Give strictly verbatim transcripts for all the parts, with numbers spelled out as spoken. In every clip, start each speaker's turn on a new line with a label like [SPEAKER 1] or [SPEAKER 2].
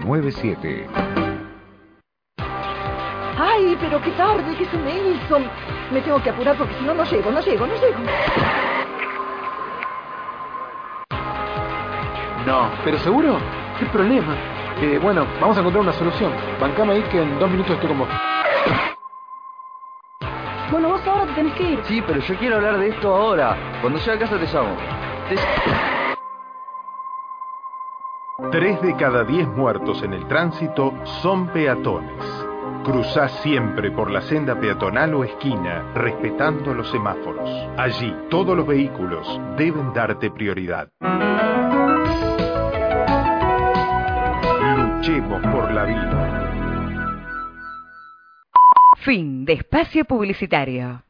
[SPEAKER 1] nueve siete.
[SPEAKER 2] Ay, pero qué tarde que se me hizo. Me tengo que apurar porque si no, no llego, no llego, no llego.
[SPEAKER 3] No, ¿pero seguro? ¿Qué problema? Eh, bueno, vamos a encontrar una solución. Bancame ahí que en dos minutos estoy con vos.
[SPEAKER 2] Bueno, vos ahora te tenés que ir.
[SPEAKER 4] Sí, pero yo quiero hablar de esto ahora. Cuando llegue a casa te llamo. Te...
[SPEAKER 5] Tres de cada diez muertos en el tránsito son peatones. Cruzá siempre por la senda peatonal o esquina, respetando los semáforos. Allí, todos los vehículos deben darte prioridad. Luchemos por la vida.
[SPEAKER 6] Fin de espacio publicitario.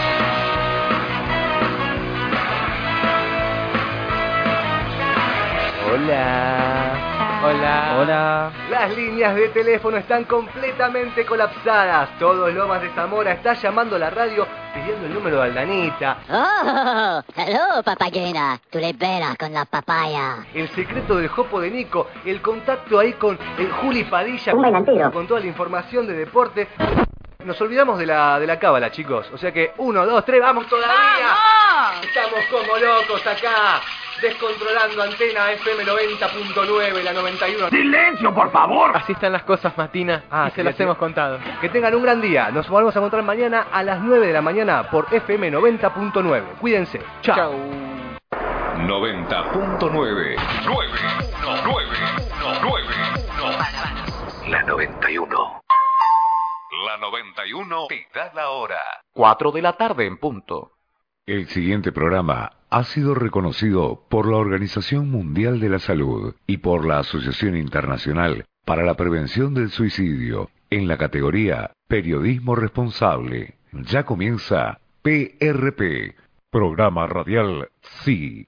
[SPEAKER 7] Hola. Hola. Hola.
[SPEAKER 8] Las líneas de teléfono están completamente colapsadas. Todos Lomas de Zamora está llamando a la radio pidiendo el número de Aldanita.
[SPEAKER 9] Oh, hello, papayena. Tú le veras con la papaya.
[SPEAKER 8] El secreto del jopo de Nico. El contacto ahí con el Juli Padilla.
[SPEAKER 9] Un delantero.
[SPEAKER 8] Con toda la información de deporte. Nos olvidamos de la de la cábala, chicos. O sea que, uno, dos, tres, ¡vamos todavía! ¡Vamos! Estamos como locos acá. Descontrolando Antena F M noventa punto nueve, la noventa y uno.
[SPEAKER 7] ¡Silencio, por favor! Así están las cosas, Matina,
[SPEAKER 8] ah,
[SPEAKER 7] y se las hemos contado.
[SPEAKER 8] Que tengan un gran día. Nos volvemos a encontrar mañana a las nueve de la mañana por F M noventa punto nueve. Cuídense. Chao. Chao.
[SPEAKER 1] noventa punto nueve. nueve, nueve, nueve. La noventa y uno. La noventa y uno te da la hora.
[SPEAKER 7] Cuatro de la tarde en punto.
[SPEAKER 1] El siguiente programa ha sido reconocido por la Organización Mundial de la Salud y por la Asociación Internacional para la Prevención del Suicidio en la categoría Periodismo Responsable. Ya comienza P R P, Programa Radial Sí.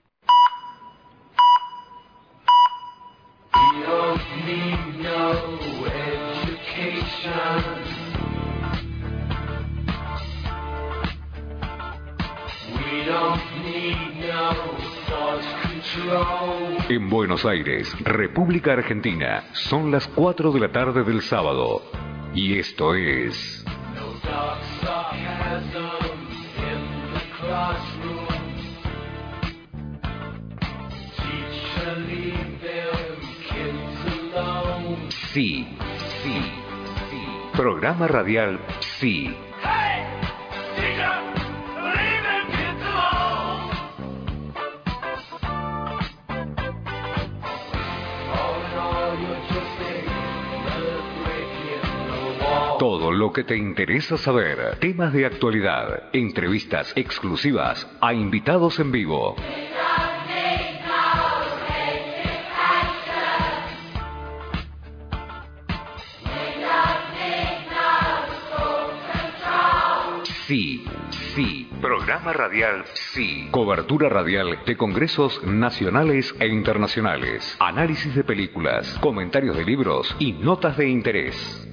[SPEAKER 1] En Buenos Aires, República Argentina, son las cuatro de la tarde del sábado. Y esto es... Sí, sí, sí. Programa radial Sí. Todo lo que te interesa saber, temas de actualidad, entrevistas exclusivas a invitados en vivo. Sí, sí. Programa radial Sí. Cobertura radial de congresos nacionales e internacionales. Análisis de películas, comentarios de libros y notas de interés.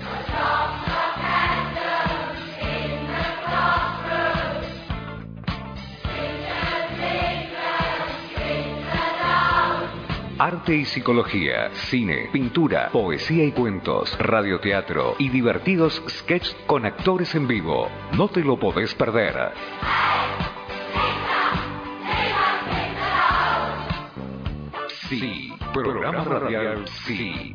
[SPEAKER 1] Arte y psicología, cine, pintura, poesía y cuentos, radioteatro y divertidos sketches con actores en vivo. No te lo podés perder. Sí, programa radial Sí.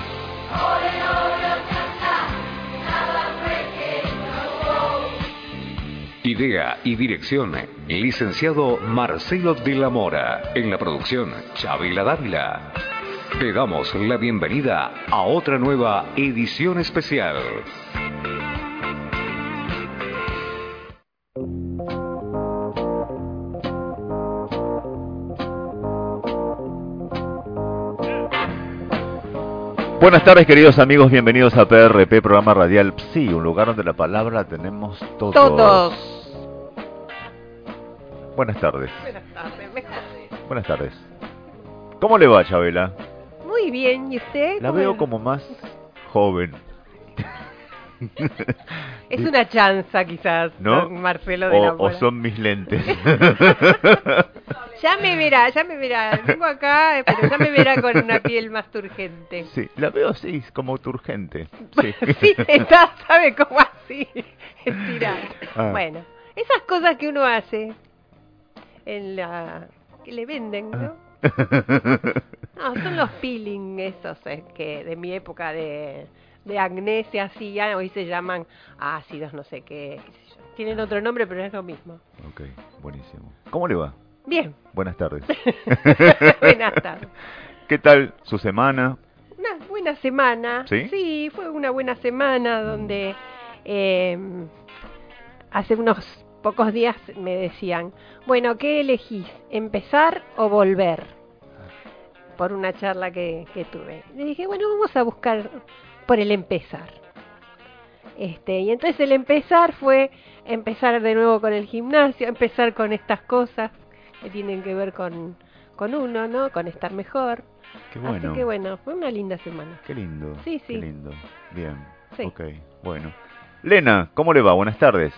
[SPEAKER 1] Idea y dirección, licenciado Marcelo de la Mora. En la producción, Chavila Dávila. Te damos la bienvenida a otra nueva edición especial.
[SPEAKER 10] Buenas tardes, queridos amigos, bienvenidos a P R P, programa radial Sí, un lugar donde la palabra tenemos todos.
[SPEAKER 11] Todos.
[SPEAKER 10] Buenas tardes.
[SPEAKER 11] Buenas tardes, mejor.
[SPEAKER 10] Buenas tardes. ¿Cómo le va, Chabela?
[SPEAKER 11] Muy bien, ¿y usted?
[SPEAKER 10] La veo como más joven.
[SPEAKER 11] Es una chanza, quizás,
[SPEAKER 10] ¿no?
[SPEAKER 11] Marcelo de
[SPEAKER 10] o,
[SPEAKER 11] la Mora.
[SPEAKER 10] O son mis lentes.
[SPEAKER 11] Ya me verá, ya me verá. Vengo acá, pero ya me verá con una piel más turgente.
[SPEAKER 10] Sí, la veo así, como turgente. Sí,
[SPEAKER 11] sí está, ¿sabe cómo así? Estirada.
[SPEAKER 10] Ah.
[SPEAKER 11] Bueno, esas cosas que uno hace en la... que le venden, ¿no? No, son los peeling esos eh, que de mi época de, de acné se hacían, hoy se llaman ácidos, no sé qué, qué sé yo. Tienen otro nombre, pero es lo mismo.
[SPEAKER 10] Ok, buenísimo. ¿Cómo le va?
[SPEAKER 11] Bien.
[SPEAKER 10] Buenas tardes.
[SPEAKER 11] Buenas tardes.
[SPEAKER 10] ¿Qué tal su semana?
[SPEAKER 11] Una buena semana.
[SPEAKER 10] ¿Sí?
[SPEAKER 11] Sí, fue una buena semana donde eh, hace unos pocos días me decían, bueno, ¿qué elegís? ¿Empezar o volver? Por una charla que, que tuve. Le dije, bueno, vamos a buscar por el empezar. Este, y entonces el empezar fue empezar de nuevo con el gimnasio, empezar con estas cosas que tienen que ver con, con uno, ¿no? Con estar mejor.
[SPEAKER 10] Qué bueno.
[SPEAKER 11] Así que bueno, fue una linda semana.
[SPEAKER 10] Qué lindo.
[SPEAKER 11] Sí, sí.
[SPEAKER 10] Qué lindo. Bien.
[SPEAKER 11] Sí.
[SPEAKER 10] Ok, bueno. Lena, ¿cómo le va? Buenas tardes.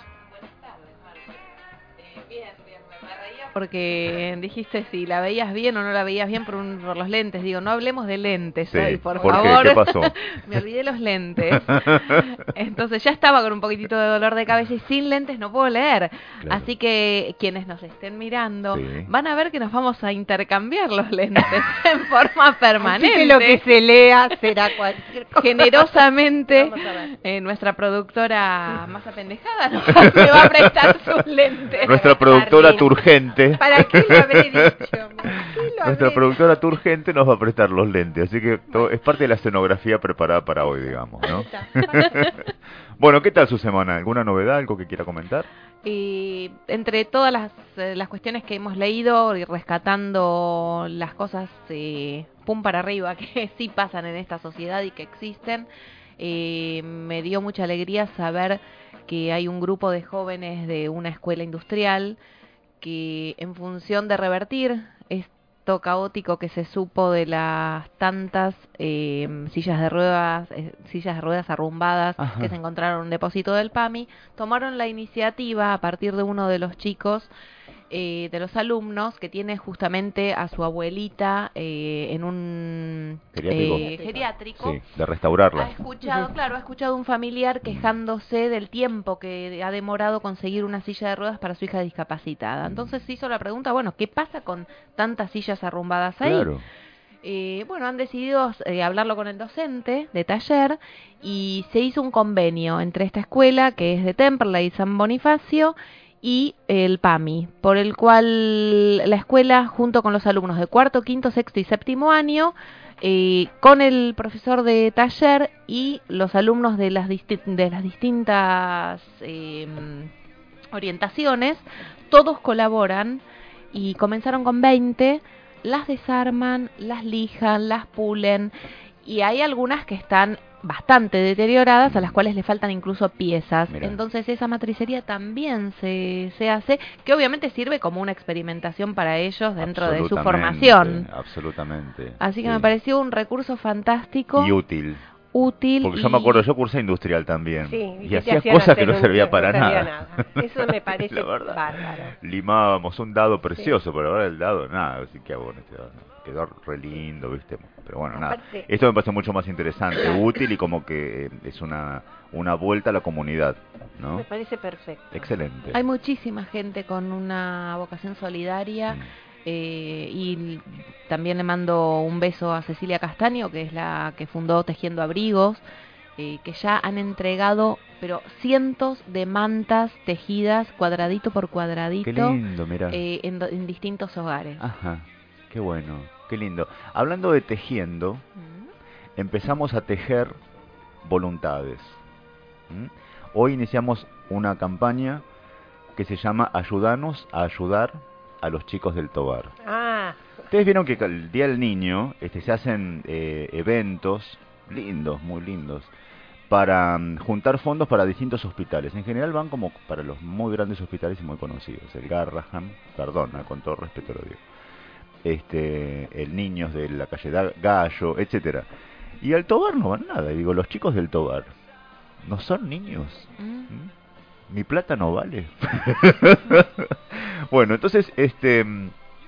[SPEAKER 6] Porque dijiste si la veías bien o no la veías bien por, un, por los lentes. Digo, no hablemos de lentes
[SPEAKER 10] Sí.
[SPEAKER 6] hoy, por,
[SPEAKER 10] ¿Por
[SPEAKER 6] favor.
[SPEAKER 10] qué? ¿Qué pasó?
[SPEAKER 6] Me olvidé los lentes. Entonces ya estaba con un poquitito de dolor de cabeza y sin lentes no puedo leer.
[SPEAKER 10] Claro.
[SPEAKER 6] Así que quienes nos estén mirando
[SPEAKER 10] Sí.
[SPEAKER 6] van a ver que nos vamos a intercambiar los lentes en forma permanente.
[SPEAKER 11] Así que lo que se lea será cualquier cosa.
[SPEAKER 6] Generosamente,
[SPEAKER 11] Vamos a ver.
[SPEAKER 6] eh, nuestra productora más apendejada nos me va a prestar sus lentes.
[SPEAKER 10] Nuestra productora
[SPEAKER 11] Marlene.
[SPEAKER 10] turgente.
[SPEAKER 11] ¿Para qué lo habré dicho? ¿Para qué lo
[SPEAKER 10] Nuestra
[SPEAKER 11] habré
[SPEAKER 10] productora turgente nos va a prestar los lentes, así que todo, es parte de la escenografía preparada para hoy, digamos, ¿no? Bueno, ¿qué tal su semana? ¿Alguna novedad, algo que quiera comentar?
[SPEAKER 6] Y entre todas las, eh, las cuestiones que hemos leído y rescatando las cosas eh, pum para arriba que sí pasan en esta sociedad y que existen, eh, me dio mucha alegría saber que hay un grupo de jóvenes de una escuela industrial que en función de revertir esto caótico que se supo de las tantas eh, sillas de ruedas eh, sillas de ruedas arrumbadas
[SPEAKER 10] Ajá.
[SPEAKER 6] que se encontraron en un depósito del P A M I, tomaron la iniciativa a partir de uno de los chicos, eh, de los alumnos, que tiene justamente a su abuelita eh, en un
[SPEAKER 10] Geriátrico.
[SPEAKER 6] eh, geriátrico.
[SPEAKER 10] Sí, de restaurarla.
[SPEAKER 6] Ha escuchado, claro, ha escuchado un familiar quejándose del tiempo que ha demorado conseguir una silla de ruedas para su hija discapacitada. Entonces se hizo la pregunta, bueno, ¿qué pasa con tantas sillas arrumbadas ahí?
[SPEAKER 10] Claro.
[SPEAKER 6] Eh, bueno, han decidido eh, hablarlo con el docente de taller y se hizo un convenio entre esta escuela, que es de Temperley y San Bonifacio, y el P A M I, por el cual la escuela, junto con los alumnos de cuarto, quinto, sexto y séptimo año, eh, con el profesor de taller y los alumnos de las, disti- de las distintas eh, orientaciones, todos colaboran y comenzaron con veinte, las desarman, las lijan, las pulen, y hay algunas que están bastante deterioradas, a las cuales le faltan incluso piezas.
[SPEAKER 10] Mirá.
[SPEAKER 6] Entonces esa matricería también se, se hace, que obviamente sirve como una experimentación para ellos dentro de su
[SPEAKER 10] Absolutamente,
[SPEAKER 6] formación.
[SPEAKER 10] Absolutamente.
[SPEAKER 6] Así que
[SPEAKER 10] Sí.
[SPEAKER 6] me pareció un recurso fantástico,
[SPEAKER 10] Y útil.
[SPEAKER 6] útil.
[SPEAKER 10] Porque
[SPEAKER 6] y...
[SPEAKER 10] yo me acuerdo, yo cursé industrial también.
[SPEAKER 11] Sí,
[SPEAKER 10] y
[SPEAKER 11] que te
[SPEAKER 10] hacía
[SPEAKER 11] hacían
[SPEAKER 10] cosas que
[SPEAKER 11] hacer
[SPEAKER 10] no
[SPEAKER 11] un-
[SPEAKER 10] servía
[SPEAKER 11] no
[SPEAKER 10] para
[SPEAKER 11] servía
[SPEAKER 10] nada.
[SPEAKER 11] nada. Eso me parece
[SPEAKER 10] La verdad.
[SPEAKER 11] bárbaro.
[SPEAKER 10] Limábamos un dado precioso, pero ahora el dado, nada, así que hago con este dado. No. Quedó re lindo, ¿viste? Pero bueno, nada.
[SPEAKER 11] Aparte-
[SPEAKER 10] Esto me parece mucho más interesante, útil y como que eh, es una, una vuelta a la comunidad, ¿no?
[SPEAKER 11] Me parece perfecto.
[SPEAKER 10] Excelente.
[SPEAKER 6] Hay muchísima gente con una vocación solidaria.
[SPEAKER 10] Mm.
[SPEAKER 6] Eh, y también le mando un beso a Cecilia Castaño, que es la que fundó Tejiendo Abrigos, eh, que ya han entregado pero cientos de mantas tejidas cuadradito por cuadradito.
[SPEAKER 10] Qué lindo, mirá.
[SPEAKER 6] eh, en, do- en distintos hogares.
[SPEAKER 10] Ajá, qué bueno, qué lindo. Hablando de tejiendo,
[SPEAKER 6] Mm.
[SPEAKER 10] empezamos a tejer voluntades. ¿Mm? Hoy iniciamos una campaña que se llama Ayudanos a ayudar a los chicos del Tobar.
[SPEAKER 11] Ah,
[SPEAKER 10] Ustedes vieron que el Día del Niño este, se hacen eh, eventos lindos, muy lindos, para mm, juntar fondos para distintos hospitales. En general van como para los muy grandes hospitales y muy conocidos. El Garrahan, perdona, con todo respeto lo digo. Este, el Niños de la calle Da- Gallo, etcétera. Y al Tobar no van nada. Y digo, los chicos del Tobar no son niños.
[SPEAKER 6] Mm.
[SPEAKER 10] ¿Mm? Mi plata no vale. Bueno, entonces, este,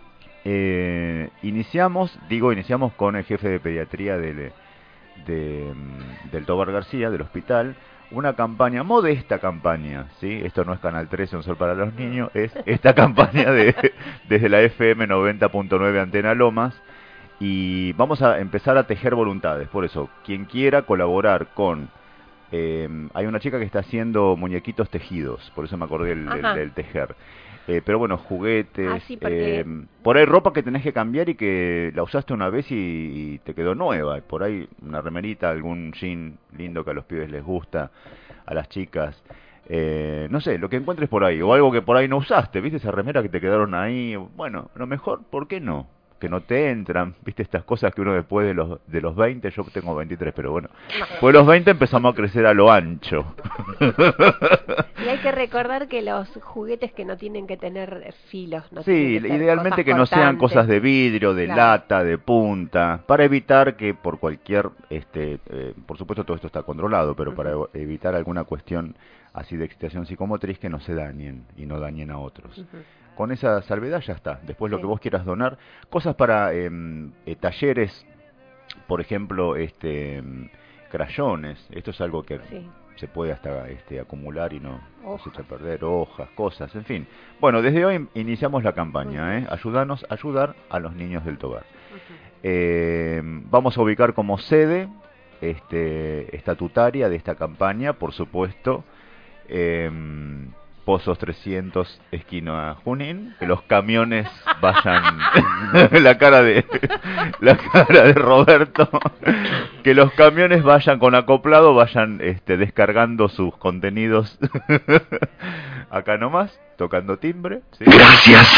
[SPEAKER 10] eh, iniciamos, digo, iniciamos con el jefe de pediatría del, de, del Tobar García, del hospital, una campaña, modesta campaña, ¿sí? Esto no es Canal trece, un sol para los niños, es esta campaña de desde la F M noventa punto nueve Antena Lomas, y vamos a empezar a tejer voluntades. Por eso, quien quiera colaborar con... Eh, hay una chica que está haciendo muñequitos tejidos, por eso me acordé del, del, del tejer. Eh, pero bueno, juguetes,
[SPEAKER 11] ah, sí, porque...
[SPEAKER 10] eh, por ahí ropa que tenés que cambiar y que la usaste una vez y, y te quedó nueva. Por ahí una remerita, algún jean lindo que a los pibes les gusta, a las chicas. Eh, no sé, lo que encuentres por ahí, o algo que por ahí no usaste, ¿viste? Esa remera que te quedaron ahí. Bueno, a lo mejor, ¿por qué no? Que no te entran, ¿viste? Estas cosas que uno después de los de los veinte, yo tengo veintitrés, pero bueno, después de los veinte empezamos a crecer a lo ancho.
[SPEAKER 11] Y hay que recordar que los juguetes que no tienen que tener filos, no
[SPEAKER 10] sí,
[SPEAKER 11] que
[SPEAKER 10] idealmente que no sean cosas de vidrio, de
[SPEAKER 11] claro.
[SPEAKER 10] lata, de punta, para evitar que por cualquier, este, eh, por supuesto todo esto está controlado, pero uh-huh. para evitar alguna cuestión así de excitación psicomotriz que no se dañen y no dañen a otros. Uh-huh. Con esa salvedad ya está. Después lo sí. que vos quieras donar, cosas para eh, eh, talleres, por ejemplo, este, crayones. Esto es algo que sí. se puede hasta este, acumular y no, no se echa a perder, hojas, cosas, en fin. Bueno, desde hoy iniciamos la campaña, uh-huh. ¿eh? Ayúdanos a ayudar a los niños del Tobar. Uh-huh. Eh, vamos a ubicar como sede este, estatutaria de esta campaña, por supuesto, eh, Pozos trescientos, esquina Junín, que los camiones vayan, la cara de la cara de Roberto, que los camiones vayan con acoplado, vayan este, descargando sus contenidos acá nomás, tocando timbre. ¿sí? Gracias.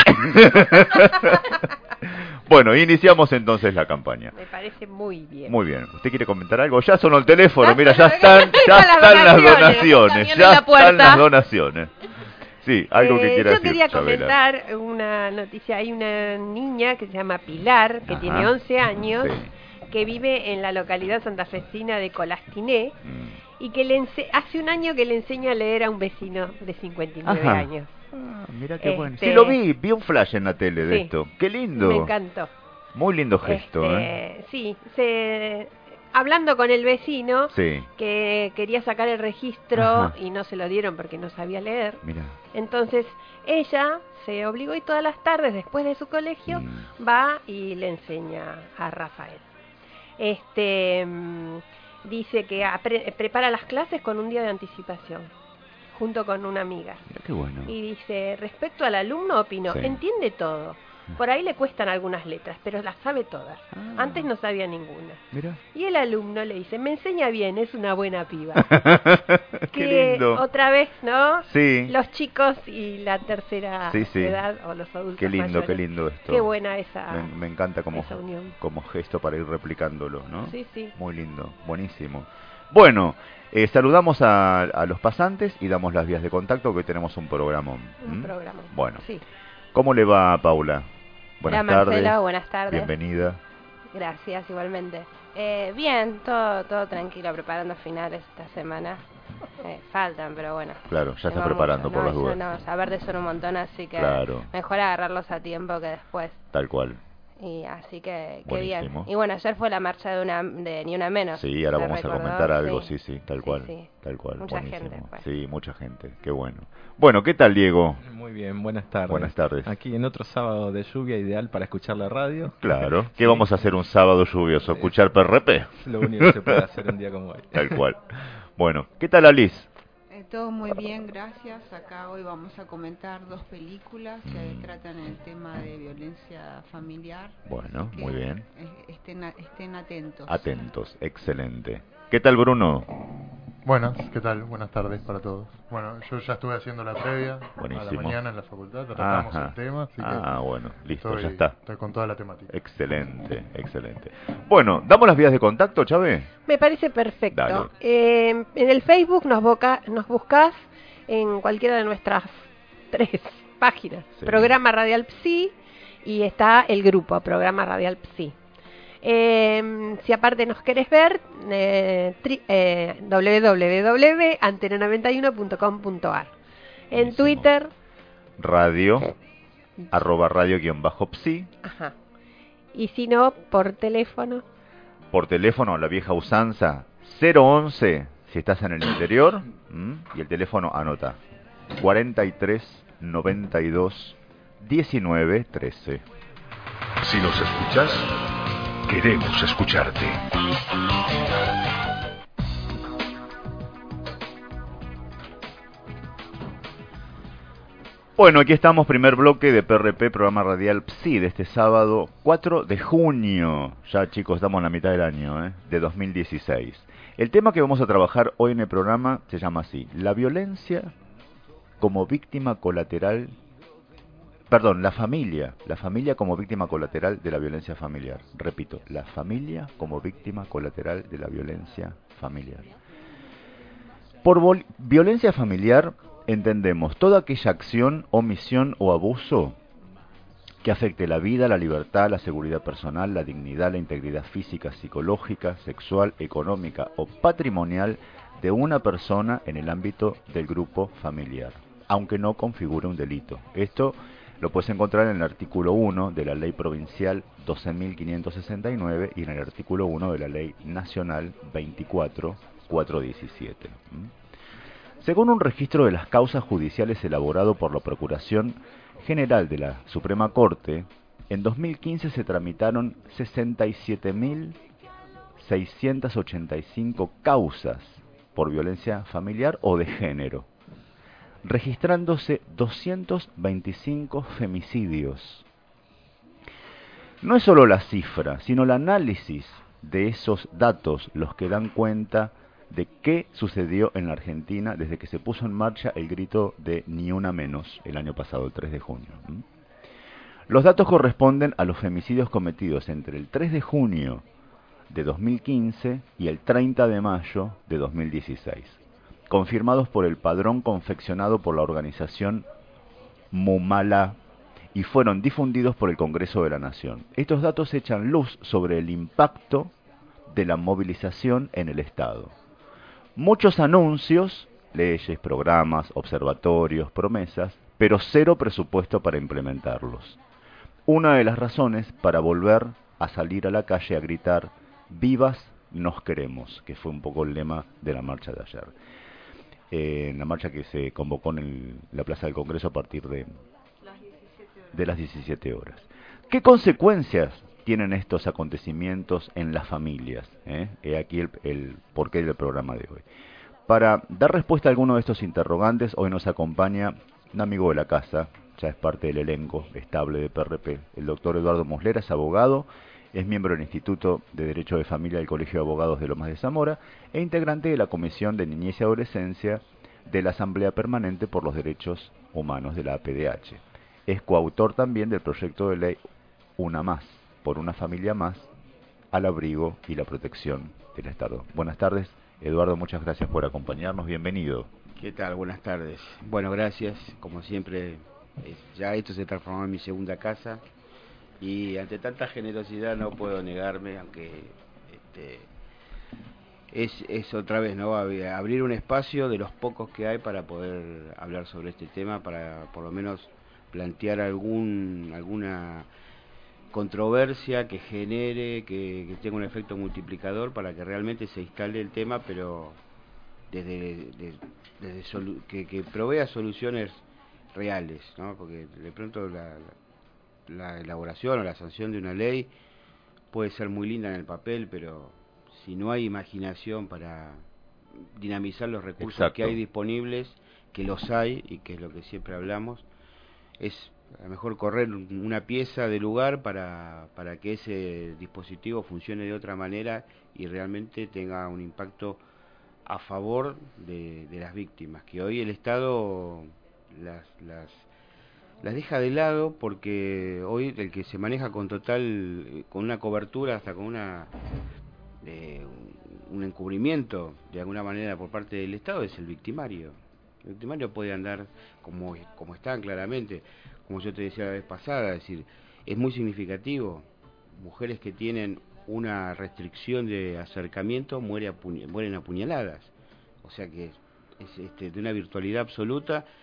[SPEAKER 10] Bueno, iniciamos entonces la campaña.
[SPEAKER 11] Me parece muy bien.
[SPEAKER 10] Muy bien. ¿Usted quiere comentar algo? Ya sonó el teléfono, mira, ya están, ya están las donaciones, ya están las donaciones. Sí, algo que
[SPEAKER 11] eh,
[SPEAKER 10] quiera
[SPEAKER 11] yo
[SPEAKER 10] decir.
[SPEAKER 11] Yo quería
[SPEAKER 10] Chabela.
[SPEAKER 11] comentar una noticia. Hay una niña que se llama Pilar, que
[SPEAKER 10] Ajá.
[SPEAKER 11] tiene once años,
[SPEAKER 10] sí.
[SPEAKER 11] que vive en la localidad santafesina de Colastiné,
[SPEAKER 10] mm.
[SPEAKER 11] y que le ense- hace un año que le enseña a leer a un vecino de cincuenta y nueve
[SPEAKER 10] Ajá.
[SPEAKER 11] años.
[SPEAKER 10] Ah, mira qué
[SPEAKER 11] este...
[SPEAKER 10] bueno. Sí, lo vi, vi un flash en la tele de
[SPEAKER 11] sí.
[SPEAKER 10] esto. Qué lindo.
[SPEAKER 11] Me encantó.
[SPEAKER 10] Muy lindo gesto,
[SPEAKER 11] este...
[SPEAKER 10] ¿eh?
[SPEAKER 11] Sí, se... hablando con el vecino,
[SPEAKER 10] sí.
[SPEAKER 11] que quería sacar el registro
[SPEAKER 10] Ajá.
[SPEAKER 11] y no se lo dieron porque no sabía leer.
[SPEAKER 10] Mira.
[SPEAKER 11] Entonces ella se obligó y todas las tardes después de su colegio mm. va y le enseña a Rafael. Este mm, dice que apre- prepara las clases con un día de anticipación, junto con una amiga.
[SPEAKER 10] Mira qué bueno.
[SPEAKER 11] Y dice, respecto al alumno, opino,
[SPEAKER 10] sí.
[SPEAKER 11] entiende todo. Por ahí le cuestan algunas letras, pero las sabe todas.
[SPEAKER 10] Ah.
[SPEAKER 11] Antes no sabía ninguna.
[SPEAKER 10] Mira.
[SPEAKER 11] Y el alumno le dice, me enseña bien, es una buena piba.
[SPEAKER 10] Qué
[SPEAKER 11] que
[SPEAKER 10] lindo.
[SPEAKER 11] Otra vez, ¿no?
[SPEAKER 10] Sí.
[SPEAKER 11] Los chicos y la tercera
[SPEAKER 10] sí, sí.
[SPEAKER 11] edad o los adultos
[SPEAKER 10] Qué lindo,
[SPEAKER 11] mayores.
[SPEAKER 10] qué lindo esto.
[SPEAKER 11] Qué buena esa
[SPEAKER 10] Me, me encanta como,
[SPEAKER 11] esa unión.
[SPEAKER 10] como gesto para ir replicándolo, ¿no?
[SPEAKER 11] Sí, sí.
[SPEAKER 10] Muy lindo, buenísimo. Bueno, eh, saludamos a, a los pasantes y damos las vías de contacto, que hoy tenemos un programa.
[SPEAKER 11] Un programa.
[SPEAKER 10] Bueno.
[SPEAKER 11] Sí.
[SPEAKER 10] ¿Cómo le va, Paula? Buenas
[SPEAKER 12] Hola,
[SPEAKER 10] tardes.
[SPEAKER 12] Marcelo, buenas tardes.
[SPEAKER 10] Bienvenida.
[SPEAKER 12] Gracias, igualmente. Eh, bien, todo todo tranquilo, preparando finales esta semana. Eh, faltan, pero bueno.
[SPEAKER 10] Claro, ya está
[SPEAKER 12] Tengo
[SPEAKER 10] preparando
[SPEAKER 12] mucho.
[SPEAKER 10] por
[SPEAKER 12] no,
[SPEAKER 10] las dudas.
[SPEAKER 12] No, saber de eso un montón, así que
[SPEAKER 10] claro.
[SPEAKER 12] mejor agarrarlos a tiempo que después.
[SPEAKER 10] Tal cual.
[SPEAKER 12] Y así que, qué
[SPEAKER 10] Buenísimo.
[SPEAKER 12] bien. Y bueno, ayer fue la marcha de una de Ni Una Menos.
[SPEAKER 10] Sí, ahora vamos
[SPEAKER 12] recordó,
[SPEAKER 10] a comentar algo, sí,
[SPEAKER 12] sí,
[SPEAKER 10] sí, tal
[SPEAKER 12] sí,
[SPEAKER 10] cual,
[SPEAKER 12] sí.
[SPEAKER 10] tal cual.
[SPEAKER 12] Mucha
[SPEAKER 10] buenísimo.
[SPEAKER 12] gente fue.
[SPEAKER 10] Sí, mucha gente, qué bueno. Bueno, ¿qué tal, Diego?
[SPEAKER 13] Muy bien, buenas tardes.
[SPEAKER 10] Buenas tardes.
[SPEAKER 13] Aquí en otro sábado de lluvia, ideal para escuchar la radio.
[SPEAKER 10] Claro. ¿Qué sí. vamos a hacer un sábado lluvioso? ¿Escuchar P R P?
[SPEAKER 13] Lo único que se puede hacer un día como hoy.
[SPEAKER 10] Tal cual. Bueno, ¿qué tal, Alice?
[SPEAKER 14] Eh, todo muy bien, gracias. Acá hoy vamos a comentar dos películas que mm. tratan el tema de violencia familiar.
[SPEAKER 10] Bueno, muy bien.
[SPEAKER 14] Estén, estén atentos.
[SPEAKER 10] Atentos, excelente. ¿Qué tal, Bruno?
[SPEAKER 15] Buenas, ¿qué tal? Buenas tardes para todos. Bueno, yo ya estuve haciendo la previa
[SPEAKER 10] Buenísimo.
[SPEAKER 15] a la mañana en la facultad, tratamos
[SPEAKER 10] Ajá.
[SPEAKER 15] el tema, así
[SPEAKER 10] ah,
[SPEAKER 15] que
[SPEAKER 10] bueno, listo,
[SPEAKER 15] estoy,
[SPEAKER 10] ya está.
[SPEAKER 15] Estoy con toda la temática.
[SPEAKER 10] Excelente, excelente. Bueno, ¿damos las vías de contacto, Chávez?
[SPEAKER 11] Me parece perfecto. Eh, en el Facebook nos, boca, nos buscás en cualquiera de nuestras tres páginas. Sí. Programa Radial Psi, y está el grupo, Programa Radial Psi. Eh, si aparte nos querés ver, eh, tri, eh, doble u doble u doble u punto antena noventa y uno punto com punto a r. En
[SPEAKER 10] Buenísimo.
[SPEAKER 11] Twitter,
[SPEAKER 10] Radio arroba radio-psi.
[SPEAKER 11] Ajá. Y si no, por teléfono.
[SPEAKER 10] Por teléfono, la vieja usanza, cero once si estás en el interior, ¿m? Y el teléfono anota, cuarenta y tres, noventa y dos, diecinueve, trece.
[SPEAKER 1] Si nos escuchas, queremos escucharte.
[SPEAKER 10] Bueno, aquí estamos, primer bloque de P R P, programa radial Psi, de este sábado cuatro de junio. Ya, chicos, estamos en la mitad del año, ¿eh? De dos mil dieciséis. El tema que vamos a trabajar hoy en el programa se llama así: la violencia como víctima colateral, perdón, la familia, la familia como víctima colateral de la violencia familiar. Repito, la familia como víctima colateral de la violencia familiar. Por violencia familiar entendemos toda aquella acción, omisión o abuso que afecte la vida, la libertad, la seguridad personal, la dignidad, la integridad física, psicológica, sexual, económica o patrimonial de una persona en el ámbito del grupo familiar, aunque no configure un delito. Esto lo puedes encontrar en el artículo uno de la Ley Provincial doce mil quinientos sesenta y nueve y en el artículo uno de la Ley Nacional veinticuatro mil cuatrocientos diecisiete. Según un registro de las causas judiciales elaborado por la Procuración General de la Suprema Corte, en dos mil quince se tramitaron sesenta y siete mil seiscientos ochenta y cinco causas por violencia familiar o de género, registrándose doscientos veinticinco femicidios. No es solo la cifra, sino el análisis de esos datos los que dan cuenta de qué sucedió en la Argentina desde que se puso en marcha el grito de Ni Una Menos el año pasado, el tres de junio. Los datos corresponden a los femicidios cometidos entre el tres de junio de dos mil quince y el treinta de mayo de dos mil dieciséis, confirmados por el padrón confeccionado por la organización Mumala y fueron difundidos por el Congreso de la Nación. Estos datos echan luz sobre el impacto de la movilización en el Estado. Muchos anuncios, leyes, programas, observatorios, promesas, pero cero presupuesto para implementarlos. Una de las razones para volver a salir a la calle a gritar "vivas nos queremos", que fue un poco el lema de la marcha de ayer. Eh, en la marcha que se convocó en el, la Plaza del Congreso a partir de, de las diecisiete horas. ¿Qué consecuencias tienen estos acontecimientos en las familias? ¿Eh? He aquí el, el porqué del programa de hoy. Para dar respuesta a alguno de estos interrogantes, hoy nos acompaña un amigo de la casa, ya es parte del elenco estable de P R P, el doctor Eduardo Muslera, es abogado, es miembro del Instituto de Derecho de Familia del Colegio de Abogados de Lomas de Zamora e integrante de la Comisión de Niñez y Adolescencia de la Asamblea Permanente por los Derechos Humanos de la A P D H. Es coautor también del proyecto de ley Una Más, por una familia más, al abrigo y la protección del Estado. Buenas tardes, Eduardo, muchas gracias por acompañarnos, bienvenido.
[SPEAKER 16] ¿Qué tal? Buenas tardes. Bueno, gracias, como siempre, eh, ya esto se transformó en mi segunda casa y ante tanta generosidad no puedo negarme, aunque este, es, es otra vez, ¿no? Abrir un espacio de los pocos que hay para poder hablar sobre este tema, para por lo menos plantear algún alguna controversia que genere, que, que tenga un efecto multiplicador para que realmente se instale el tema, pero desde, desde, desde solu que, que provea soluciones reales, ¿no? Porque de pronto la, la, la elaboración o la sanción de una ley puede ser muy linda en el papel, pero si no hay imaginación para dinamizar los recursos Exacto. que hay disponibles, que los hay y que es lo que siempre hablamos, es a lo mejor correr una pieza de lugar para, para que ese dispositivo funcione de otra manera y realmente tenga un impacto a favor de, de las víctimas, que hoy el Estado las, las, las deja de lado, porque hoy el que se maneja con total, con una cobertura, hasta con una eh, un encubrimiento de alguna manera por parte del Estado, es el victimario. El victimario puede andar como, como están claramente, como yo te decía la vez pasada, es decir, es muy significativo. Mujeres que tienen una restricción de acercamiento muere apuñ mueren apuñaladas. O sea que es este, de una virtualidad absoluta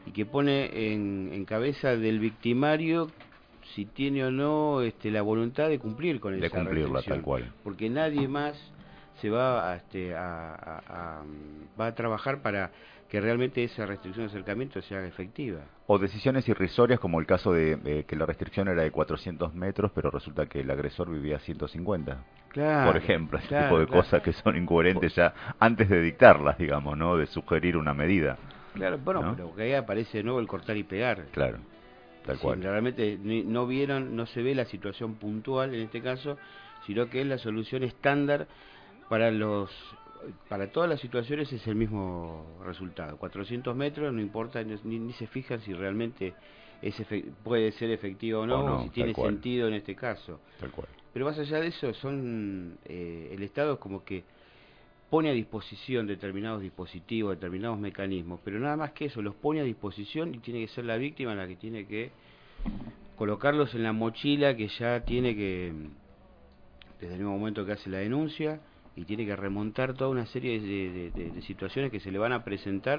[SPEAKER 16] y que pone en, en cabeza del victimario si tiene o no este, la voluntad de cumplir con
[SPEAKER 10] de
[SPEAKER 16] esa
[SPEAKER 10] cumplirla
[SPEAKER 16] restricción.
[SPEAKER 10] tal cual.
[SPEAKER 16] Porque nadie más se va a, este, a, a, a, va a trabajar para que realmente esa restricción de acercamiento se haga efectiva.
[SPEAKER 10] O decisiones irrisorias como el caso de eh, que la restricción era de cuatrocientos metros, pero resulta que el agresor vivía a ciento cincuenta.
[SPEAKER 16] Claro,
[SPEAKER 10] por ejemplo, ese
[SPEAKER 16] claro,
[SPEAKER 10] tipo de
[SPEAKER 16] claro.
[SPEAKER 10] cosas que son incoherentes ya antes de dictarlas, digamos, ¿no? De sugerir una medida.
[SPEAKER 16] Claro, bueno,
[SPEAKER 10] ¿no?
[SPEAKER 16] pero que ahí aparece de nuevo el cortar y pegar.
[SPEAKER 10] Claro, tal
[SPEAKER 16] Sí,
[SPEAKER 10] cual.
[SPEAKER 16] realmente ni- no vieron, no se ve la situación puntual en este caso, sino que es la solución estándar para los para todas las situaciones, es el mismo resultado. cuatrocientos metros, no importa, ni, ni se fijan si realmente es efe- puede ser efectivo o no,
[SPEAKER 10] O no,
[SPEAKER 16] o si tiene
[SPEAKER 10] tal cual.
[SPEAKER 16] sentido en este caso.
[SPEAKER 10] Tal cual.
[SPEAKER 16] Pero más allá de eso, son eh, el Estado es como que pone a disposición determinados dispositivos, determinados mecanismos, pero nada más que eso, los pone a disposición y tiene que ser la víctima la que tiene que colocarlos en la mochila que ya tiene que, desde el mismo momento que hace la denuncia, y tiene que remontar toda una serie de, de, de, de situaciones que se le van a presentar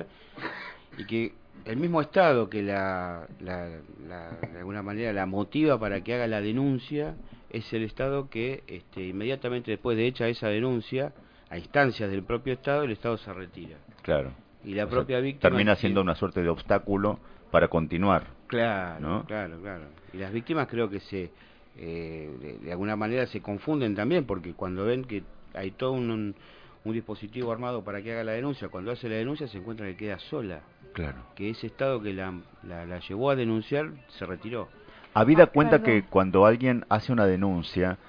[SPEAKER 16] y que el mismo Estado que la, la, la, de alguna manera la motiva para que haga la denuncia, es el Estado que este, inmediatamente después de hecha esa denuncia, a instancias del propio Estado, el Estado se retira.
[SPEAKER 10] Claro.
[SPEAKER 16] Y la
[SPEAKER 10] O
[SPEAKER 16] propia
[SPEAKER 10] sea,
[SPEAKER 16] víctima...
[SPEAKER 10] termina siendo una suerte de obstáculo para continuar.
[SPEAKER 16] Claro,
[SPEAKER 10] ¿no?
[SPEAKER 16] claro, claro. Y las víctimas creo que se eh, de, de alguna manera se confunden también, porque cuando ven que hay todo un, un, un dispositivo armado para que haga la denuncia, cuando hace la denuncia se encuentra que queda sola.
[SPEAKER 10] Claro.
[SPEAKER 16] Que ese Estado que la, la, la llevó a denunciar se retiró.
[SPEAKER 10] Habida
[SPEAKER 16] Ah,
[SPEAKER 10] cuenta
[SPEAKER 16] perdón.
[SPEAKER 10] que cuando alguien hace una denuncia,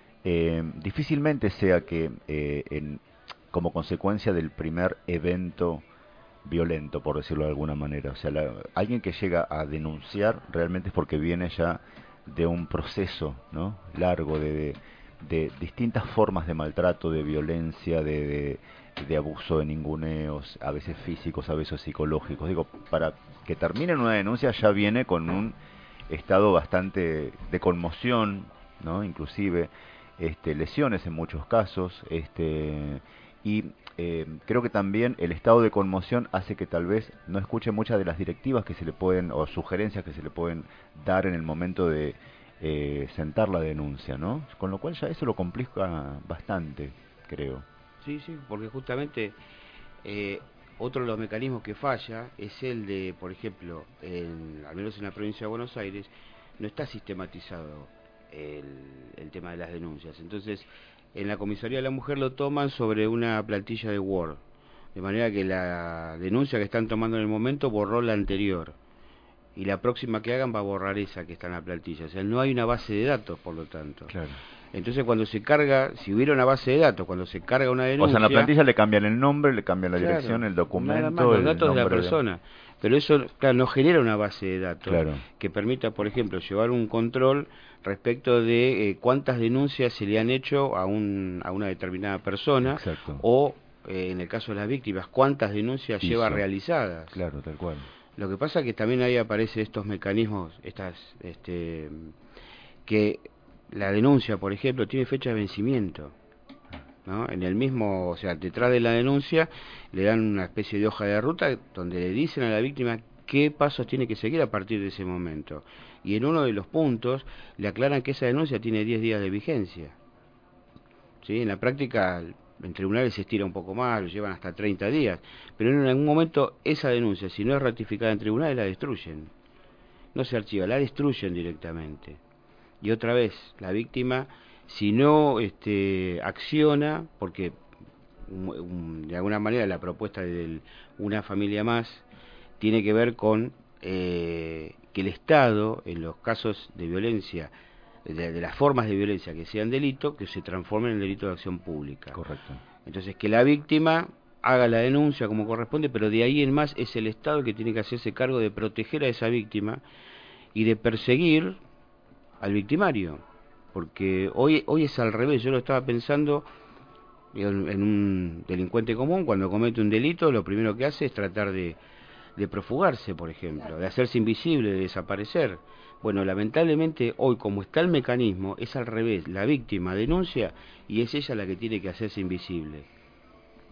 [SPEAKER 10] eh, difícilmente sea que eh, en, como consecuencia del primer evento violento, por decirlo de alguna manera, o sea, la, alguien que llega a denunciar realmente es porque viene ya de un proceso, ¿no? largo de, de, de distintas formas de maltrato, de violencia, de, de, de abuso, de ninguneos, a veces físicos, a veces psicológicos. Digo, para que termine en una denuncia ya viene con un estado bastante de conmoción, ¿no? Inclusive este, lesiones en muchos casos, este, y eh, creo que también el estado de conmoción hace que tal vez no escuche muchas de las directivas que se le pueden, o sugerencias que se le pueden dar en el momento de eh, sentar la denuncia, ¿no? Con lo cual ya eso lo complica bastante, creo.
[SPEAKER 16] Sí, sí, porque justamente eh, otro de los mecanismos que falla es el de, por ejemplo, en, al menos en la provincia de Buenos Aires, no está sistematizado el, el tema de las denuncias. Entonces, en la comisaría de la mujer lo toman sobre una plantilla de Word, de manera que la denuncia que están tomando en el momento borró la anterior, y la próxima que hagan va a borrar esa que está en la plantilla. O sea, no hay una base de datos, por lo tanto.
[SPEAKER 10] Claro.
[SPEAKER 16] Entonces, cuando se carga, si hubiera una base de datos, cuando se carga una
[SPEAKER 10] O
[SPEAKER 16] denuncia...
[SPEAKER 10] sea, en la plantilla le cambian el nombre, le cambian la
[SPEAKER 16] Claro,
[SPEAKER 10] dirección, el documento,
[SPEAKER 16] nada más, los
[SPEAKER 10] el
[SPEAKER 16] datos de la
[SPEAKER 10] nombre
[SPEAKER 16] persona. Pero eso, claro, no genera una base de datos
[SPEAKER 10] Claro.
[SPEAKER 16] que permita, por ejemplo, llevar un control respecto de eh, cuántas denuncias se le han hecho a, un, a una determinada persona.
[SPEAKER 10] Exacto.
[SPEAKER 16] O, eh, en el caso de las víctimas, cuántas denuncias
[SPEAKER 10] Hizo.
[SPEAKER 16] lleva realizadas.
[SPEAKER 10] Claro, tal cual.
[SPEAKER 16] Lo que pasa es que también ahí aparecen estos mecanismos, estas, este, que la denuncia, por ejemplo, tiene fecha de vencimiento, ¿no? En el mismo, o sea, detrás de la denuncia le dan una especie de hoja de ruta donde le dicen a la víctima qué pasos tiene que seguir a partir de ese momento. Y en uno de los puntos le aclaran que esa denuncia tiene diez días de vigencia. ¿Sí? En la práctica, en tribunales se estira un poco más, lo llevan hasta treinta días, pero en algún momento esa denuncia, si no es ratificada en tribunales, la destruyen. No se archiva, la destruyen directamente. Y otra vez, la víctima, si no este, acciona, porque um, um, de alguna manera la propuesta de una familia más tiene que ver con eh, que el Estado, en los casos de violencia, de, de las formas de violencia que sean delito, que se transformen en delito de acción pública.
[SPEAKER 10] Correcto.
[SPEAKER 16] Entonces, que la víctima haga la denuncia como corresponde, pero de ahí en más es el Estado el que tiene que hacerse cargo de proteger a esa víctima y de perseguir al victimario, porque hoy hoy es al revés. Yo lo estaba pensando en, en un delincuente común, cuando comete un delito, lo primero que hace es tratar de, de profugarse, por ejemplo, de hacerse invisible, de desaparecer. Bueno, lamentablemente hoy, como está el mecanismo, es al revés. La víctima denuncia y es ella la que tiene que hacerse invisible.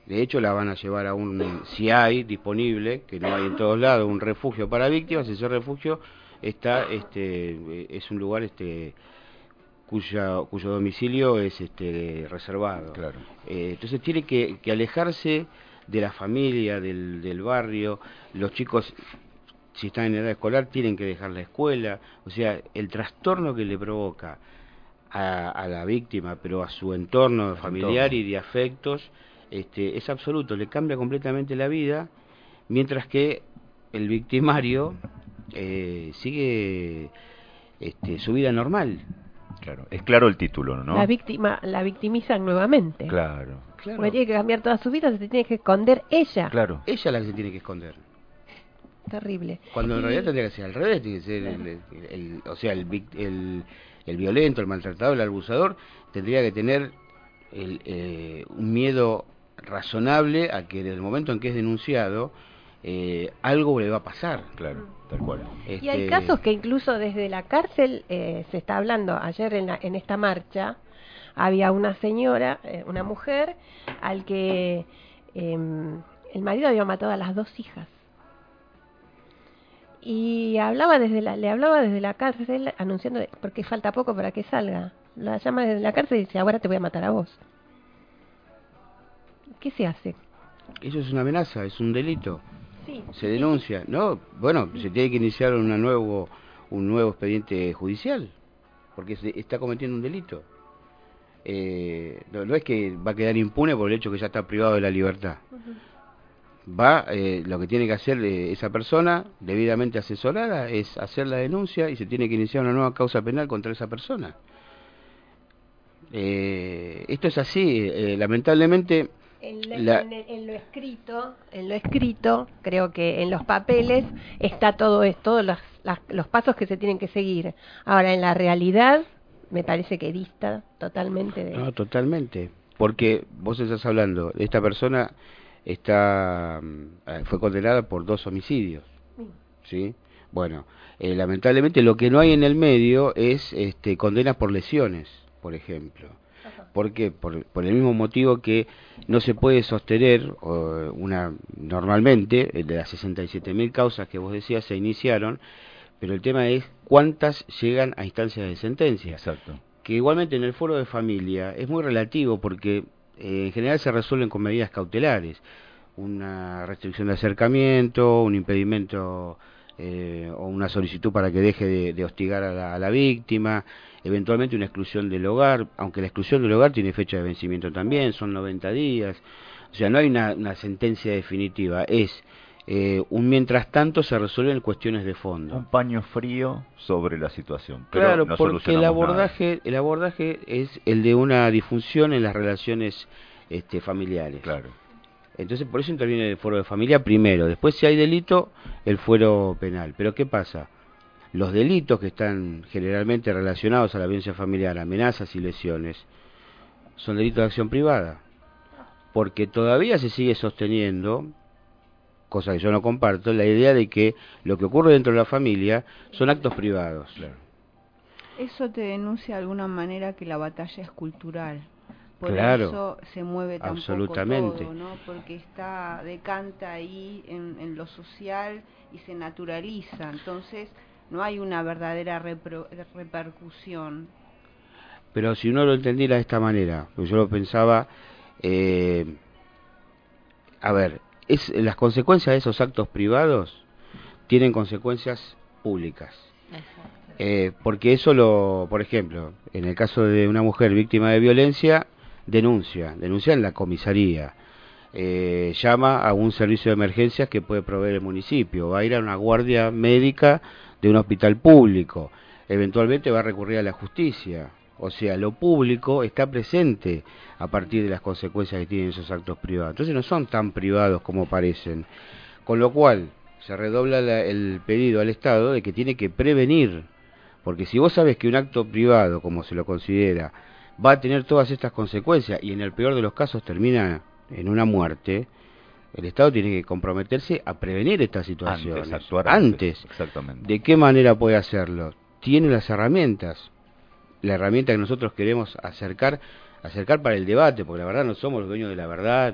[SPEAKER 16] De hecho, la van a llevar a un, si hay disponible, que no hay en todos lados, un refugio para víctimas. Ese refugio está, este, es un lugar, este, cuya, cuyo domicilio es, este, reservado.
[SPEAKER 10] Claro.
[SPEAKER 16] Eh, entonces tiene que, que alejarse de la familia, del, del barrio. Los chicos, si están en edad escolar, tienen que dejar la escuela. O sea, el trastorno que le provoca a, a la víctima, pero a su entorno familiar y de afectos, este, es absoluto, le cambia completamente la vida, mientras que el victimario eh, sigue este, su vida normal.
[SPEAKER 10] Claro, es claro el título, ¿no?
[SPEAKER 11] La víctima, la victimizan nuevamente.
[SPEAKER 10] Claro.
[SPEAKER 16] Claro.
[SPEAKER 11] Porque tiene que cambiar toda su vida, se tiene que esconder ella.
[SPEAKER 10] Claro.
[SPEAKER 16] Ella es la que se tiene que esconder.
[SPEAKER 11] Terrible.
[SPEAKER 16] Cuando en
[SPEAKER 11] Y-
[SPEAKER 16] realidad tendría que ser al revés, tiene que ser el, el- el- o sea, el, vic- el, el violento, el maltratador, el abusador, tendría que tener el, eh, un miedo razonable a que desde el momento en que es denunciado, eh, algo le va a pasar.
[SPEAKER 10] Claro, tal cual.
[SPEAKER 11] Y hay
[SPEAKER 16] Este,
[SPEAKER 11] casos que incluso desde la cárcel eh, se está hablando. Ayer en, la- en esta marcha había una señora, eh, una mujer, al que eh, el marido había matado a las dos hijas. Y hablaba desde la, le hablaba desde la cárcel anunciando, porque falta poco para que salga. La llama desde la cárcel y dice, ahora te voy a matar a vos. ¿Qué se hace?
[SPEAKER 16] Eso es una amenaza, es un delito.
[SPEAKER 11] Sí.
[SPEAKER 16] Se denuncia, ¿no? Bueno, se tiene que iniciar una nuevo, un nuevo expediente judicial, porque se está cometiendo un delito. Eh, no, no es que va a quedar impune por el hecho que ya está privado de la libertad. Va, eh, lo que tiene que hacer eh, esa persona, debidamente asesorada, es hacer la denuncia y se tiene que iniciar una nueva causa penal contra esa persona. Eh, esto es así, eh, lamentablemente.
[SPEAKER 11] En, la-
[SPEAKER 16] La-
[SPEAKER 11] en el- en lo escrito, en lo escrito, creo que en los papeles está todo esto, todos los, las- los pasos que se tienen que seguir. Ahora, en la realidad, me parece que dista totalmente de...
[SPEAKER 16] No, totalmente. Porque vos estás hablando, esta persona está mm, eh, fue condenada por dos homicidios, ¿sí? Bueno, eh, lamentablemente lo que no hay en el medio es este, condenas por lesiones, por ejemplo. ¿Por qué? Por, por el mismo motivo que no se puede sostener o, una normalmente, eh, de las sesenta y siete mil causas que vos decías se iniciaron, pero el tema es cuántas llegan a instancias de sentencia.
[SPEAKER 10] Exacto.
[SPEAKER 16] Que igualmente en el foro de familia es muy relativo porque eh, en general se resuelven con medidas cautelares, una restricción de acercamiento, un impedimento eh, o una solicitud para que deje de, de hostigar a la, a la víctima, eventualmente una exclusión del hogar, aunque la exclusión del hogar tiene fecha de vencimiento también, son noventa días, o sea, no hay una, una sentencia definitiva, es eh, un mientras tanto se resuelven cuestiones de fondo.
[SPEAKER 10] Un paño frío sobre la situación. Pero
[SPEAKER 16] Claro,
[SPEAKER 10] no
[SPEAKER 16] porque el
[SPEAKER 10] solucionamos
[SPEAKER 16] abordaje, el abordaje es el de una disfunción en las relaciones este, familiares.
[SPEAKER 10] Claro.
[SPEAKER 16] Entonces, por eso interviene el foro de familia primero. Después, si hay delito, el fuero penal. Pero ¿qué pasa? Los delitos que están generalmente relacionados a la violencia familiar, amenazas y lesiones, son delitos de acción privada. Porque todavía se sigue sosteniendo, cosa que yo no comparto, la idea de que lo que ocurre dentro de la familia son actos privados.
[SPEAKER 10] Claro.
[SPEAKER 14] Eso te denuncia de alguna manera que la batalla es cultural. Por
[SPEAKER 16] Claro,
[SPEAKER 14] eso se mueve tan
[SPEAKER 16] absolutamente.
[SPEAKER 14] poco todo, ¿no? Porque está decanta ahí en, en lo social y se naturaliza. Entonces no hay una verdadera repro- repercusión.
[SPEAKER 16] Pero si uno lo entendiera de esta manera, pues yo lo pensaba, eh, a ver, es, las consecuencias de esos actos privados tienen consecuencias públicas. Eh, porque eso lo, por ejemplo, en el caso de una mujer víctima de violencia, denuncia, denuncia en la comisaría, eh, llama a un servicio de emergencias que puede proveer el municipio, va a ir a una guardia médica de un hospital público, eventualmente va a recurrir a la justicia. O sea, lo público está presente a partir de las consecuencias que tienen esos actos privados. Entonces no son tan privados como parecen. Con lo cual, se redobla la, el pedido al Estado de que tiene que prevenir. Porque si vos sabes que un acto privado, como se lo considera, va a tener todas estas consecuencias y en el peor de los casos termina en una muerte, el Estado tiene que comprometerse a prevenir estas situaciones.
[SPEAKER 10] Antes, actuar
[SPEAKER 16] antes.
[SPEAKER 10] antes. Exactamente.
[SPEAKER 16] ¿De qué manera puede hacerlo? Tiene las herramientas. La herramienta que nosotros queremos acercar, acercar para el debate, porque la verdad no somos los dueños de la verdad,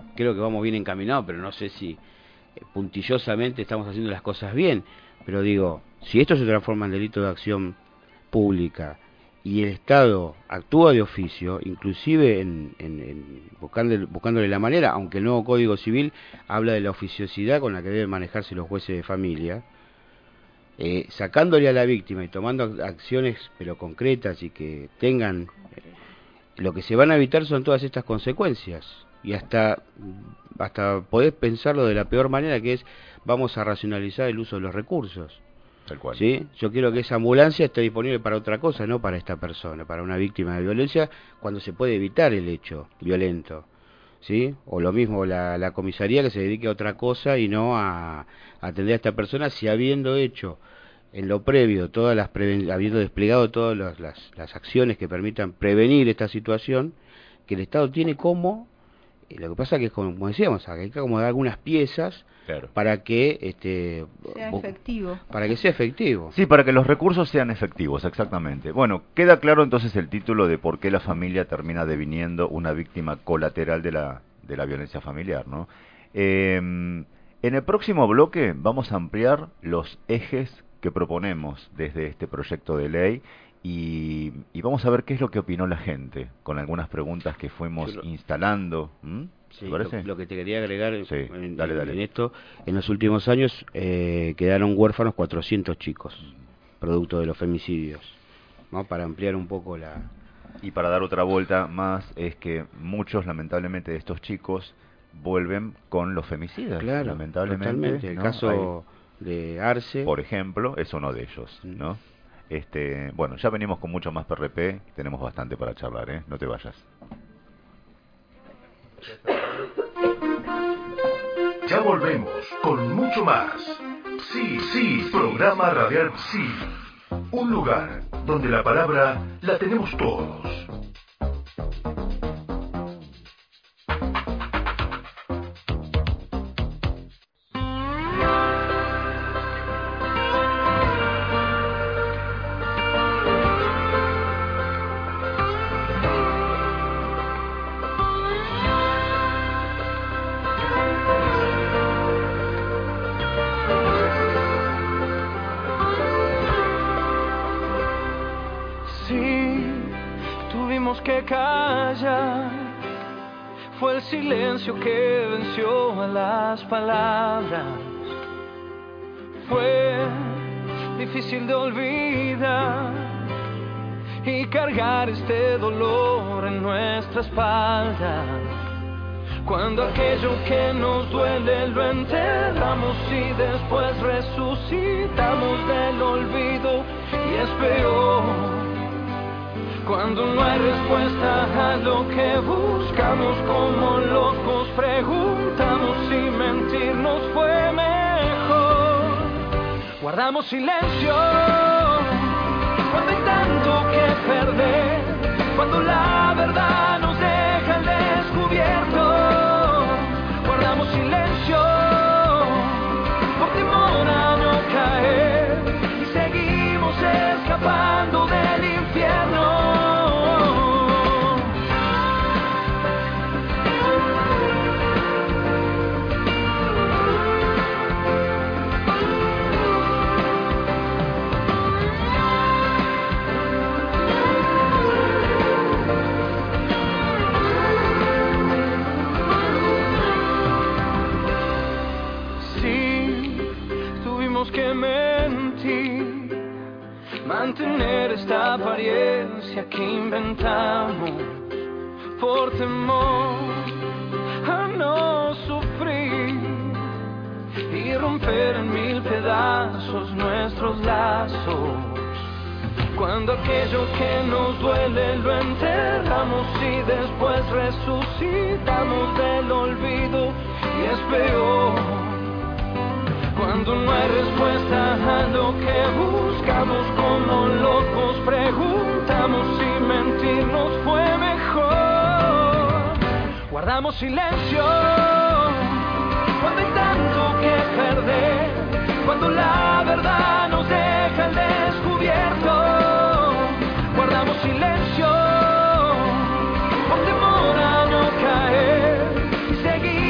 [SPEAKER 16] creo que vamos bien encaminados, pero no sé si eh, puntillosamente estamos haciendo las cosas bien. Pero digo, si esto se transforma en delito de acción pública y el Estado actúa de oficio, inclusive en, en, en buscándole, buscándole la manera, aunque el nuevo Código Civil habla de la oficiosidad con la que deben manejarse los jueces de familia, eh, sacándole a la víctima y tomando acciones pero concretas y que tengan, eh, lo que se van a evitar son todas estas consecuencias. Y hasta, hasta podés pensarlo de la peor manera, que es vamos a racionalizar el uso de los recursos.
[SPEAKER 10] Tal cual.
[SPEAKER 16] ¿Sí? Yo quiero que esa ambulancia esté disponible para otra cosa, no para esta persona, para una víctima de violencia, cuando se puede evitar el hecho violento. ¿Sí? O lo mismo la, la comisaría que se dedique a otra cosa y no a, a atender a esta persona, si habiendo hecho en lo previo, todas las preven habiendo desplegado todas las, las, las acciones que permitan prevenir esta situación, que el Estado tiene como... Lo que pasa que es como decíamos, hay que acomodar algunas piezas
[SPEAKER 10] claro.
[SPEAKER 16] para que este
[SPEAKER 14] sea efectivo.
[SPEAKER 16] Para que sea efectivo.
[SPEAKER 10] Sí, para que los recursos sean efectivos, exactamente. Bueno, queda claro entonces el título de por qué la familia termina deviniendo una víctima colateral de la de la violencia familiar, ¿no? Eh, en el próximo bloque vamos a ampliar los ejes que proponemos desde este proyecto de ley. Y, y vamos a ver qué es lo que opinó la gente, con algunas preguntas que fuimos lo, instalando. ¿Mm?
[SPEAKER 16] Sí, ¿te parece? Lo, lo que te quería agregar
[SPEAKER 10] sí,
[SPEAKER 16] en,
[SPEAKER 10] dale, dale.
[SPEAKER 16] en esto, en los últimos años eh, quedaron huérfanos cuatrocientos chicos, producto de los femicidios, ¿no? Para ampliar un poco la...
[SPEAKER 10] Y para dar otra vuelta más, es que muchos, lamentablemente, de estos chicos vuelven con los femicidas.
[SPEAKER 16] Claro,
[SPEAKER 10] lamentablemente.
[SPEAKER 16] Totalmente. El
[SPEAKER 10] ¿no?
[SPEAKER 16] caso Hay, de Arce,
[SPEAKER 10] por ejemplo, es uno de ellos, ¿no? Este, bueno, ya venimos con mucho más P R P, tenemos bastante para charlar, ¿eh? No te vayas.
[SPEAKER 5] Ya volvemos con mucho más. Sí, sí, programa radial Sí. Un lugar donde la palabra la tenemos todos.
[SPEAKER 17] Que calla, fue el silencio que venció a las palabras. Fue difícil de olvidar y cargar este dolor en nuestra espalda. Cuando aquello que nos duele lo enterramos y después resucitamos del olvido, y es peor cuando no hay respuesta a lo que buscamos, como locos preguntamos si mentirnos fue mejor. Guardamos silencio cuando hay tanto que perder, cuando la verdad nos deja al descubierto. Guardamos silencio por temor a no caer y seguimos escapando del infierno. Que mentir, mantener esta apariencia que inventamos por temor a no sufrir y romper en mil pedazos nuestros lazos. Cuando aquello que nos duele lo enterramos y después resucitamos del olvido, y es peor cuando no hay respuesta a lo que buscamos, como locos preguntamos si mentirnos fue mejor. Guardamos silencio cuando hay tanto que perder, cuando la verdad nos deja al descubierto. Guardamos silencio por temor a no caer y seguir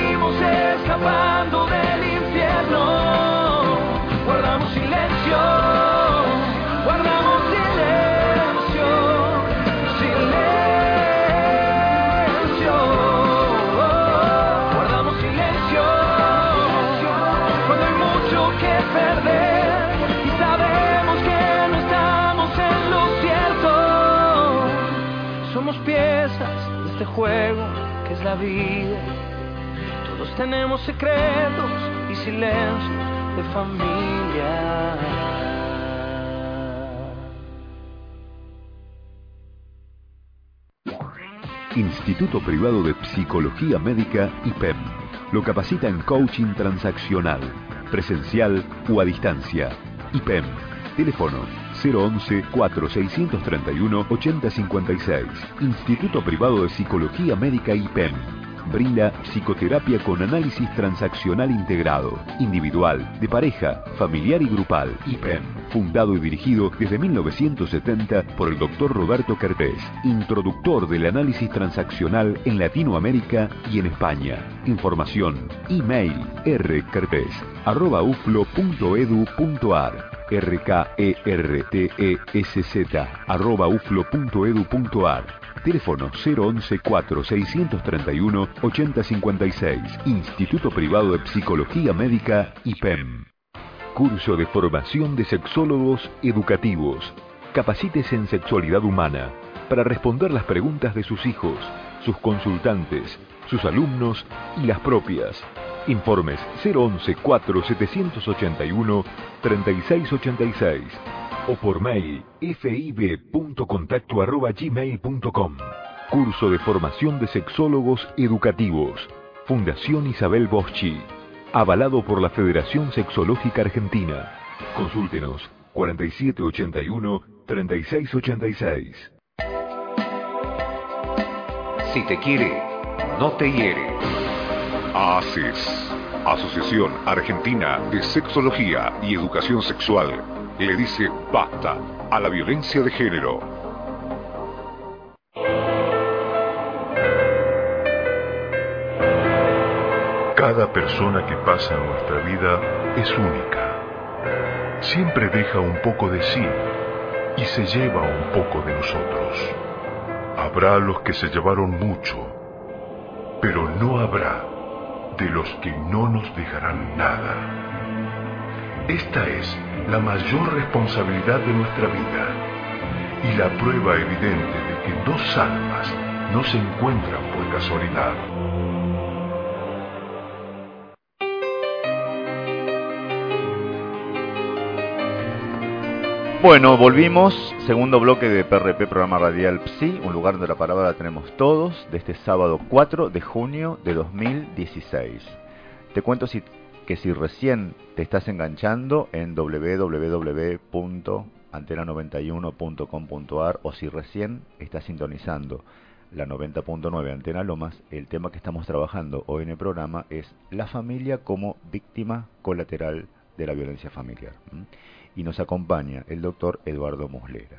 [SPEAKER 17] somos piezas de este juego que es la vida. Todos tenemos secretos y silencios de familia.
[SPEAKER 1] Instituto Privado de Psicología Médica I P E M. Lo capacita en coaching transaccional, presencial o a distancia. I P E M. Teléfono cero once, cuatro seiscientos treinta y uno, ochenta cincuenta y seis. Instituto Privado de Psicología Médica I P E M. Brinda psicoterapia con análisis transaccional integrado, individual, de pareja, familiar y grupal. I P E M. Fundado y dirigido desde mil novecientos setenta por el doctor Roberto Kertész, introductor del análisis transaccional en Latinoamérica y en España. Información, email rkertész arroba uflo punto edu punto ar. R K E R T E S Z arroba uflo punto edu punto ar. Teléfono cero once, cuatro seiscientos treinta y uno, ochenta cincuenta y seis. Instituto Privado de Psicología Médica I P E M. Curso de formación de sexólogos educativos. Capacítese en sexualidad humana para responder las preguntas de sus hijos, sus consultantes, sus alumnos y las propias. Informes cero once, cuatro setecientos ochenta y uno, treinta y seis ochenta y seis o por mail fib punto contacto arroba gmail punto com. Curso de formación de sexólogos educativos. Fundación Isabel Boschi. Avalado por la Federación Sexológica Argentina. Consúltenos cuarenta y siete ochenta y uno, treinta y seis ochenta y seis.
[SPEAKER 18] Si te quiere, no te hiere. AASES, Asociación Argentina de Sexología y Educación Sexual, le dice basta a la violencia de género.
[SPEAKER 5] Cada persona que pasa en nuestra vida es única. Siempre deja un poco de sí y se lleva un poco de nosotros. Habrá los que se llevaron mucho, pero no habrá de los que no nos dejarán nada. Esta es la mayor responsabilidad de nuestra vida y la prueba evidente de que dos almas no se encuentran por casualidad.
[SPEAKER 10] Bueno, volvimos, segundo bloque de P R P, programa radial Psi, un lugar donde la palabra la tenemos todos, de este sábado cuatro de junio de dos mil dieciséis. Te cuento si, que si recién te estás enganchando en doble u doble u doble u punto antena noventa y uno punto com punto ar o si recién estás sintonizando la noventa punto nueve Antena Lomas, el tema que estamos trabajando hoy en el programa es la familia como víctima colateral de la violencia familiar. ¿Mm? Y nos acompaña el doctor Eduardo Muslera.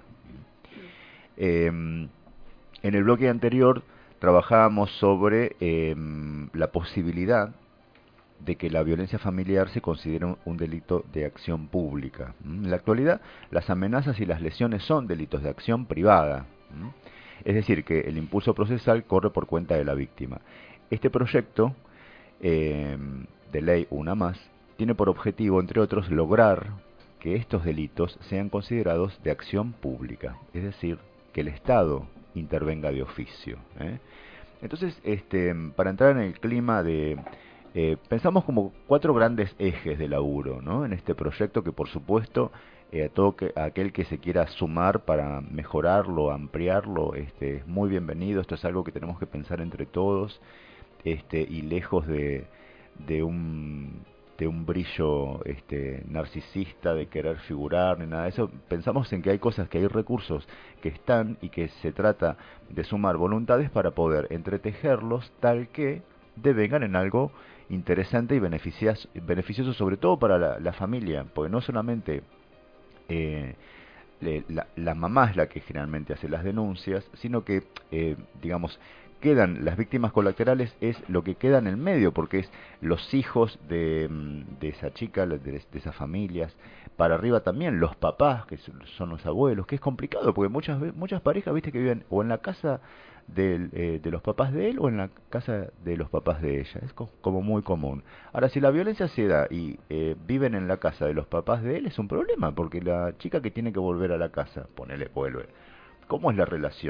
[SPEAKER 10] Eh, en el bloque anterior trabajábamos sobre eh, la posibilidad de que la violencia familiar se considere un, un delito de acción pública. En la actualidad, las amenazas y las lesiones son delitos de acción privada. Es decir, que el impulso procesal corre por cuenta de la víctima. Este proyecto eh, de ley, una más, tiene por objetivo, entre otros, lograr que estos delitos sean considerados de acción pública, es decir, que el Estado intervenga de oficio. ¿eh? Entonces, este, para entrar en el clima de... Eh, pensamos como cuatro grandes ejes de laburo, ¿no? En este proyecto que, por supuesto, eh, a todo que, a aquel que se quiera sumar para mejorarlo, ampliarlo, este, es muy bienvenido. Esto es algo que tenemos que pensar entre todos, este, y lejos de, de un... de un brillo este, narcisista, de querer figurar, ni nada de eso. Pensamos en que hay cosas, que hay recursos que están y que se trata de sumar voluntades para poder entretejerlos tal que devengan en algo interesante y beneficioso, beneficioso sobre todo para la, la familia, porque no solamente eh, la, la mamá es la que generalmente hace las denuncias, sino que, eh, digamos, quedan las víctimas colaterales, es lo que queda en el medio, porque es los hijos de, de esa chica, de, de esas familias, para arriba también los papás, que son los abuelos, que es complicado, porque muchas muchas parejas, viste, que viven o en la casa de, eh, de los papás de él o en la casa de los papás de ella, es co como muy común. Ahora, si la violencia se da y eh, viven en la casa de los papás de él, es un problema, porque la chica que tiene que volver a la casa, ponele, vuelve, ¿cómo es la relación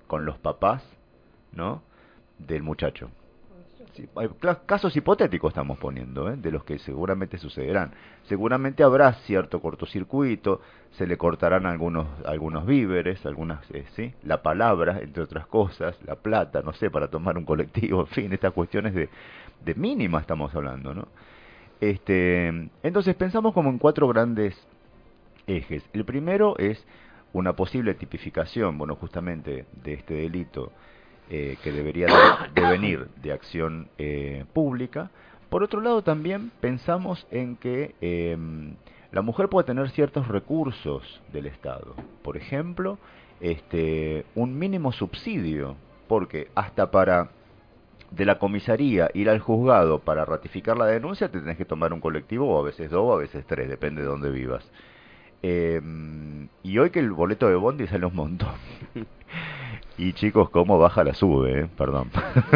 [SPEAKER 10] con los papás, ¿no?, del muchacho. Sí, hay casos hipotéticos estamos poniendo, ¿eh?, de los que seguramente sucederán. Seguramente habrá cierto cortocircuito, se le cortarán algunos algunos víveres, algunas, eh, sí, la palabra, entre otras cosas, la plata, no sé, para tomar un colectivo, en fin, estas cuestiones de, de mínima estamos hablando, ¿no? Este, entonces pensamos como en cuatro grandes ejes. El primero es una posible tipificación, bueno, justamente de este delito, Eh, que debería de, de venir de acción eh, pública. Por otro lado, también pensamos en que eh, la mujer puede tener ciertos recursos del Estado. Por ejemplo, este, un mínimo subsidio, porque hasta para de la comisaría ir al juzgado para ratificar la denuncia te tenés que tomar un colectivo, o a veces dos, o a veces tres, depende de dónde vivas. Eh, y hoy que el boleto de bondi sale un montón. Y chicos, cómo baja la sube, eh? Perdón.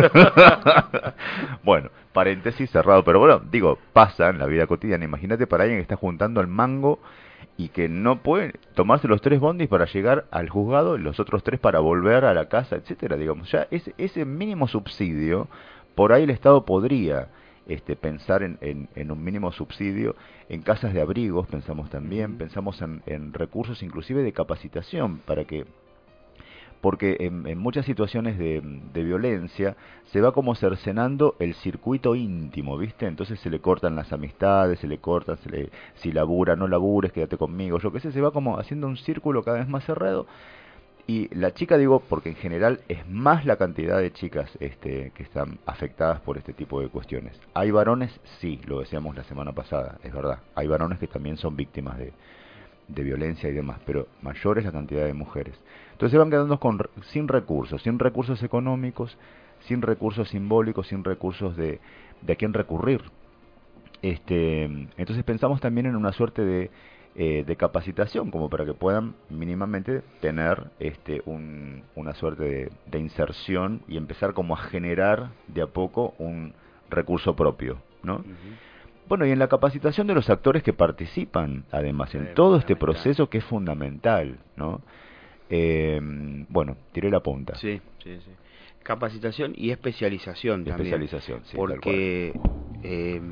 [SPEAKER 10] Bueno, paréntesis cerrado, pero bueno, digo, pasa en la vida cotidiana. Imagínate para alguien que está juntando el mango y que no puede tomarse los tres bondis para llegar al juzgado y los otros tres para volver a la casa, etcétera. Digamos, ya ese, ese mínimo subsidio, por ahí el Estado podría este, pensar en, en, en un mínimo subsidio. En casas de abrigos pensamos también, pensamos en, en recursos inclusive de capacitación para que... Porque en, en muchas situaciones de, de violencia se va como cercenando el circuito íntimo, ¿viste? Entonces se le cortan las amistades, se le cortan, se le, si labura, no labures, quédate conmigo, yo qué sé, se va como haciendo un círculo cada vez más cerrado. Y la chica, digo, porque en general es más la cantidad de chicas este, que están afectadas por este tipo de cuestiones. Hay varones, sí, lo decíamos la semana pasada, es verdad, hay varones que también son víctimas de... de violencia y demás, pero mayor es la cantidad de mujeres. Entonces se van quedando con, sin recursos, sin recursos económicos, sin recursos simbólicos, sin recursos de, de a quién recurrir. Este, entonces pensamos también en una suerte de, eh, de capacitación, como para que puedan mínimamente tener este, un, una suerte de, de inserción y empezar como a generar de a poco un recurso propio, ¿no? Uh-huh. Bueno, y en la capacitación de los actores que participan, además, en todo este proceso que es fundamental, ¿no? Eh, bueno, tiré la punta.
[SPEAKER 16] Sí, sí, sí. Capacitación y especialización también.
[SPEAKER 10] Especialización, sí,
[SPEAKER 16] porque eh,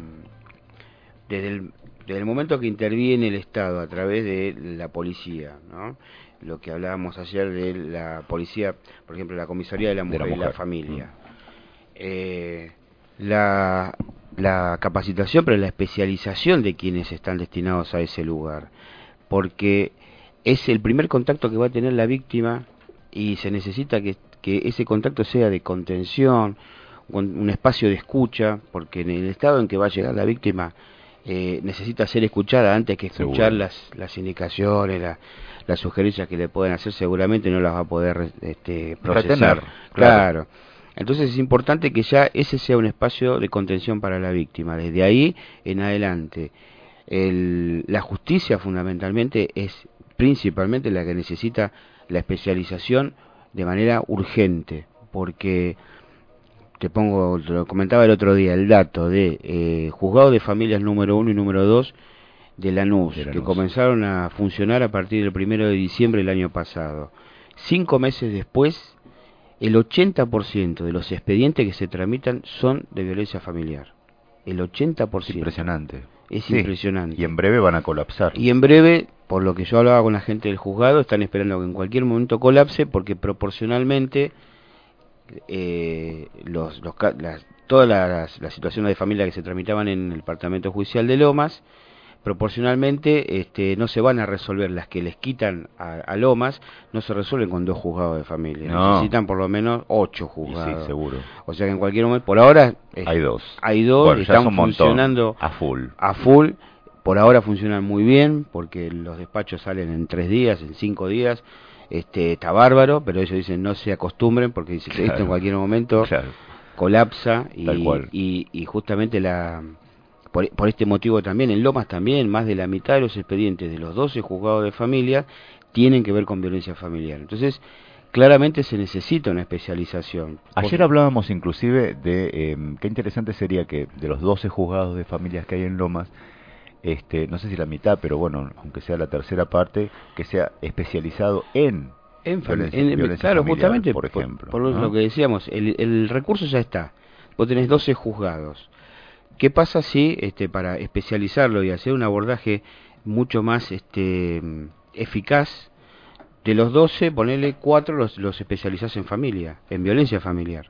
[SPEAKER 16] desde, el, desde el momento que interviene el Estado a través de la policía, ¿no? Lo que hablábamos ayer de la policía, por ejemplo, la comisaría de la mujer, de la mujer. y la familia. Mm. Eh, la... la capacitación, pero la especialización de quienes están destinados a ese lugar, porque es el primer contacto que va a tener la víctima y se necesita que, que ese contacto sea de contención, un, un espacio de escucha, porque en el estado en que va a llegar la víctima eh, necesita ser escuchada antes que escuchar las, las indicaciones, la, las sugerencias que le pueden hacer, seguramente no las va a poder este, procesar. Retener, claro. claro. Entonces es importante que ya ese sea un espacio de contención para la víctima. Desde ahí en adelante, el, la justicia fundamentalmente es principalmente la que necesita la especialización de manera urgente, porque te pongo, te lo comentaba el otro día, el dato de eh, juzgado de familias número uno y número dos de Lanús, de Lanús, que comenzaron a funcionar a partir del primero de diciembre del año pasado. Cinco meses después, el ochenta por ciento de los expedientes que se tramitan son de violencia familiar. El ochenta por ciento.
[SPEAKER 10] Impresionante.
[SPEAKER 16] Es
[SPEAKER 10] sí.
[SPEAKER 16] impresionante.
[SPEAKER 10] Y en breve van a colapsar.
[SPEAKER 16] Y en breve, por lo que yo hablaba con la gente del juzgado, están esperando que en cualquier momento colapse, porque proporcionalmente eh, los, los, las, todas las, las situaciones de familia que se tramitaban en el Departamento Judicial de Lomas, proporcionalmente este, no se van a resolver. Las que les quitan a, a Lomas no se resuelven con dos juzgados de familia, no. necesitan por lo menos ocho juzgados.
[SPEAKER 10] Sí, seguro.
[SPEAKER 16] O sea que en cualquier momento, por ahora es,
[SPEAKER 10] hay dos,
[SPEAKER 16] hay dos, bueno, están funcionando
[SPEAKER 10] a full.
[SPEAKER 16] a full, por ahora funcionan muy bien, porque los despachos salen en tres días, en cinco días, este está bárbaro, pero ellos dicen no se acostumbren, porque dicen que claro. esto en cualquier momento claro. colapsa, y, y, y justamente la... Por, por este motivo también, en Lomas también, más de la mitad de los expedientes de los doce juzgados de familia tienen que ver con violencia familiar. Entonces, claramente se necesita una especialización.
[SPEAKER 10] Ayer porque... hablábamos inclusive de eh, qué interesante sería que de los doce juzgados de familias que hay en Lomas, este, no sé si la mitad, pero bueno, aunque sea la tercera parte, que sea especializado en
[SPEAKER 16] En fami-
[SPEAKER 10] violencia,
[SPEAKER 16] en-
[SPEAKER 10] violencia
[SPEAKER 16] claro,
[SPEAKER 10] familiar,
[SPEAKER 16] justamente
[SPEAKER 10] por
[SPEAKER 16] por,
[SPEAKER 10] ejemplo.
[SPEAKER 16] por
[SPEAKER 10] ¿no?
[SPEAKER 16] lo que decíamos, el, el recurso ya está. Vos tenés doce juzgados. ¿Qué pasa si, este, para especializarlo y hacer un abordaje mucho más este, eficaz, de los doce, ponele cuatro los, los especializás en familia, en violencia familiar?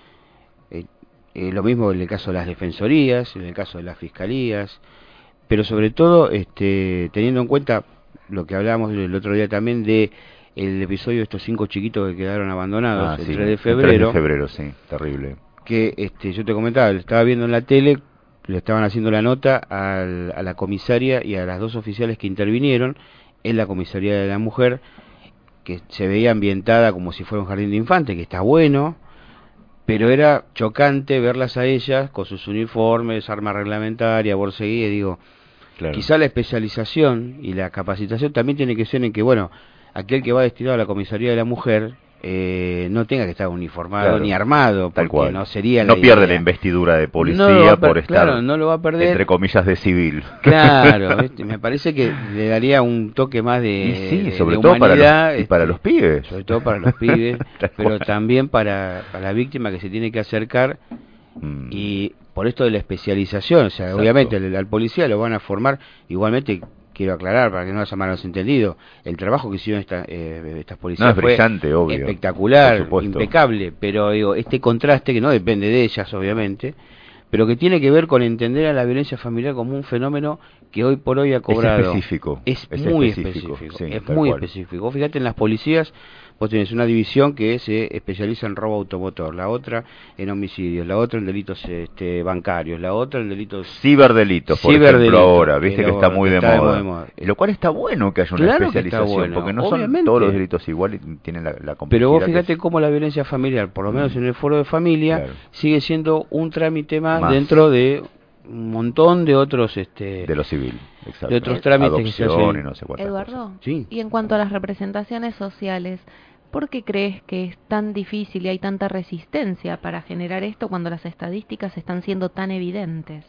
[SPEAKER 16] Eh, eh, lo mismo en el caso de las defensorías, en el caso de las fiscalías, pero sobre todo este, teniendo en cuenta lo que hablábamos el otro día también de el episodio de estos cinco chiquitos que quedaron abandonados
[SPEAKER 10] Ah,
[SPEAKER 16] el
[SPEAKER 10] sí,
[SPEAKER 16] tres de
[SPEAKER 10] el
[SPEAKER 16] febrero.
[SPEAKER 10] tres de febrero, sí, terrible.
[SPEAKER 16] Que este, yo te comentaba, estaba viendo en la tele, le estaban haciendo la nota al, a la comisaria y a las dos oficiales que intervinieron en la comisaría de la mujer, que se veía ambientada como si fuera un jardín de infantes, que está bueno, pero era chocante verlas a ellas con sus uniformes, arma reglamentaria, borseguía, y digo,
[SPEAKER 10] claro.
[SPEAKER 16] Quizá la especialización y la capacitación también tiene que ser en que, bueno, aquel que va destinado a la comisaría de la mujer eh, no tenga que estar uniformado
[SPEAKER 10] Claro,
[SPEAKER 16] ni armado,
[SPEAKER 10] tal
[SPEAKER 16] porque
[SPEAKER 10] cual.
[SPEAKER 16] no sería
[SPEAKER 10] No
[SPEAKER 16] la
[SPEAKER 10] pierde
[SPEAKER 16] idea.
[SPEAKER 10] la investidura de policía
[SPEAKER 16] No lo va a per-
[SPEAKER 10] por estar,
[SPEAKER 16] claro, no lo va a perder.
[SPEAKER 10] entre comillas, de civil.
[SPEAKER 16] Claro, ¿viste? Me parece que le daría un toque más de,
[SPEAKER 10] Y sí,
[SPEAKER 16] de-
[SPEAKER 10] sobre
[SPEAKER 16] de
[SPEAKER 10] todo para
[SPEAKER 16] humanidad,
[SPEAKER 10] los, y
[SPEAKER 16] este,
[SPEAKER 10] para los pibes.
[SPEAKER 16] sobre todo para los pibes,
[SPEAKER 10] Tal
[SPEAKER 16] pero
[SPEAKER 10] cual.
[SPEAKER 16] también para, para la víctima que se tiene que acercar.
[SPEAKER 10] Mm.
[SPEAKER 16] Y por esto de la especialización, o sea,
[SPEAKER 10] Exacto.
[SPEAKER 16] obviamente al, al policía lo van a formar, igualmente quiero aclarar para que no haya malos entendidos, el trabajo que hicieron esta, eh, estas policías
[SPEAKER 10] No, es
[SPEAKER 16] fue
[SPEAKER 10] brillante, obvio,
[SPEAKER 16] espectacular,
[SPEAKER 10] por supuesto.
[SPEAKER 16] impecable, pero digo, este contraste que no depende de ellas obviamente, pero que tiene que ver con entender a la violencia familiar como un fenómeno que hoy por hoy ha cobrado.
[SPEAKER 10] Es específico.
[SPEAKER 16] Es,
[SPEAKER 10] es
[SPEAKER 16] muy
[SPEAKER 10] específico,
[SPEAKER 16] específico,
[SPEAKER 10] sí,
[SPEAKER 16] es
[SPEAKER 10] tal
[SPEAKER 16] muy
[SPEAKER 10] cual.
[SPEAKER 16] específico. Vos fíjate en las policías, vos tenés una división que se especializa en robo automotor, la otra en homicidios, la otra en delitos este, bancarios, la otra en delitos...
[SPEAKER 10] Ciberdelitos, por
[SPEAKER 16] Ciberdelito,
[SPEAKER 10] ejemplo, ahora, viste
[SPEAKER 16] que
[SPEAKER 10] que
[SPEAKER 16] lo-
[SPEAKER 10] está muy de
[SPEAKER 16] está de
[SPEAKER 10] moda.
[SPEAKER 16] muy de moda.
[SPEAKER 10] Lo cual está bueno que haya una
[SPEAKER 16] Claro que está
[SPEAKER 10] especialización,
[SPEAKER 16] bueno,
[SPEAKER 10] porque no
[SPEAKER 16] obviamente.
[SPEAKER 10] son todos los delitos iguales y tienen la, la complejidad.
[SPEAKER 16] Pero vos
[SPEAKER 10] que
[SPEAKER 16] fíjate
[SPEAKER 10] es-
[SPEAKER 16] cómo la violencia familiar, por lo menos en el foro de familia,
[SPEAKER 10] Claro.
[SPEAKER 16] sigue siendo un trámite más,
[SPEAKER 10] Más.
[SPEAKER 16] dentro de un montón de otros este
[SPEAKER 10] de lo civil, exacto.
[SPEAKER 16] de otros trámites que se
[SPEAKER 10] Adopción
[SPEAKER 16] hacen.
[SPEAKER 10] y no sé cuántas
[SPEAKER 6] Eduardo,
[SPEAKER 10] cosas.
[SPEAKER 16] Sí.
[SPEAKER 6] y en cuanto a las representaciones sociales, ¿por qué crees que es tan difícil y hay tanta resistencia para generar esto cuando las estadísticas están siendo tan evidentes?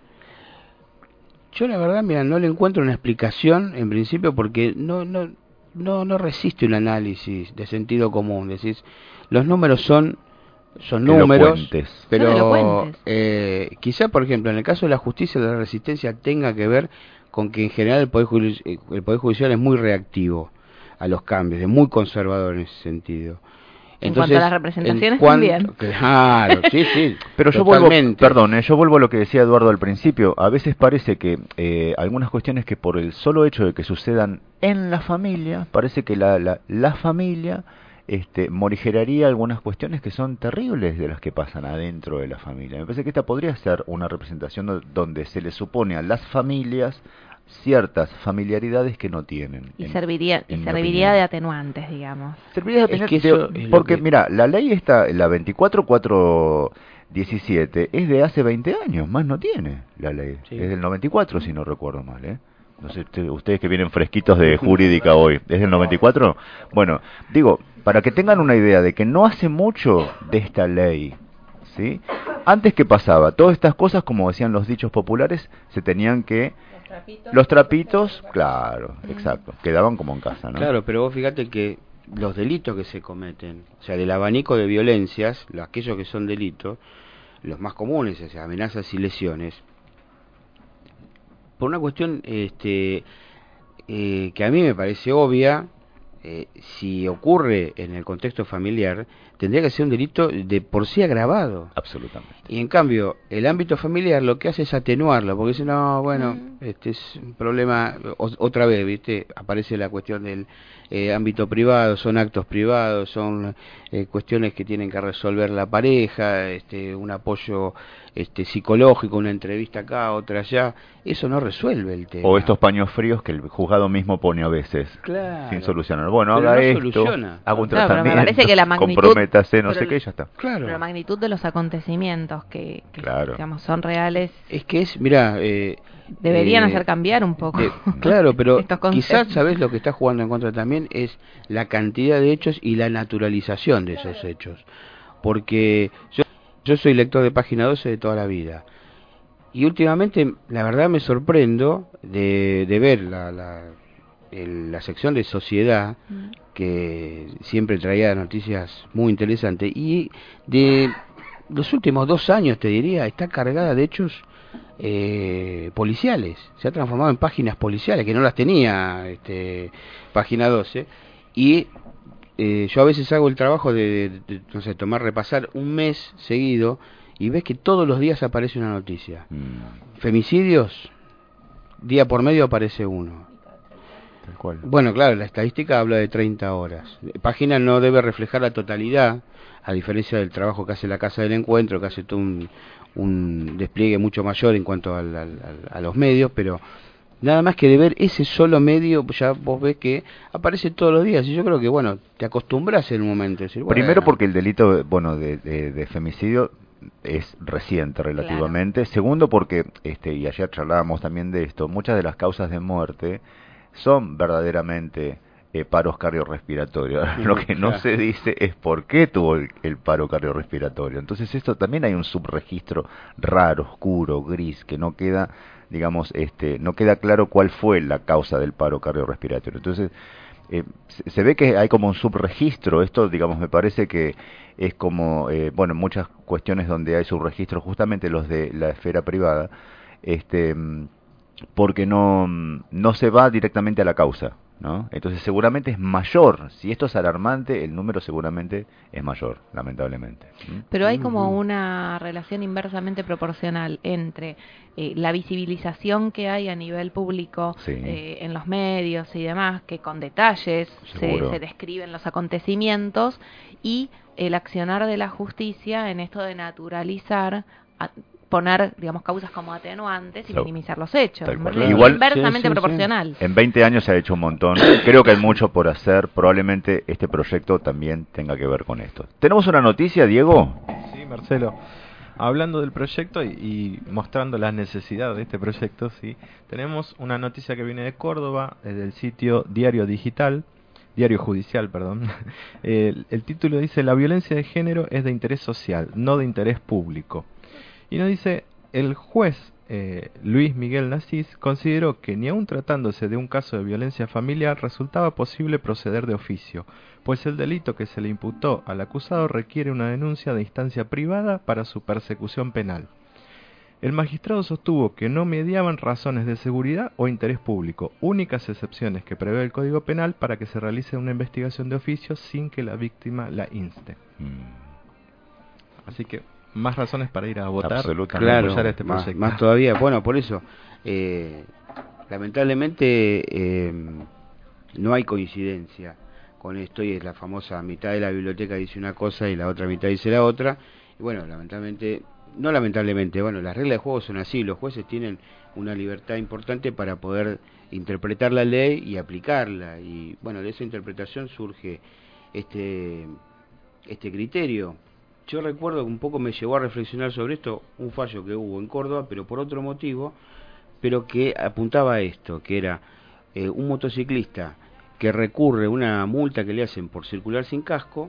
[SPEAKER 16] Yo la verdad, mira, no le encuentro una explicación en principio porque no no no no resiste un análisis de sentido común. Decís, los números son son números,
[SPEAKER 10] Elocuentes.
[SPEAKER 16] pero
[SPEAKER 6] Son elocuentes.
[SPEAKER 16] eh, quizá, por ejemplo, en el caso de la justicia, la resistencia tenga que ver con que en general el poder, judi- eh, el poder judicial es muy reactivo a los cambios, es muy conservador en ese sentido.
[SPEAKER 6] En cuanto a las representaciones
[SPEAKER 16] en cuanto-
[SPEAKER 6] también.
[SPEAKER 16] Claro, sí, sí.
[SPEAKER 10] Pero yo vuelvo,
[SPEAKER 16] totalmente.
[SPEAKER 10] perdón, eh, yo vuelvo a lo que decía Eduardo al principio. A veces parece que eh, algunas cuestiones que por el solo hecho de que sucedan en la familia, parece que la, la, la familia este, morigeraría algunas cuestiones que son terribles de las que pasan adentro de la familia. Me parece que esta podría ser una representación do- donde se le supone a las familias ciertas familiaridad que no tienen.
[SPEAKER 6] Y
[SPEAKER 10] en-
[SPEAKER 6] serviría, y
[SPEAKER 10] en mi
[SPEAKER 6] serviría
[SPEAKER 10] opinión.
[SPEAKER 6] de atenuantes, digamos.
[SPEAKER 10] Serviría de
[SPEAKER 16] Es
[SPEAKER 10] atenuante,
[SPEAKER 16] que eso
[SPEAKER 10] de-
[SPEAKER 16] es lo
[SPEAKER 10] porque
[SPEAKER 16] que-
[SPEAKER 10] mira, la ley esta, la veinticuatro mil cuatrocientos diecisiete, es de hace veinte años, más no tiene la ley.
[SPEAKER 16] Sí.
[SPEAKER 10] Es del noventa y cuatro, si no recuerdo mal, ¿eh? No sé, usted- ustedes que vienen fresquitos de jurídica hoy, ¿es del noventa y cuatro? Bueno, digo, para que tengan una idea de que no hace mucho de esta ley, ¿sí? Antes, ¿qué pasaba? Todas estas cosas, como decían los dichos populares, se tenían que... Los trapitos, claro, exacto, quedaban como en casa, ¿no?
[SPEAKER 16] Claro, pero vos fíjate que los delitos que se cometen, o sea, del abanico de violencias, los- aquellos que son delitos, los más comunes, o sea, amenazas y lesiones, por una cuestión este, eh, que a mí me parece obvia, eh, si ocurre en el contexto familiar, tendría que ser un delito de por sí agravado.
[SPEAKER 10] Absolutamente.
[SPEAKER 16] Y en cambio, el ámbito familiar lo que hace es atenuarlo, porque dice, no, bueno, este es un problema, o- otra vez, ¿viste? Aparece la cuestión del eh, ámbito privado, son actos privados, son eh, cuestiones que tienen que resolver la pareja, este, un apoyo este, psicológico, una entrevista acá, otra allá, eso no resuelve el tema.
[SPEAKER 10] O estos paños fríos que el juzgado mismo pone a veces,
[SPEAKER 16] Claro.
[SPEAKER 10] sin solucionar. Bueno,
[SPEAKER 16] Pero
[SPEAKER 10] haga
[SPEAKER 16] no
[SPEAKER 10] esto,
[SPEAKER 16] soluciona.
[SPEAKER 10] haga un
[SPEAKER 6] Claro, pero me
[SPEAKER 10] tratamiento,
[SPEAKER 6] parece que la magnitud-
[SPEAKER 10] comprométase, no
[SPEAKER 6] pero
[SPEAKER 10] sé
[SPEAKER 6] el-
[SPEAKER 10] qué, y ya está.
[SPEAKER 16] Claro.
[SPEAKER 6] La magnitud de los acontecimientos que, que,
[SPEAKER 10] Claro.
[SPEAKER 6] digamos, son reales,
[SPEAKER 16] Es que es, mira, eh,
[SPEAKER 6] deberían
[SPEAKER 16] eh,
[SPEAKER 6] hacer cambiar un poco.
[SPEAKER 16] de- claro, pero
[SPEAKER 6] estos conceptos.
[SPEAKER 16] quizás, ¿sabes lo que está jugando en contra también? Es la cantidad de hechos y la naturalización de esos hechos. Porque yo, yo soy lector de Página doce de toda la vida. Y últimamente, la verdad, me sorprendo de, de ver la, la, el- la sección de sociedad que siempre traía noticias muy interesantes. Y de los últimos dos años, te diría, está cargada de hechos eh, policiales. Se ha transformado en páginas policiales, que no las tenía este, Página doce. Y eh, yo a veces hago el trabajo de, de, de no sé, tomar, repasar un mes seguido, y ves que todos los días aparece una noticia. Mm. Femicidios, día por medio aparece uno.
[SPEAKER 10] Tal cual.
[SPEAKER 16] Bueno, claro, la estadística habla de treinta horas. Página no debe reflejar la totalidad, a diferencia del trabajo que hace la Casa del Encuentro, que hace todo un, un despliegue mucho mayor en cuanto al, al, al, a los medios, pero nada más que de ver ese solo medio, ya vos ves que aparece todos los días. Y yo creo que, bueno, te acostumbras en un momento. Decir, bueno,
[SPEAKER 10] primero porque el delito, bueno, de, de, de femicidio es reciente relativamente. Claro. Segundo porque, este, y ayer charlábamos también de esto, muchas de las causas de muerte son verdaderamente eh, paros cardiorrespiratorios. Lo que no se dice es por qué tuvo el, el paro cardiorrespiratorio. Entonces esto también hay un subregistro raro, oscuro, gris, que no queda, digamos, este, no queda claro cuál fue la causa del paro cardiorrespiratorio. Entonces eh, se, se ve que hay como un subregistro. Esto, digamos, me parece que es como, eh, bueno, en muchas cuestiones donde hay subregistros, justamente los de la esfera privada, este, porque no, no se va directamente a la causa, ¿no? Entonces seguramente es mayor. Si esto es alarmante, el número seguramente es mayor, lamentablemente.
[SPEAKER 6] Pero hay como una relación inversamente proporcional entre eh, la visibilización que hay a nivel público, sí, eh, en los medios y demás, que con detalles se, se describen los acontecimientos, y el accionar de la justicia en esto de naturalizar, a, poner, digamos, causas como atenuantes y minimizar los hechos.
[SPEAKER 10] Igual,
[SPEAKER 6] inversamente
[SPEAKER 10] sí, sí,
[SPEAKER 6] proporcional.
[SPEAKER 10] Sí. En veinte años se ha hecho un montón. Creo que hay mucho por hacer. Probablemente este proyecto también tenga que ver con esto. ¿Tenemos una noticia, Diego?
[SPEAKER 13] Sí, Marcelo. Hablando del proyecto y, y mostrando la necesidad de este proyecto, sí, tenemos una noticia que viene de Córdoba, desde el sitio Diario Digital, Diario Judicial, perdón. el, el título dice: la violencia de género es de interés social, no de interés público. Y nos dice: el juez eh, Luis Miguel Nasís consideró que ni aun tratándose de un caso de violencia familiar resultaba posible proceder de oficio, pues el delito que se le imputó al acusado requiere una denuncia de instancia privada para su persecución penal. El magistrado sostuvo que no mediaban razones de seguridad o interés público, únicas excepciones que prevé el Código Penal para que se realice una investigación de oficio sin que la víctima la inste. Mm. Así que más razones para ir a votar,
[SPEAKER 16] claro,
[SPEAKER 13] apoyar este
[SPEAKER 16] más,
[SPEAKER 13] proyecto.
[SPEAKER 16] Más todavía, bueno, por eso, eh, lamentablemente eh, no hay coincidencia con esto, y es la famosa mitad de la biblioteca dice una cosa y la otra mitad dice la otra, y bueno, lamentablemente, no lamentablemente, bueno, las reglas de juego son así, los jueces tienen una libertad importante para poder interpretar la ley y aplicarla, y bueno, de esa interpretación surge este, este criterio. Yo recuerdo que un poco me llevó a reflexionar sobre esto, un fallo que hubo en Córdoba, pero por otro motivo, pero que apuntaba a esto, que era eh, un motociclista que recurre a una multa que le hacen por circular sin casco.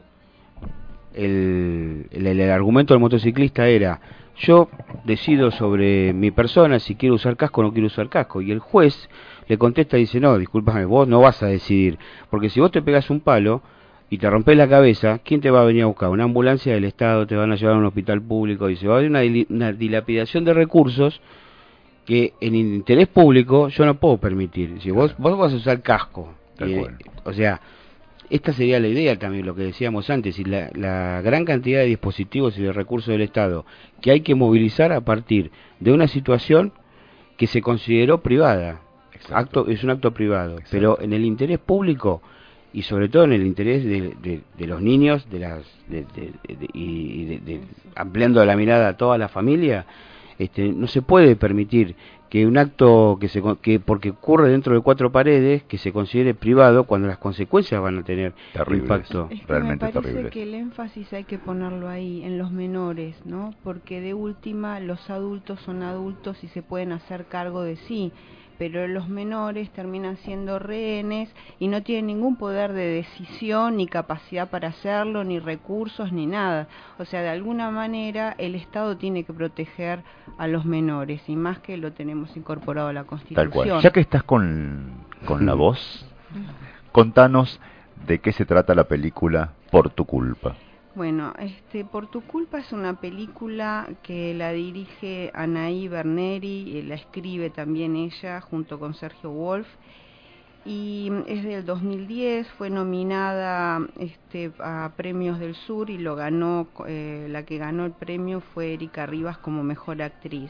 [SPEAKER 16] El, el, el argumento del motociclista era: yo decido sobre mi persona si quiero usar casco o no quiero usar casco, y el juez le contesta y dice: no, discúlpame, vos no vas a decidir, porque si vos te pegas un palo y te rompes la cabeza, ¿quién te va a venir a buscar? Una ambulancia del Estado, te van a llevar a un hospital público, y se va a haber una, una dilapidación de recursos que en interés público yo no puedo permitir. Si vos, vos vas a usar casco, y, o sea, esta sería la idea también, lo que decíamos antes, y la, la gran cantidad de dispositivos y de recursos del Estado que hay que movilizar a partir de una situación que se consideró privada. Acto, es un acto privado, exacto, pero en el interés público y sobre todo en el interés de, de, de los niños, de las de, de, de, y de, de, ampliando la mirada a toda la familia, este, no se puede permitir que un acto que se que porque ocurre dentro de cuatro paredes, que se considere privado cuando las consecuencias van a tener
[SPEAKER 10] terribles,
[SPEAKER 16] impacto.
[SPEAKER 14] Es que
[SPEAKER 10] realmente
[SPEAKER 14] me parece
[SPEAKER 10] terribles.
[SPEAKER 14] Que el énfasis hay que ponerlo ahí, en los menores, ¿no? Porque de última los adultos son adultos y se pueden hacer cargo de sí, pero los menores terminan siendo rehenes y no tienen ningún poder de decisión, ni capacidad para hacerlo, ni recursos, ni nada. O sea, de alguna manera el Estado tiene que proteger a los menores, y más que lo tenemos incorporado a la Constitución.
[SPEAKER 10] Tal cual. Ya que estás con, con la voz, contanos de qué se trata la película Por tu culpa.
[SPEAKER 14] Bueno, este, Por tu culpa es una película que la dirige Anaí Berneri, y la escribe también ella junto con Sergio Wolf, y es del dos mil diez, fue nominada este, a Premios del Sur y lo ganó, eh, la que ganó el premio fue Erika Rivas como mejor actriz.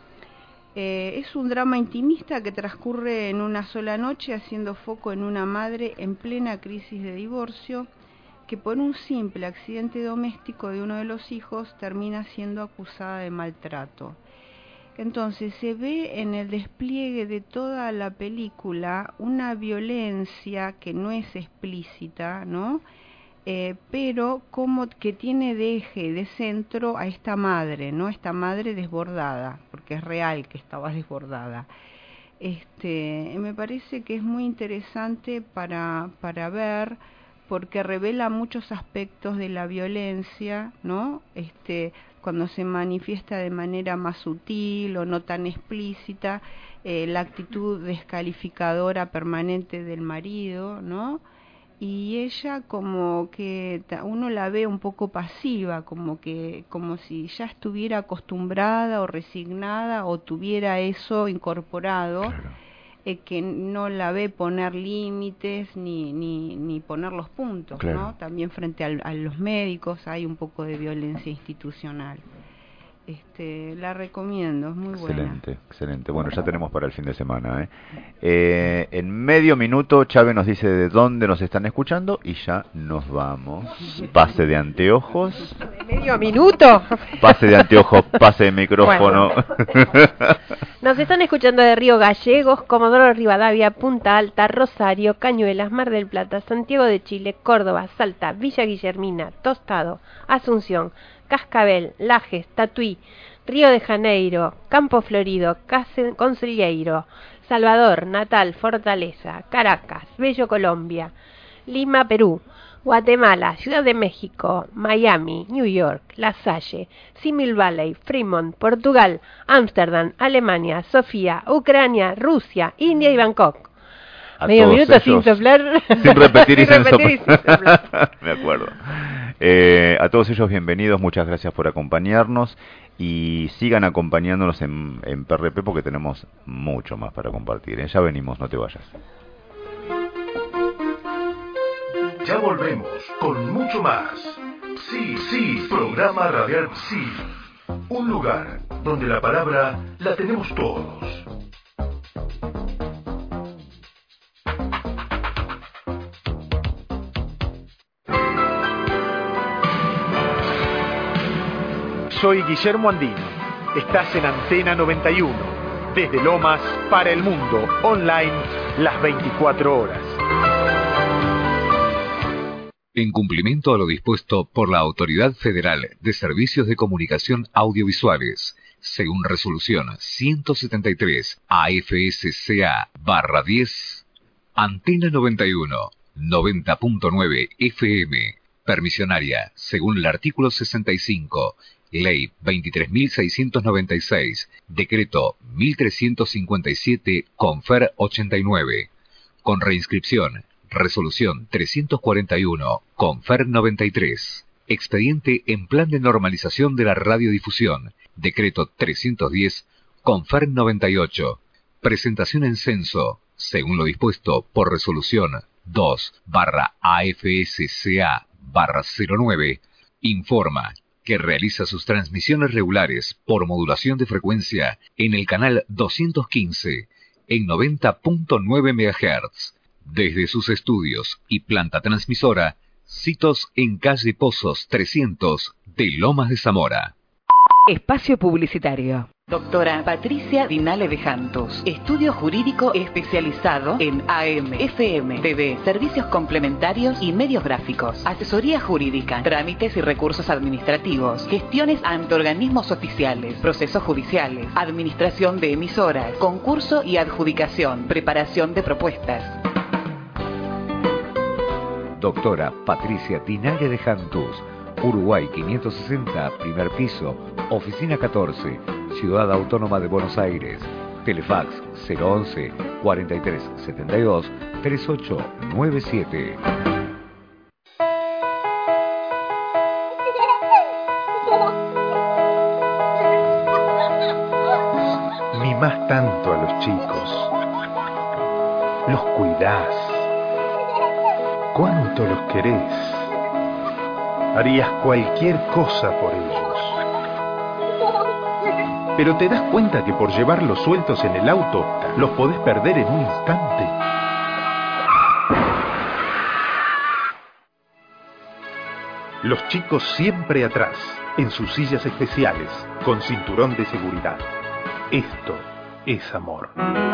[SPEAKER 14] Eh, es un drama intimista que transcurre en una sola noche, haciendo foco en una madre en plena crisis de divorcio que por un simple accidente doméstico de uno de los hijos termina siendo acusada de maltrato. Entonces se ve en el despliegue de toda la película una violencia que no es explícita, ¿no? Eh, pero como que tiene de eje, de centro a esta madre, ¿no? Esta madre desbordada, porque es real que estaba desbordada. Este, me parece que es muy interesante para, para ver, porque revela muchos aspectos de la violencia, ¿no? Este, cuando se manifiesta de manera más sutil o no tan explícita, eh, la actitud descalificadora permanente del marido, ¿no? Y ella como que uno la ve un poco pasiva, como que como si ya estuviera acostumbrada o resignada o tuviera eso incorporado. Claro. Eh, que no la ve poner límites ni, ni, ni poner los puntos, claro. ¿No? También frente al, a los médicos hay un poco de violencia institucional. Este, la recomiendo, es muy buena.
[SPEAKER 10] Excelente, excelente. Bueno, ya tenemos para el fin de semana, ¿eh? Eh, en medio minuto Chávez nos dice de dónde nos están escuchando y ya nos vamos. Pase de anteojos.
[SPEAKER 11] ¿Medio minuto?
[SPEAKER 10] Pase de anteojos, pase de micrófono.
[SPEAKER 11] Bueno. Nos están escuchando de Río Gallegos, Comodoro Rivadavia, Punta Alta, Rosario, Cañuelas, Mar del Plata, Santiago de Chile, Córdoba, Salta, Villa Guillermina, Tostado, Asunción, Cascabel, Lajes, Tatuí, Río de Janeiro, Campo Florido, Conselheiro, Salvador, Natal, Fortaleza, Caracas, Bello Colombia, Lima, Perú, Guatemala, Ciudad de México, Miami, New York, La Salle, Simil Valley, Fremont, Portugal, Ámsterdam, Alemania, Sofía, Ucrania, Rusia, India y Bangkok.
[SPEAKER 10] A
[SPEAKER 11] Medio minuto sin soplar.
[SPEAKER 10] Sin repetir y sin,
[SPEAKER 11] repetir y sin soplar.
[SPEAKER 10] Me acuerdo. Eh, a todos ellos bienvenidos, muchas gracias por acompañarnos y sigan acompañándonos en, en P R P porque tenemos mucho más para compartir, ¿eh? Ya venimos, no te vayas.
[SPEAKER 18] Ya volvemos con mucho más. Sí, sí, programa radial Sí. Un lugar donde la palabra la tenemos todos.
[SPEAKER 5] Soy Guillermo Andino. Estás en Antena noventa y uno. Desde Lomas para el mundo, online, las veinticuatro horas.
[SPEAKER 1] En cumplimiento a lo dispuesto por la Autoridad Federal de Servicios de Comunicación Audiovisuales, según resolución ciento setenta y tres A F S C A barra diez, Antena noventa y uno, noventa punto nueve F M, permisionaria, según el artículo sesenta y cinco, Ley veintitrés mil seiscientos noventa y seis, Decreto mil trescientos cincuenta y siete, Confer ochenta y nueve, con reinscripción, Resolución trescientos cuarenta y uno, Confer noventa y tres, Expediente en Plan de Normalización de la Radiodifusión, Decreto trescientos diez, Confer noventa y ocho, presentación en censo, según lo dispuesto por Resolución dos barra A F S C A barra cero nueve, informa que realiza sus transmisiones regulares por modulación de frecuencia en el canal doscientos quince en noventa punto nueve megahertz, desde sus estudios y planta transmisora, sitos en calle Pozos trescientos de Lomas de Zamora.
[SPEAKER 19] Espacio publicitario. Doctora Patricia Dinale de Jantos, estudio jurídico especializado en A M, F M, T V, servicios complementarios y medios gráficos, asesoría jurídica, trámites y recursos administrativos, gestiones ante organismos oficiales, procesos judiciales, administración de emisoras, concurso y adjudicación, preparación de propuestas.
[SPEAKER 1] Doctora Patricia Dinale de Jantos, Uruguay quinientos sesenta, primer piso, oficina catorce, Ciudad Autónoma de Buenos Aires. Telefax cero once, cuarenta y tres setenta y dos, treinta y ocho noventa y siete.
[SPEAKER 5] mimás tanto a los chicos, los cuidás, cuánto los querés, harías cualquier cosa por ellos. Pero te das cuenta que por llevarlos sueltos en el auto, los podés perder en un instante. Los chicos siempre atrás, en sus sillas especiales, con cinturón de seguridad. Esto es amor.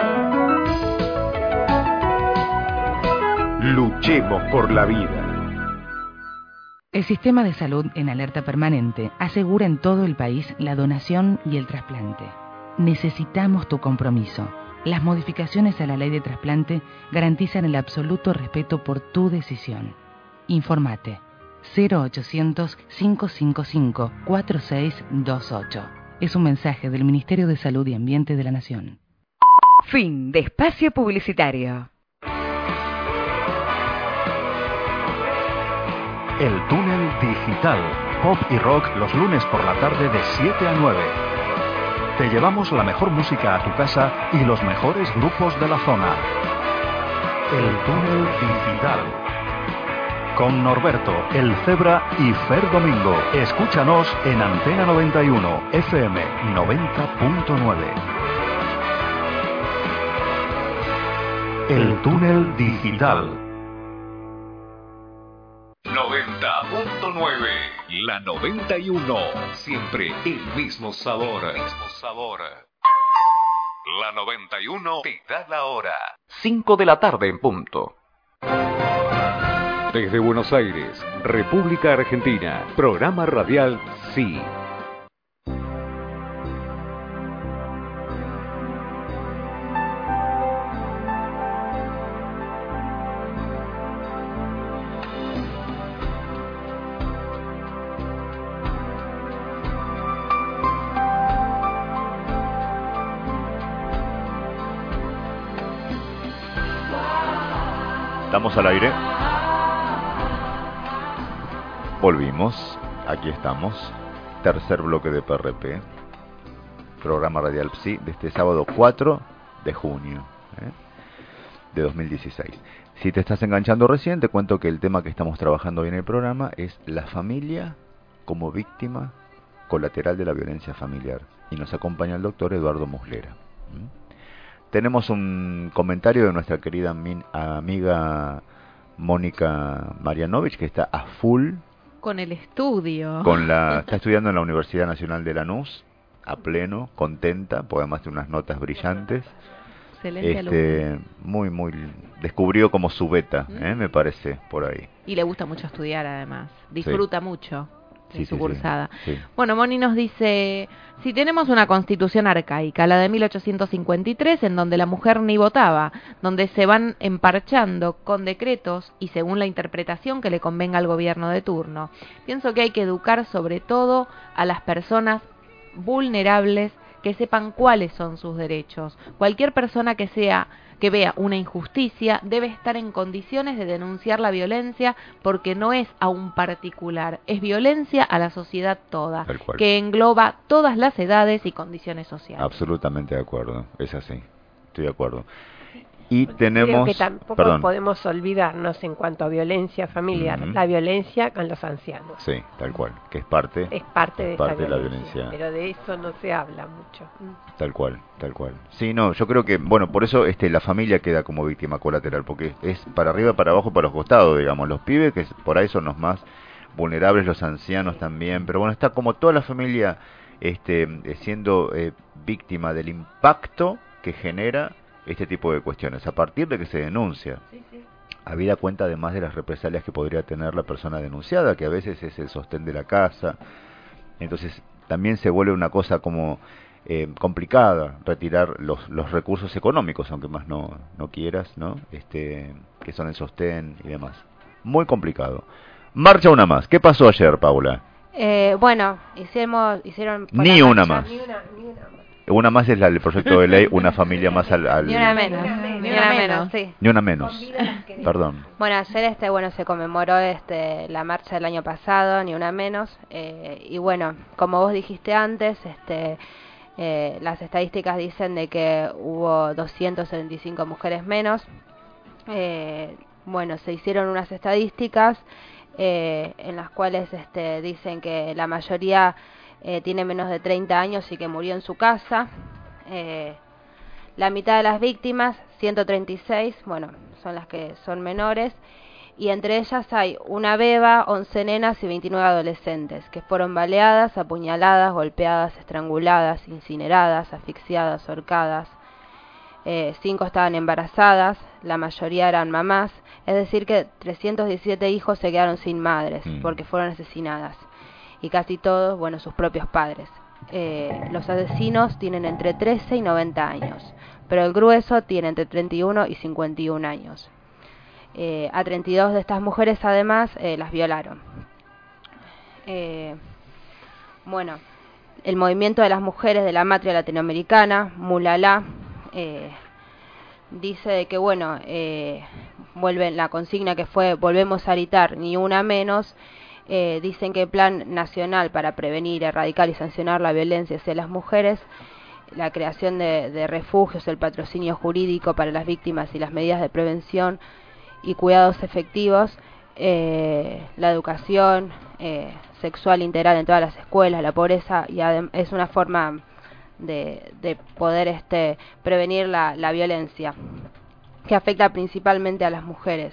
[SPEAKER 5] Luchemos por la vida.
[SPEAKER 20] El Sistema de Salud en Alerta Permanente asegura en todo el país la donación y el trasplante. Necesitamos tu compromiso. Las modificaciones a la ley de trasplante garantizan el absoluto respeto por tu decisión. Informate cero ochocientos, cinco cinco cinco, cuatro seis dos ocho. Es un mensaje del Ministerio de Salud y Ambiente de la Nación.
[SPEAKER 19] Fin de espacio publicitario.
[SPEAKER 21] El Túnel Digital. Pop y rock los lunes por la tarde de siete a nueve. Te llevamos la mejor música a tu casa y los mejores grupos de la zona. El Túnel Digital. Con Norberto, El Cebra y Fer Domingo. Escúchanos en Antena noventa y uno, F M noventa punto nueve. El Túnel Digital.
[SPEAKER 1] noventa punto nueve. La noventa y uno. Siempre el mismo sabor. Mismo sabor. La noventa y uno te da la hora.
[SPEAKER 7] cinco de la tarde en punto.
[SPEAKER 1] Desde Buenos Aires, República Argentina, programa radial Sí.
[SPEAKER 10] Estamos al aire. Volvimos. Aquí estamos. Tercer bloque de P R P. Programa Radial Psi de este sábado cuatro de junio ¿eh? de dos mil dieciséis. Si te estás enganchando recién, te cuento que el tema que estamos trabajando hoy en el programa es la familia como víctima colateral de la violencia familiar. Y nos acompaña el doctor Eduardo Muslera. ¿Mm? Tenemos un comentario de nuestra querida min, amiga Mónica Marianovich, que está a full
[SPEAKER 6] con el estudio.
[SPEAKER 10] Con la, está estudiando en la Universidad Nacional de Lanús, a pleno, contenta, porque además tiene unas notas brillantes.
[SPEAKER 6] Excelente
[SPEAKER 10] este,
[SPEAKER 6] alumno.
[SPEAKER 10] Muy, muy, descubrió como su beta, ¿eh? Me parece, por ahí.
[SPEAKER 6] Y le gusta mucho estudiar, además. Disfruta
[SPEAKER 10] sí.
[SPEAKER 6] mucho de
[SPEAKER 10] sí,
[SPEAKER 6] su
[SPEAKER 10] sí,
[SPEAKER 6] cursada.
[SPEAKER 10] Sí, sí.
[SPEAKER 6] Bueno, Moni nos dice, si tenemos una constitución arcaica, la de mil ochocientos cincuenta y tres, en donde la mujer ni votaba, donde se van emparchando con decretos y según la interpretación que le convenga al gobierno de turno, pienso que hay que educar sobre todo a las personas vulnerables, que sepan cuáles son sus derechos. Cualquier persona que sea que vea una injusticia debe estar en condiciones de denunciar la violencia, porque no es a un particular, es violencia a la sociedad toda, que engloba todas las edades y condiciones sociales.
[SPEAKER 10] Absolutamente de acuerdo, es así, estoy de acuerdo. Y tenemos...
[SPEAKER 11] Creo que tampoco
[SPEAKER 10] perdón.
[SPEAKER 11] podemos olvidarnos en cuanto a violencia familiar,
[SPEAKER 10] Uh-huh.
[SPEAKER 11] la violencia con los ancianos.
[SPEAKER 10] Sí, tal cual, que es parte,
[SPEAKER 11] es parte, de,
[SPEAKER 10] es parte
[SPEAKER 11] esa
[SPEAKER 10] de la
[SPEAKER 11] violencia,
[SPEAKER 10] violencia.
[SPEAKER 11] pero de eso no se habla mucho.
[SPEAKER 10] Tal cual, tal cual. Sí, no, yo creo que, bueno, por eso este la familia queda como víctima colateral, porque es para arriba, para abajo, para los costados, digamos. Los pibes, que por ahí son los más vulnerables, los ancianos también, pero bueno, está como toda la familia este siendo eh, víctima del impacto que genera este tipo de cuestiones, a partir de que se denuncia.
[SPEAKER 6] Sí, sí.
[SPEAKER 10] Habida cuenta además de las represalias que podría tener la persona denunciada, que a veces es el sostén de la casa. Entonces también se vuelve una cosa como eh, complicada retirar los, los recursos económicos, aunque más no, no quieras, ¿no? Este, que son el sostén y demás. Muy complicado. Marcha una más. ¿Qué pasó ayer, Paula?
[SPEAKER 12] Eh, bueno, hicimos, hicieron... por
[SPEAKER 10] Ni
[SPEAKER 12] la
[SPEAKER 10] una
[SPEAKER 12] marcha-
[SPEAKER 10] más.
[SPEAKER 12] Ni una, ni una más.
[SPEAKER 10] Una más es la del proyecto de ley, una familia más al... al-
[SPEAKER 12] Ni una menos, ni una menos, sí.
[SPEAKER 10] Ni una menos. Perdón.
[SPEAKER 12] Bueno, ayer este, bueno, se conmemoró este la marcha del año pasado, ni una menos, eh, y bueno, como vos dijiste antes, este, Eh, las estadísticas dicen de que hubo doscientas setenta y cinco mujeres menos. Eh, bueno, se hicieron unas estadísticas eh, en las cuales este, dicen que la mayoría eh, tiene menos de treinta años y que murió en su casa. Eh, la mitad de las víctimas, ciento treinta y seis, bueno, son las que son menores, y entre ellas hay una beba, once nenas y veintinueve adolescentes, que fueron baleadas, apuñaladas, golpeadas, estranguladas, incineradas, asfixiadas, ahorcadas. Eh, cinco estaban embarazadas, la mayoría eran mamás, es decir que trescientos diecisiete hijos se quedaron sin madres mm. porque fueron asesinadas, y casi todos, bueno, sus propios padres. Eh, los asesinos tienen entre trece y noventa años, pero el grueso tiene entre treinta y uno y cincuenta y un años. Eh, a treinta y dos de estas mujeres además eh, las violaron. Eh, bueno, el movimiento de las mujeres de la matria latinoamericana, Mulala, eh, dice de que bueno, eh, vuelven la consigna que fue volvemos a gritar ni una menos. Eh, dicen que el Plan Nacional para prevenir, erradicar y sancionar la violencia hacia las mujeres, la creación de, de refugios, el patrocinio jurídico para las víctimas y las medidas de prevención y cuidados efectivos, eh, la educación eh, sexual integral en todas las escuelas, la pobreza, y es una forma de, de poder este, prevenir la, la violencia que afecta principalmente a las mujeres.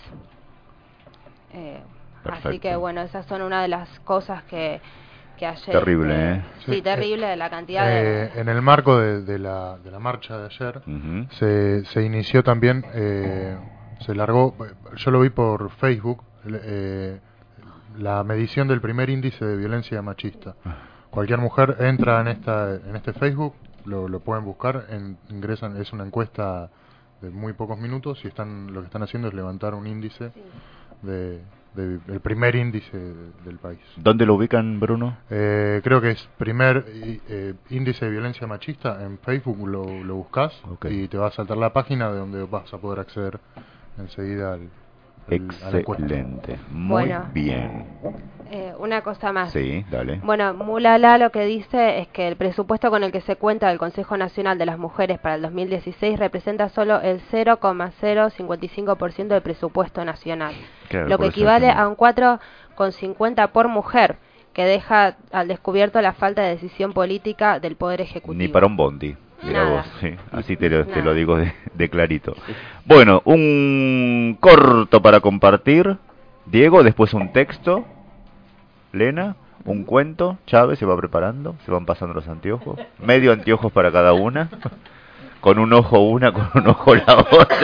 [SPEAKER 12] Eh, así que bueno, esas son una de las cosas que, que ayer...
[SPEAKER 10] Terrible,
[SPEAKER 12] eh,
[SPEAKER 10] ¿eh?
[SPEAKER 12] Sí,
[SPEAKER 15] Sí,
[SPEAKER 12] terrible de la cantidad
[SPEAKER 15] Eh,
[SPEAKER 12] de...
[SPEAKER 15] en el marco de, de, la, de la marcha de ayer,
[SPEAKER 10] Ujú.
[SPEAKER 15] se, se inició también, eh, se largó, yo lo vi por Facebook, eh, la medición del primer índice de violencia machista. Cualquier mujer entra en esta en este Facebook, lo, lo pueden buscar, en, ingresan, es una encuesta de muy pocos minutos y están lo que están haciendo es levantar un índice
[SPEAKER 12] Sí.
[SPEAKER 15] de, de- el primer índice de- del país.
[SPEAKER 10] ¿Dónde lo ubican, Bruno?
[SPEAKER 15] Eh, creo que es primer i- eh, índice de violencia machista en Facebook, lo, lo buscas
[SPEAKER 10] Ok.
[SPEAKER 15] y te va a saltar la página de donde vas a poder acceder enseguida al, al- a la encuesta.
[SPEAKER 10] Excelente. Muy
[SPEAKER 12] Bueno.
[SPEAKER 10] bien.
[SPEAKER 12] Eh, una cosa más.
[SPEAKER 10] Sí, dale.
[SPEAKER 12] Bueno, Mulala lo que dice es que el presupuesto con el que se cuenta del Consejo Nacional de las Mujeres para el dos mil dieciséis representa solo el cero coma cero cincuenta y cinco por ciento del presupuesto nacional,
[SPEAKER 10] Claro,
[SPEAKER 12] lo
[SPEAKER 10] por
[SPEAKER 12] que
[SPEAKER 10] eso
[SPEAKER 12] equivale
[SPEAKER 10] decimos.
[SPEAKER 12] a un cuatro coma cincuenta por mujer, que deja al descubierto la falta de decisión política del Poder Ejecutivo.
[SPEAKER 10] Ni para un bondi. Mira
[SPEAKER 12] Nada.
[SPEAKER 10] vos, sí, así te lo, te
[SPEAKER 12] Nada.
[SPEAKER 10] lo digo de, de clarito. Bueno, un corto para compartir. Diego, después un texto. Lena, un cuento. Chávez se va preparando, se van pasando los anteojos. Medio anteojos para cada una. Con un ojo una, con un ojo la otra.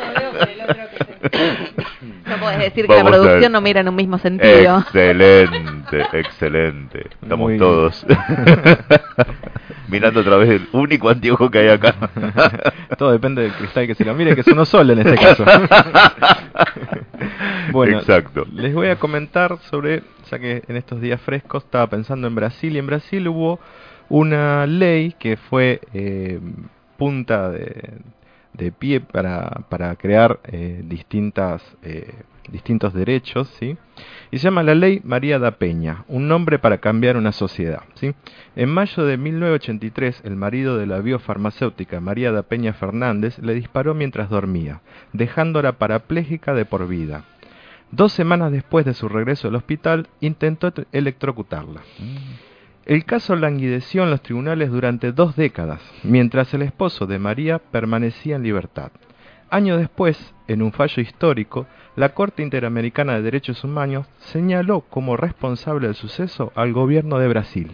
[SPEAKER 6] No podés decir que la
[SPEAKER 10] Vamos a
[SPEAKER 6] producción
[SPEAKER 10] ver.
[SPEAKER 6] no mira en un mismo sentido.
[SPEAKER 10] Excelente, excelente. Estamos
[SPEAKER 13] Muy bien.
[SPEAKER 10] todos mirando a través del único anteojo que hay acá.
[SPEAKER 13] Todo depende del cristal que se lo mire, que es uno solo en este caso. Bueno,
[SPEAKER 10] Exacto.
[SPEAKER 13] les voy a comentar sobre, ya que en estos días frescos estaba pensando en Brasil, y en Brasil hubo una ley que fue eh, punta de, de pie para, para crear eh, distintas, eh, distintos derechos, ¿sí? Y se llama la Ley María da Peña, un nombre para cambiar una sociedad, ¿sí? En mayo de mil novecientos ochenta y tres, el marido de la biofarmacéutica María da Peña Fernández le disparó mientras dormía, dejándola parapléjica de por vida. Dos semanas después de su regreso al hospital, intentó t- electrocutarla. El caso languideció en los tribunales durante dos décadas, mientras el esposo de María permanecía en libertad. Años después, en un fallo histórico, la Corte Interamericana de Derechos Humanos señaló como responsable del suceso al gobierno de Brasil,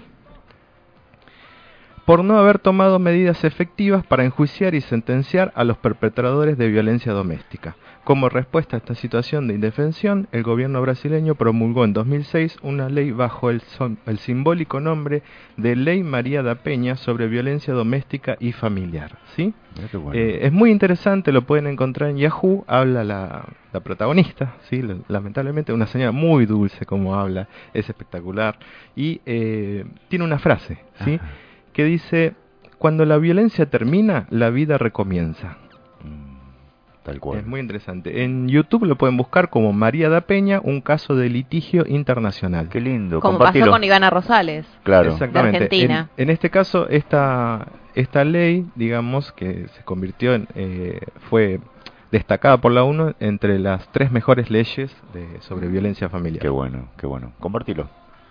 [SPEAKER 13] por no haber tomado medidas efectivas para enjuiciar y sentenciar a los perpetradores de violencia doméstica. Como respuesta a esta situación de indefensión, el gobierno brasileño promulgó en dos mil seis una ley bajo el, son- el simbólico nombre de Ley María da Peña sobre violencia doméstica y familiar, ¿sí?
[SPEAKER 10] Mira qué bueno.
[SPEAKER 13] Eh, es muy interesante, lo pueden encontrar en Yahoo. Habla la, la protagonista, ¿sí? L- lamentablemente una señora muy dulce como habla, es espectacular, y eh, tiene una frase, ¿sí?
[SPEAKER 10] Ajá.
[SPEAKER 13] Que dice: cuando la violencia termina, la vida recomienza.
[SPEAKER 10] Tal cual.
[SPEAKER 13] Es muy interesante. En YouTube lo pueden buscar como María da Peña, un caso de litigio internacional.
[SPEAKER 10] Qué lindo.
[SPEAKER 6] Como
[SPEAKER 10] compartilo.
[SPEAKER 6] pasó con Ivana Rosales.
[SPEAKER 10] Claro.
[SPEAKER 13] Exactamente.
[SPEAKER 6] De Argentina.
[SPEAKER 13] En, en este caso, esta, esta ley, digamos, que se convirtió en, eh, fue destacada por la ONU entre las tres mejores leyes de, sobre violencia familiar.
[SPEAKER 10] Qué bueno, qué bueno. Compartilo.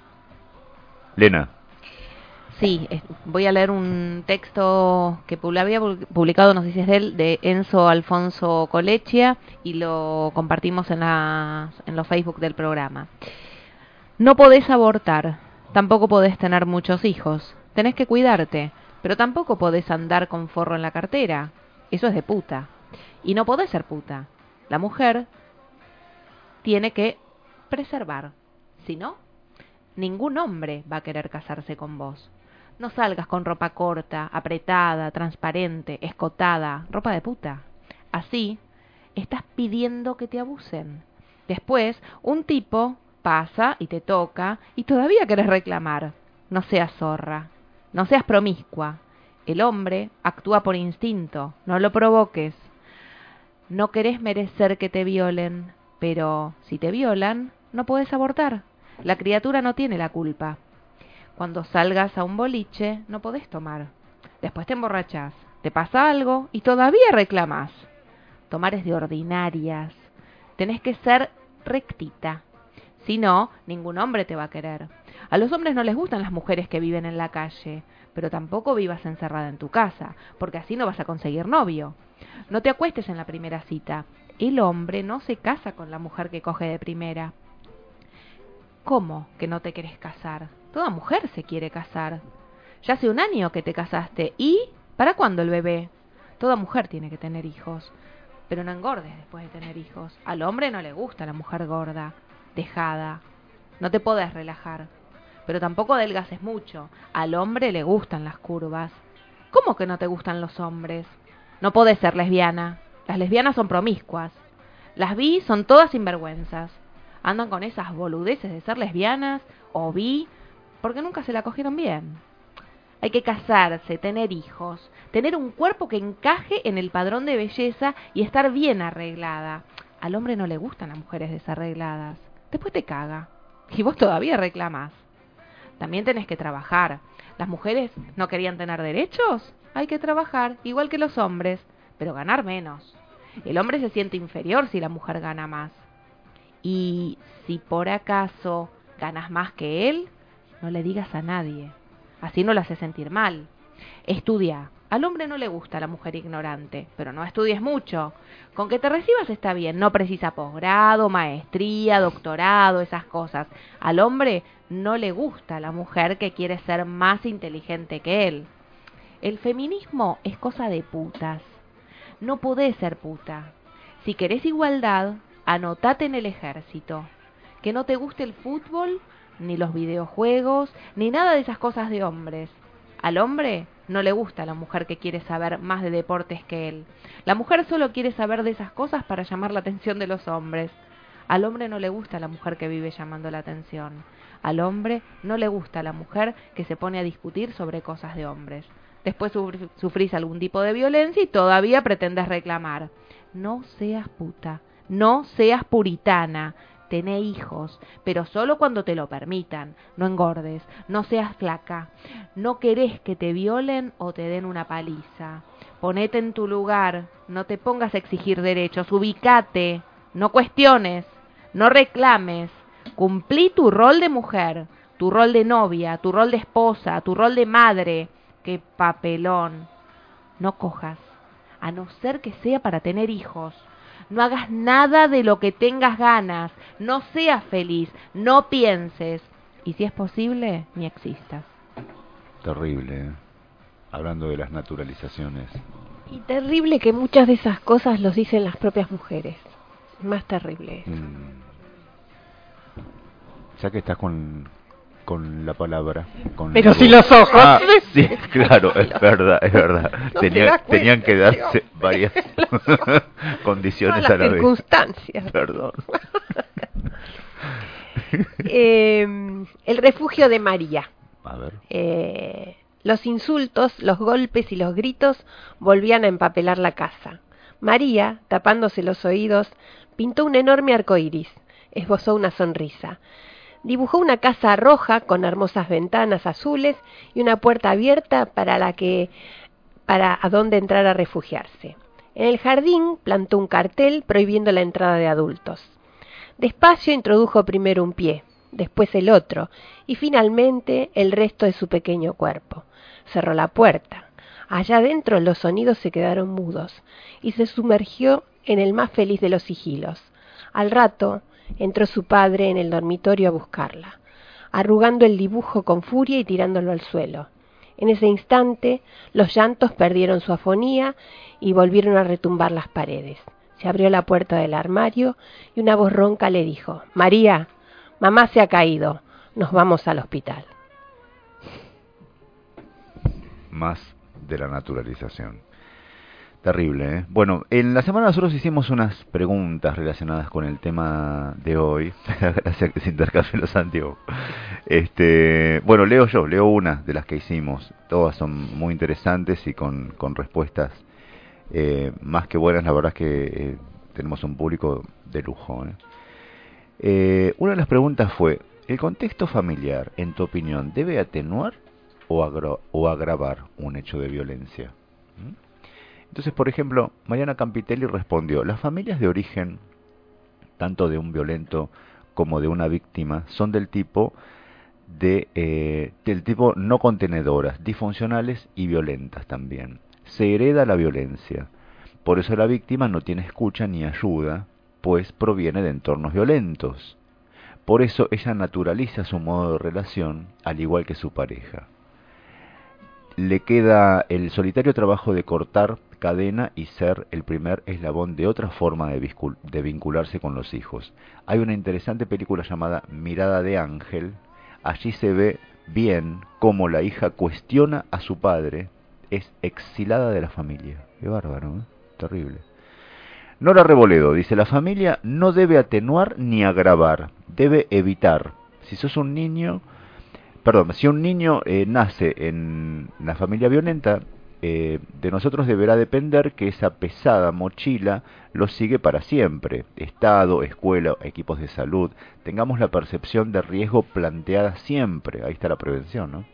[SPEAKER 10] Lena.
[SPEAKER 6] Sí, es- voy a leer un texto que pu- había pu- publicado, no sé si es de él, de Enzo Alfonso Colechia, y lo compartimos en, las, en los Facebook del programa. No podés abortar, tampoco podés tener muchos hijos, tenés que cuidarte, pero tampoco podés andar con forro en la cartera, eso es de puta. Y no podés ser puta, la mujer tiene que preservar, si no, ningún hombre va a querer casarse con vos. No salgas con ropa corta, apretada, transparente, escotada, ropa de puta. Así, estás pidiendo que te abusen. Después, un tipo pasa y te toca y todavía querés reclamar. No seas zorra, no seas promiscua. El hombre actúa por instinto, no lo provoques. No querés merecer que te violen, pero si te violan, no podés abortar. La criatura no tiene la culpa. Cuando salgas a un boliche, no podés tomar. Después te emborrachás, te pasa algo y todavía reclamás. Tomar es de ordinarias. Tenés que ser rectita. Si no, ningún hombre te va a querer. A los hombres no les gustan las mujeres que viven en la calle, pero tampoco vivas encerrada en tu casa, porque así no vas a conseguir novio. No te acuestes en la primera cita. El hombre no se casa con la mujer que coge de primera. ¿Cómo que no te querés casar? Toda mujer se quiere casar. Ya hace un año que te casaste. ¿Y para cuándo el bebé? Toda mujer tiene que tener hijos. Pero no engordes después de tener hijos. Al hombre no le gusta la mujer gorda, dejada. No te podés relajar. Pero tampoco adelgaces mucho. Al hombre le gustan las curvas. ¿Cómo que no te gustan los hombres? No podés ser lesbiana. Las lesbianas son promiscuas. Las bi son todas sinvergüenzas. Andan con esas boludeces de ser lesbianas o bi porque nunca se la cogieron bien. Hay que casarse, tener hijos, tener un cuerpo que encaje en el padrón de belleza y estar bien arreglada. Al hombre no le gustan las mujeres desarregladas. Después te caga. Y vos todavía reclamás. También tenés que trabajar. ¿Las mujeres no querían tener derechos? Hay que trabajar, igual que los hombres, pero ganar menos. El hombre se siente inferior si la mujer gana más. Y si por acaso ganas más que él, no le digas a nadie. Así no lo hace sentir mal. Estudia. Al hombre no le gusta la mujer ignorante, pero no estudies mucho. Con que te recibas está bien, no precisa posgrado, maestría, doctorado, esas cosas. Al hombre no le gusta la mujer que quiere ser más inteligente que él. El feminismo es cosa de putas. No podés ser puta. Si querés igualdad, anotate en el ejército. Que no te guste el fútbol, ni los videojuegos, ni nada de esas cosas de hombres. Al hombre no le gusta la mujer que quiere saber más de deportes que él. La mujer solo quiere saber de esas cosas para llamar la atención de los hombres. Al hombre no le gusta la mujer que vive llamando la atención. Al hombre no le gusta la mujer que se pone a discutir sobre cosas de hombres. Después sufri- sufrís algún tipo de violencia y todavía pretendes reclamar. No seas puta, no seas puritana. Tené hijos, pero solo cuando te lo permitan. No engordes, no seas flaca. No querés que te violen o te den una paliza. Ponete en tu lugar, no te pongas a exigir derechos, ubicate, no cuestiones, no reclames. Cumplí tu rol de mujer, tu rol de novia, tu rol de esposa, tu rol de madre. ¡Qué papelón! No cojas, a no ser que sea para tener hijos. No hagas nada de lo que tengas ganas. No seas feliz. No pienses. Y si es posible, ni existas.
[SPEAKER 10] Terrible, ¿eh? Hablando de las naturalizaciones.
[SPEAKER 11] Y terrible que muchas de esas cosas los dicen las propias mujeres. Más terrible.
[SPEAKER 10] Mm. Ya que estás con, con la palabra. Con
[SPEAKER 11] Pero
[SPEAKER 10] la
[SPEAKER 11] si
[SPEAKER 10] voz.
[SPEAKER 11] los ojos.
[SPEAKER 10] Ah, sí, claro, es verdad, es verdad.
[SPEAKER 11] No
[SPEAKER 10] Tenía-
[SPEAKER 11] te das cuenta,
[SPEAKER 10] tenían que darse
[SPEAKER 11] tío.
[SPEAKER 10] varias condiciones
[SPEAKER 11] Todas
[SPEAKER 10] a la
[SPEAKER 11] las
[SPEAKER 10] vez.
[SPEAKER 11] circunstancias.
[SPEAKER 10] Perdón.
[SPEAKER 11] Eh, el refugio de María.
[SPEAKER 10] A ver.
[SPEAKER 11] Eh, los insultos, los golpes y los gritos volvían a empapelar la casa. María, tapándose los oídos, pintó un enorme arco iris, esbozó una sonrisa. Dibujó una casa roja con hermosas ventanas azules y una puerta abierta para la que para a dónde entrar a refugiarse. En el jardín plantó un cartel prohibiendo la entrada de adultos. Despacio introdujo primero un pie, después el otro, y finalmente el resto de su pequeño cuerpo. Cerró la puerta. Allá adentro los sonidos se quedaron mudos, y se sumergió en el más feliz de los sigilos. Al rato entró su padre en el dormitorio a buscarla, arrugando el dibujo con furia y tirándolo al suelo. En ese instante, los llantos perdieron su afonía y volvieron a retumbar las paredes. Se abrió la puerta del armario y una voz ronca le dijo: «María, mamá se ha caído, nos vamos al hospital».
[SPEAKER 10] Más de la naturalización. Terrible, ¿eh? Bueno, en la semana nosotros hicimos unas preguntas relacionadas con el tema de hoy. Gracias que se intercambien los antiguos. Este, bueno, leo yo, leo una de las que hicimos. Todas son muy interesantes y con, con respuestas eh, más que buenas. La verdad es que eh, tenemos un público de lujo, ¿eh? Eh, una de las preguntas fue: ¿el contexto familiar, en tu opinión, debe atenuar o, agra o agravar un hecho de violencia? ¿Mm? Entonces, por ejemplo, Mariana Campitelli respondió: las familias de origen, tanto de un violento como de una víctima, son del tipo de eh, del tipo no contenedoras, disfuncionales y violentas también. Se hereda la violencia. Por eso la víctima no tiene escucha ni ayuda, pues proviene de entornos violentos. Por eso ella naturaliza su modo de relación, al igual que su pareja. Le queda el solitario trabajo de cortar cadena y ser el primer eslabón de otra forma de, de vincularse con los hijos. Hay una interesante película llamada Mirada de Ángel. Allí se ve bien cómo la hija cuestiona a su padre, es exilada de la familia. Qué bárbaro, ¿eh? Terrible. Nora Reboledo dice: la familia no debe atenuar ni agravar, debe evitar. Si sos un niño... Perdón, si un niño eh, nace en la familia violenta, eh, de nosotros deberá depender que esa pesada mochila lo sigue para siempre. Estado, escuela, equipos de salud, tengamos la percepción de riesgo planteada siempre. Ahí está la prevención, ¿no?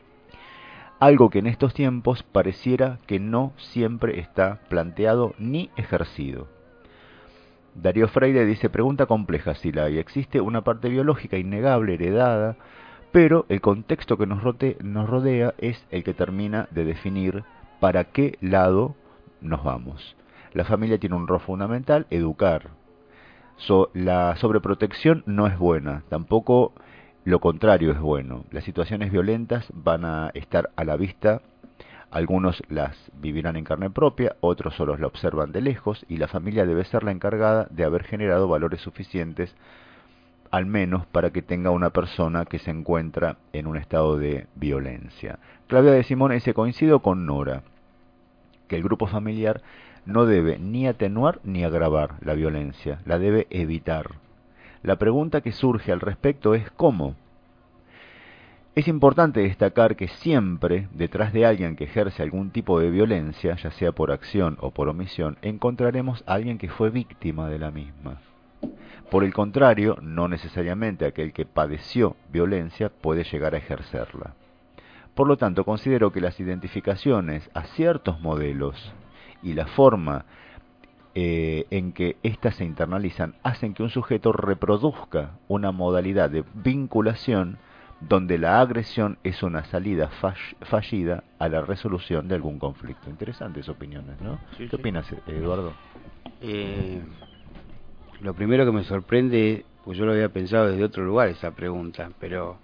[SPEAKER 10] Algo que en estos tiempos pareciera que no siempre está planteado ni ejercido. Darío Freire dice: pregunta compleja, si la hay. Existe una parte biológica innegable, heredada, pero el contexto que nos, rote, nos rodea es el que termina de definir para qué lado nos vamos. La familia tiene un rol fundamental: educar. So, la sobreprotección no es buena, tampoco lo contrario es bueno. Las situaciones violentas van a estar a la vista, algunos las vivirán en carne propia, otros solo la observan de lejos, y la familia debe ser la encargada de haber generado valores suficientes, al menos para que tenga una persona que se encuentra en un estado de violencia. Claudia de Simón dice: coincido con Nora, que el grupo familiar no debe ni atenuar ni agravar la violencia, la debe evitar. La pregunta que surge al respecto es ¿cómo? Es importante destacar que siempre, detrás de alguien que ejerce algún tipo de violencia, ya sea por acción o por omisión, encontraremos a alguien que fue víctima de la misma. Por el contrario, no necesariamente aquel que padeció violencia puede llegar a ejercerla. Por lo tanto, considero que las identificaciones a ciertos modelos y la forma eh, en que éstas se internalizan hacen que un sujeto reproduzca una modalidad de vinculación donde la agresión es una salida fallida a la resolución de algún conflicto. Interesantes opiniones, ¿no? Sí, ¿Qué sí. opinas, Eduardo?
[SPEAKER 16] Eh... Lo primero que me sorprende, pues yo lo había pensado desde otro lugar esa pregunta, pero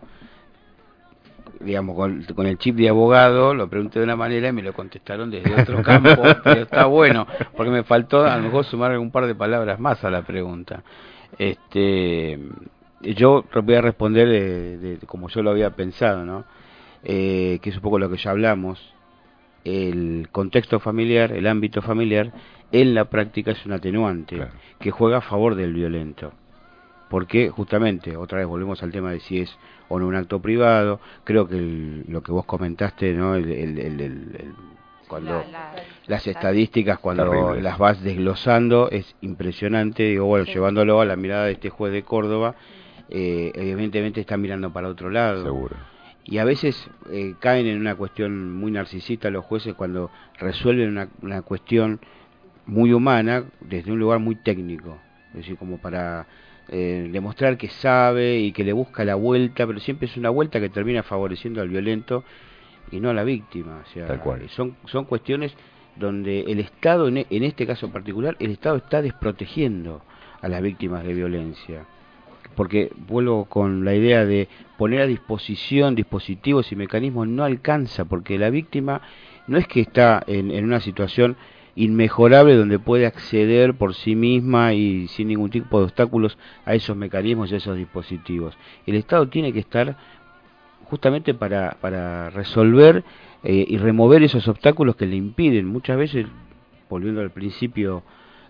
[SPEAKER 16] digamos con, con el chip de abogado lo pregunté de una manera y me lo contestaron desde otro campo, pero está bueno, porque me faltó a lo mejor sumar un par de palabras más a la pregunta. Este, yo voy a responder de, de, como yo lo había pensado, ¿no? Eh, que es un poco lo que ya hablamos. El contexto familiar, el ámbito familiar, en la práctica es un atenuante, claro, que juega a favor del violento. Porque justamente, otra vez volvemos al tema de si es o no un acto privado. Creo que el, lo que vos comentaste, ¿no? El, el, el, el, el, cuando la, la, las estadísticas, cuando terrible. Las vas desglosando, es impresionante. Digo, bueno, sí. Llevándolo a la mirada de este juez de Córdoba, eh, evidentemente está mirando para otro lado.
[SPEAKER 10] Seguro.
[SPEAKER 16] y a veces eh, caen en una cuestión muy narcisista los jueces cuando resuelven una, una cuestión muy humana desde un lugar muy técnico, es decir, como para eh, demostrar que sabe y que le busca la vuelta, pero siempre es una vuelta que termina favoreciendo al violento y no a la víctima. O sea,
[SPEAKER 10] Tal cual.
[SPEAKER 16] son son cuestiones donde el Estado, en, en este caso particular, el Estado está desprotegiendo a las víctimas de violencia. Porque vuelvo con la idea de poner a disposición dispositivos y mecanismos, no alcanza, porque la víctima no es que está en, en una situación inmejorable donde puede acceder por sí misma y sin ningún tipo de obstáculos a esos mecanismos y a esos dispositivos. El Estado tiene que estar justamente para, para resolver eh, y remover esos obstáculos que le impiden. Muchas veces, volviendo al principio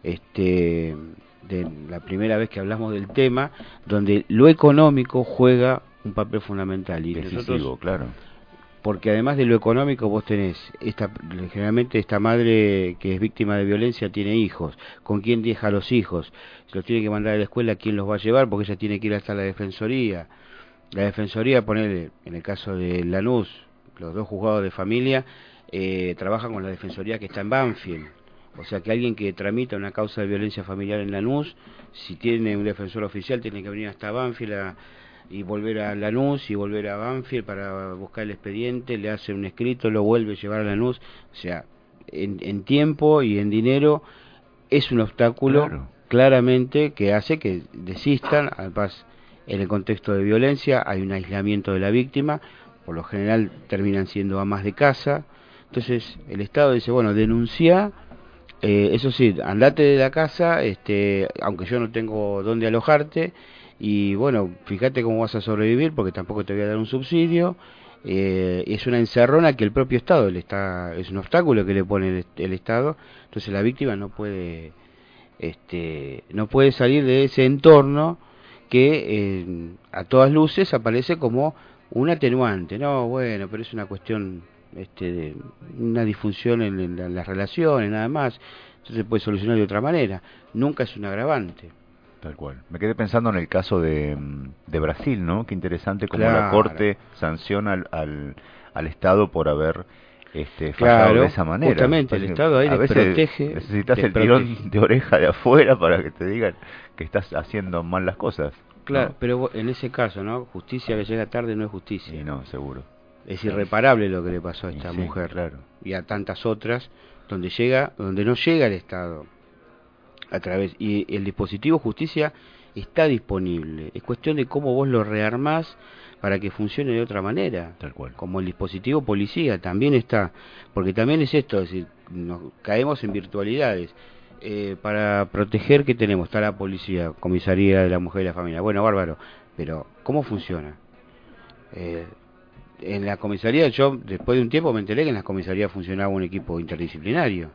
[SPEAKER 16] este de la primera vez que hablamos del tema, donde lo económico juega un papel fundamental. Y
[SPEAKER 10] Decisivo,
[SPEAKER 16] nosotros,
[SPEAKER 10] claro.
[SPEAKER 16] Porque además de lo económico vos tenés, esta, generalmente esta madre que es víctima de violencia tiene hijos. ¿Con quién deja a los hijos? Se los tiene que mandar a la escuela, ¿quién los va a llevar? Porque ella tiene que ir hasta la defensoría. La defensoría, poner en el caso de Lanús, los dos juzgados de familia, eh, trabajan con la defensoría que está en Banfield. O sea que alguien que tramita una causa de violencia familiar en Lanús, si tiene un defensor oficial, tiene que venir hasta Banfield a, y volver a Lanús y volver a Banfield para buscar el expediente, le hace un escrito, lo vuelve a llevar a Lanús. O sea, en, en tiempo y en dinero es un obstáculo, claro, claramente, que hace que desistan. Además, en el contexto de violencia hay un aislamiento de la víctima, por lo general terminan siendo amas de casa. Entonces el Estado dice, bueno, denuncia. Eh, eso sí, andate de la casa, este, aunque yo no tengo dónde alojarte, y bueno, fíjate cómo vas a sobrevivir, porque tampoco te voy a dar un subsidio. Eh, es una encerrona que el propio Estado le está, es un obstáculo que le pone el, el Estado. Entonces la víctima no puede, este, no puede salir de ese entorno que eh, a todas luces aparece como un atenuante. No, bueno, pero es una cuestión Este, de una disfunción en, en, en las relaciones, nada más. Entonces se puede solucionar de otra manera. Nunca es un agravante.
[SPEAKER 10] Tal cual. Me quedé pensando en el caso de, de Brasil, ¿no? Qué interesante cómo
[SPEAKER 16] Claro.
[SPEAKER 10] la Corte sanciona al, al, al Estado por haber este, fallado
[SPEAKER 16] Claro,
[SPEAKER 10] de esa manera.
[SPEAKER 16] justamente, el
[SPEAKER 10] Parece-
[SPEAKER 16] Estado ahí
[SPEAKER 10] a veces
[SPEAKER 16] desprotege,
[SPEAKER 10] necesitas el
[SPEAKER 16] desprotege.
[SPEAKER 10] tirón de oreja de afuera para que te digan que estás haciendo mal las cosas.
[SPEAKER 16] Claro,
[SPEAKER 10] ¿no?
[SPEAKER 16] pero vos- en ese caso, ¿no? Justicia que llega tarde no es justicia.
[SPEAKER 10] Sí, no, seguro.
[SPEAKER 16] Es irreparable lo que le pasó a esta
[SPEAKER 10] Y sí,
[SPEAKER 16] mujer,
[SPEAKER 10] claro.
[SPEAKER 16] y a tantas otras, donde llega, donde no llega el Estado a través, y el dispositivo justicia está disponible. Es cuestión de cómo vos lo rearmás para que funcione de otra manera.
[SPEAKER 10] Tal cual.
[SPEAKER 16] Como el dispositivo policía también está, porque también es esto, es decir, nos caemos en virtualidades. Eh, para proteger, ¿qué tenemos? Está la policía, comisaría de la mujer y la familia. Bueno, bárbaro, pero ¿cómo funciona? Eh, en la comisaría, yo después de un tiempo me enteré que en la comisaría funcionaba un equipo interdisciplinario.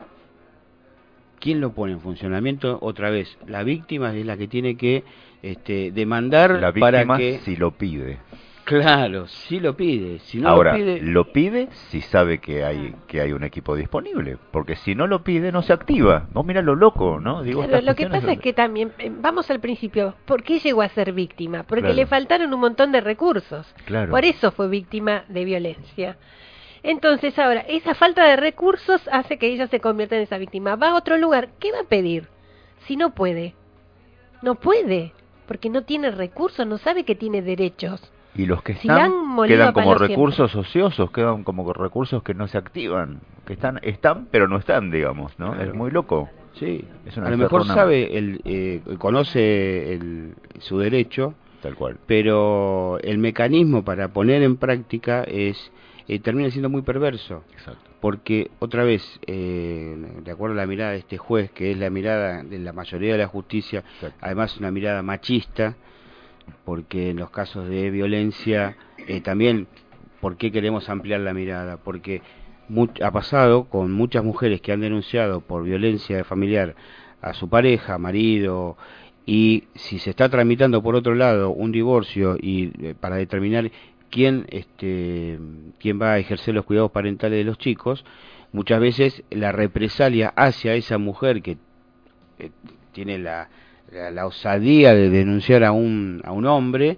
[SPEAKER 16] ¿Quién lo pone en funcionamiento? Otra vez, la víctima es la que tiene que este, demandar
[SPEAKER 10] La
[SPEAKER 16] para
[SPEAKER 10] víctima
[SPEAKER 16] que...
[SPEAKER 10] si lo pide.
[SPEAKER 16] Claro, si lo pide. Si no
[SPEAKER 10] Ahora,
[SPEAKER 16] lo pide...
[SPEAKER 10] lo pide si sabe que hay que hay un equipo disponible, porque si no lo pide no se activa. Vos mirá lo loco, ¿no? Digo,
[SPEAKER 11] Claro,
[SPEAKER 10] estas
[SPEAKER 11] lo que
[SPEAKER 10] cuestiones
[SPEAKER 11] pasa es que también, eh, vamos al principio, ¿por qué llegó a ser víctima? Porque
[SPEAKER 10] Claro.
[SPEAKER 11] le faltaron un montón de recursos.
[SPEAKER 10] Claro.
[SPEAKER 11] Por eso fue víctima de violencia. Entonces ahora, esa falta de recursos hace que ella se convierta en esa víctima. Va a otro lugar, ¿qué va a pedir? Si no puede. No puede, porque no tiene recursos, no sabe que tiene derechos.
[SPEAKER 10] Y los que
[SPEAKER 11] Si la
[SPEAKER 10] están
[SPEAKER 11] han molido
[SPEAKER 10] quedan
[SPEAKER 11] a
[SPEAKER 10] como
[SPEAKER 11] palos
[SPEAKER 10] recursos ociosos, quedan como recursos que no se activan, que están están pero no están, digamos, ¿no?
[SPEAKER 16] Claro.
[SPEAKER 10] Es muy loco.
[SPEAKER 16] Sí,
[SPEAKER 10] Es una
[SPEAKER 16] a lo mejor
[SPEAKER 10] encerrona.
[SPEAKER 16] sabe, el, eh, conoce el, su derecho,
[SPEAKER 10] tal cual,
[SPEAKER 16] pero el mecanismo para poner en práctica es eh, termina siendo muy perverso.
[SPEAKER 10] Exacto.
[SPEAKER 16] Porque, otra vez, eh, de acuerdo a la mirada de este juez, que es la mirada de la mayoría de la justicia,
[SPEAKER 10] Exacto.
[SPEAKER 16] además una mirada machista, porque en los casos de violencia eh, también, ¿por qué queremos ampliar la mirada? Porque mu- ha pasado con muchas mujeres que han denunciado por violencia familiar a su pareja, marido, y si se está tramitando por otro lado un divorcio y eh, para determinar quién este quién va a ejercer los cuidados parentales de los chicos, muchas veces la represalia hacia esa mujer que eh, tiene la, la, la osadía de denunciar a un a un hombre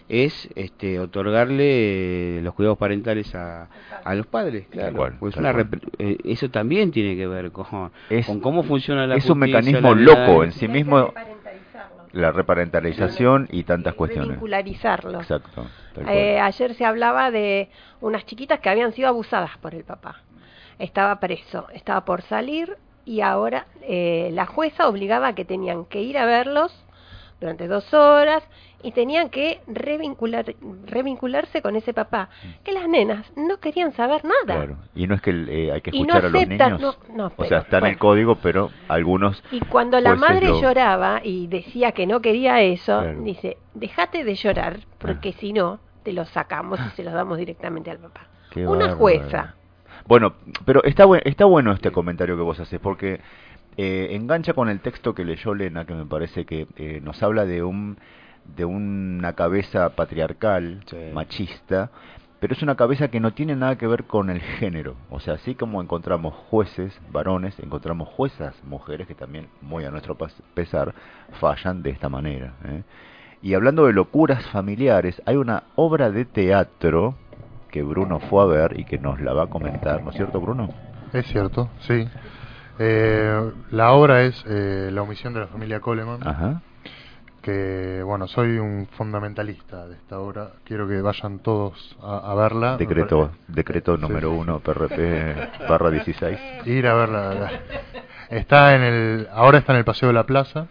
[SPEAKER 16] es este, otorgarle eh, los cuidados parentales a, a los padres, claro.
[SPEAKER 10] Cual,
[SPEAKER 16] Pues una
[SPEAKER 10] cual.
[SPEAKER 16] rep- eh, eso también tiene que ver con,
[SPEAKER 10] Es-
[SPEAKER 16] con cómo funciona la
[SPEAKER 10] Es
[SPEAKER 16] justicia.
[SPEAKER 10] un mecanismo
[SPEAKER 16] la
[SPEAKER 10] loco
[SPEAKER 16] vida-
[SPEAKER 10] en sí mismo, la reparentalización y tantas cuestiones.
[SPEAKER 11] Vincularizarlo.
[SPEAKER 10] Exacto. tal cual.
[SPEAKER 11] Eh, ayer se hablaba de unas chiquitas que habían sido abusadas por el papá. Estaba preso, estaba por salir y ahora eh, la jueza obligaba a que tenían que ir a verlos durante dos horas y tenían que revincular, revincularse con ese papá. Que las nenas no querían saber nada.
[SPEAKER 10] Claro. Y no es que eh, hay que
[SPEAKER 11] Y no
[SPEAKER 10] escuchar a los
[SPEAKER 11] aceptan,
[SPEAKER 10] niños.
[SPEAKER 11] no, no,
[SPEAKER 10] o
[SPEAKER 11] pero,
[SPEAKER 10] sea, está en
[SPEAKER 11] bueno.
[SPEAKER 10] el código, pero algunos.
[SPEAKER 11] Y cuando la
[SPEAKER 10] jueces
[SPEAKER 11] madre
[SPEAKER 10] lo-
[SPEAKER 11] lloraba y decía que no quería eso,
[SPEAKER 10] Claro.
[SPEAKER 11] dice, déjate de llorar, porque si no, te los sacamos y se los damos directamente al papá.
[SPEAKER 10] Qué
[SPEAKER 11] Una
[SPEAKER 10] bárbaro.
[SPEAKER 11] jueza.
[SPEAKER 10] Bueno, pero está, buen, está bueno este comentario que vos haces, porque eh, engancha con el texto que leyó Lena, que me parece que eh, nos habla de un de una cabeza patriarcal, machista, pero es una cabeza que no tiene nada que ver con el género. O sea, así como encontramos jueces varones, encontramos juezas mujeres que también, muy a nuestro pas- pesar, fallan de esta manera. ¿eh? Y hablando de locuras familiares, hay una obra de teatro que Bruno fue a ver y que nos la va a comentar, ¿no es cierto, Bruno?
[SPEAKER 15] Es cierto, sí. Eh, la obra es eh, La omisión de la familia Coleman.
[SPEAKER 10] Ajá.
[SPEAKER 15] Que, bueno, soy un fundamentalista de esta obra. Quiero que vayan todos a, a verla.
[SPEAKER 10] Decreto, decreto número uno, P R P barra dieciséis.
[SPEAKER 15] Ir a verla. Está en el, ahora está en el Paseo de la Plaza.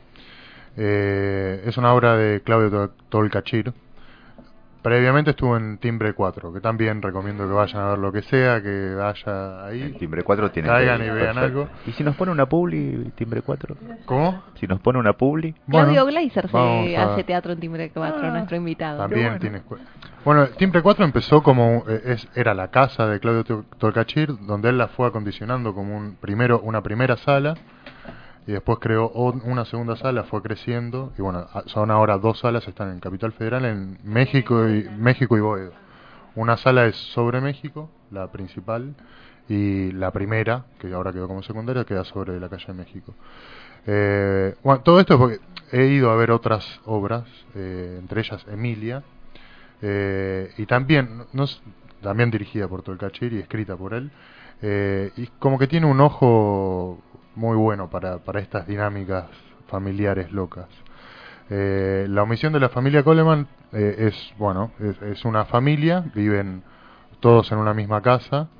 [SPEAKER 15] Eh, es una obra de Claudio Tol- Tolcachir. Previamente estuvo en Timbre cuatro, que también recomiendo que vayan a ver lo que sea, que vaya ahí.
[SPEAKER 10] El Timbre cuatro tiene
[SPEAKER 15] Caigan
[SPEAKER 10] que-
[SPEAKER 15] y vean
[SPEAKER 10] perfecto.
[SPEAKER 15] algo.
[SPEAKER 10] ¿Y si nos pone una publi, Timbre cuatro?
[SPEAKER 15] ¿Cómo?
[SPEAKER 10] Si nos pone una publi.
[SPEAKER 6] Claudio Gleiser
[SPEAKER 15] vamos
[SPEAKER 6] se
[SPEAKER 15] a-
[SPEAKER 6] hace teatro en Timbre cuatro, nuestro invitado.
[SPEAKER 15] También tiene escue- Bueno, el Timbre cuatro empezó como eh, es, era la casa de Claudio Tol- Tolcachir, donde él la fue acondicionando como un primero una primera sala y después creó o- una segunda sala, fue creciendo y bueno, a- son ahora dos salas, están en Capital Federal, en México y México y Boedo. Una sala es sobre México, la principal, y la primera, que ahora quedó como secundaria, queda sobre la calle de México. Eh, bueno, todo esto es porque he ido a ver otras obras, eh, entre ellas Emilia, eh, y también, no, s- también dirigida por Tolcachir y escrita por él, eh, y como que tiene un ojo muy bueno para, para estas dinámicas familiares locas. Eh, la omisión de la familia Coleman eh, es, bueno, es, es una familia, viven todos en una misma casa,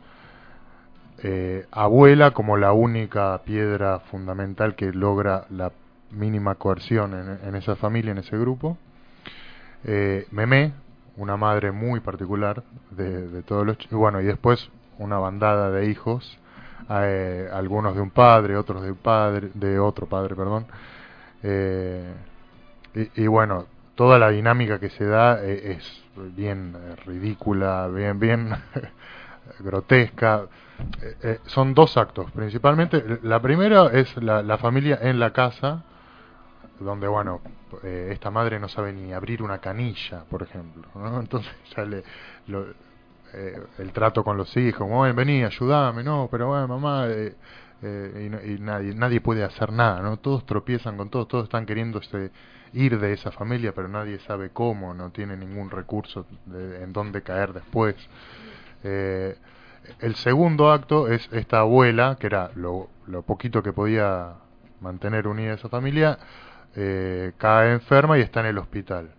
[SPEAKER 15] eh, abuela como la única piedra fundamental que logra la mínima coerción en, en esa familia, en ese grupo, eh, Memé, una madre muy particular de, de todos los ch- y bueno, y después una bandada de hijos, eh, algunos de un padre, otros de un padre, de otro padre, perdón, eh, y, y bueno, toda la dinámica que se da eh, es bien eh, ridícula, bien, bien grotesca. Eh, eh, son dos actos, principalmente. La primera es la, la familia en la casa, donde, bueno, eh, esta madre no sabe ni abrir una canilla, por ejemplo, ¿no? Entonces ya le, lo, eh, el trato con los hijos, como, "Ven, vení, ayúdame", no, pero bueno, mamá, eh, eh, y, no- y nadie nadie puede hacer nada, ¿no? Todos tropiezan con todos, todos están queriéndose ir de esa familia, pero nadie sabe cómo, no tiene ningún recurso de, en dónde caer después. Eh, el segundo acto es esta abuela, que era lo, lo poquito que podía mantener unida esa familia, eh, cae enferma y está en el hospital.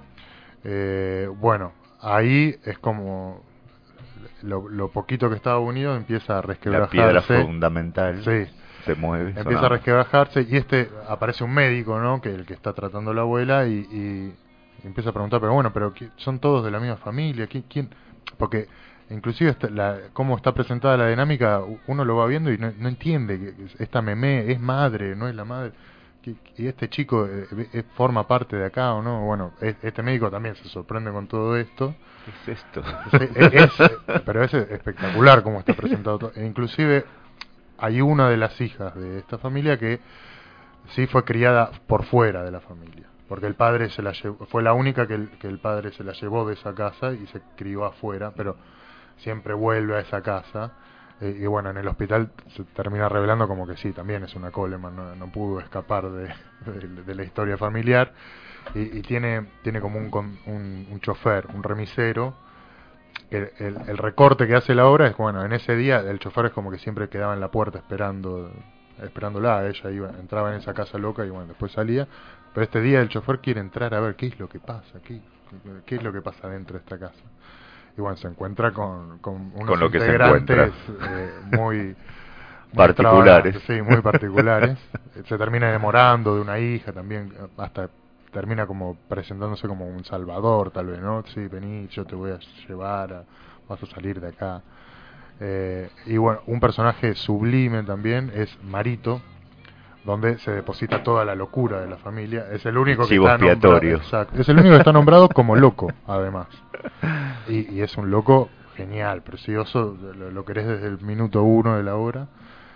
[SPEAKER 15] Eh, bueno, ahí es como lo, lo poquito que estaba unido empieza a
[SPEAKER 10] La
[SPEAKER 15] resquebrajarse.
[SPEAKER 10] piedra fundamental
[SPEAKER 15] Sí.
[SPEAKER 10] se mueve.
[SPEAKER 15] Empieza
[SPEAKER 10] sonando.
[SPEAKER 15] a resquebrajarse y este aparece un médico, ¿no? Que el que está tratando a la abuela y, y empieza a preguntar, pero bueno, pero ¿qui- son todos de la misma familia, ¿quién? quién? Porque inclusive esta- la, cómo está presentada la dinámica, u- uno lo va viendo y no, no entiende que esta Memé es madre, no es la madre. que- Y este chico eh, eh, forma parte de acá o no. Bueno, e- este médico también se sorprende con todo esto.
[SPEAKER 10] ¿Qué es esto?
[SPEAKER 15] Sí, es- es- pero es espectacular cómo está presentado todo. E inclusive hay una de las hijas de esta familia que sí fue criada por fuera de la familia, porque el padre se la llevó, fue la única que el, que el padre se la llevó de esa casa y se crió afuera, pero siempre vuelve a esa casa. y, y bueno, en el hospital se termina revelando como que sí, también es una Coleman, no, no pudo escapar de, de, de la historia familiar, y, y tiene tiene como un, un, un chofer, un remisero. El, el, el recorte que hace la obra es, bueno, en ese día el chofer es como que siempre quedaba en la puerta esperando esperándola, ella iba, entraba en esa casa loca y bueno, después salía, pero este día el chofer quiere entrar a ver qué es lo que pasa, qué, qué es lo que pasa dentro de esta casa. Y bueno, se encuentra con, con unos
[SPEAKER 10] con lo que
[SPEAKER 15] integrantes eh, muy, muy
[SPEAKER 10] particulares.
[SPEAKER 15] Sí, muy particulares. Se termina enamorando de una hija también, hasta termina como presentándose como un salvador, tal vez, ¿no? Sí, vení, yo te voy a llevar, a, vas a salir de acá. Eh, y bueno, un personaje sublime también es Marito, donde se deposita toda la locura de la familia. Es el único que está nombrado, exacto, es el único que está nombrado como loco, además. Y, y es un loco genial, precioso, lo, lo querés desde el minuto uno de la obra.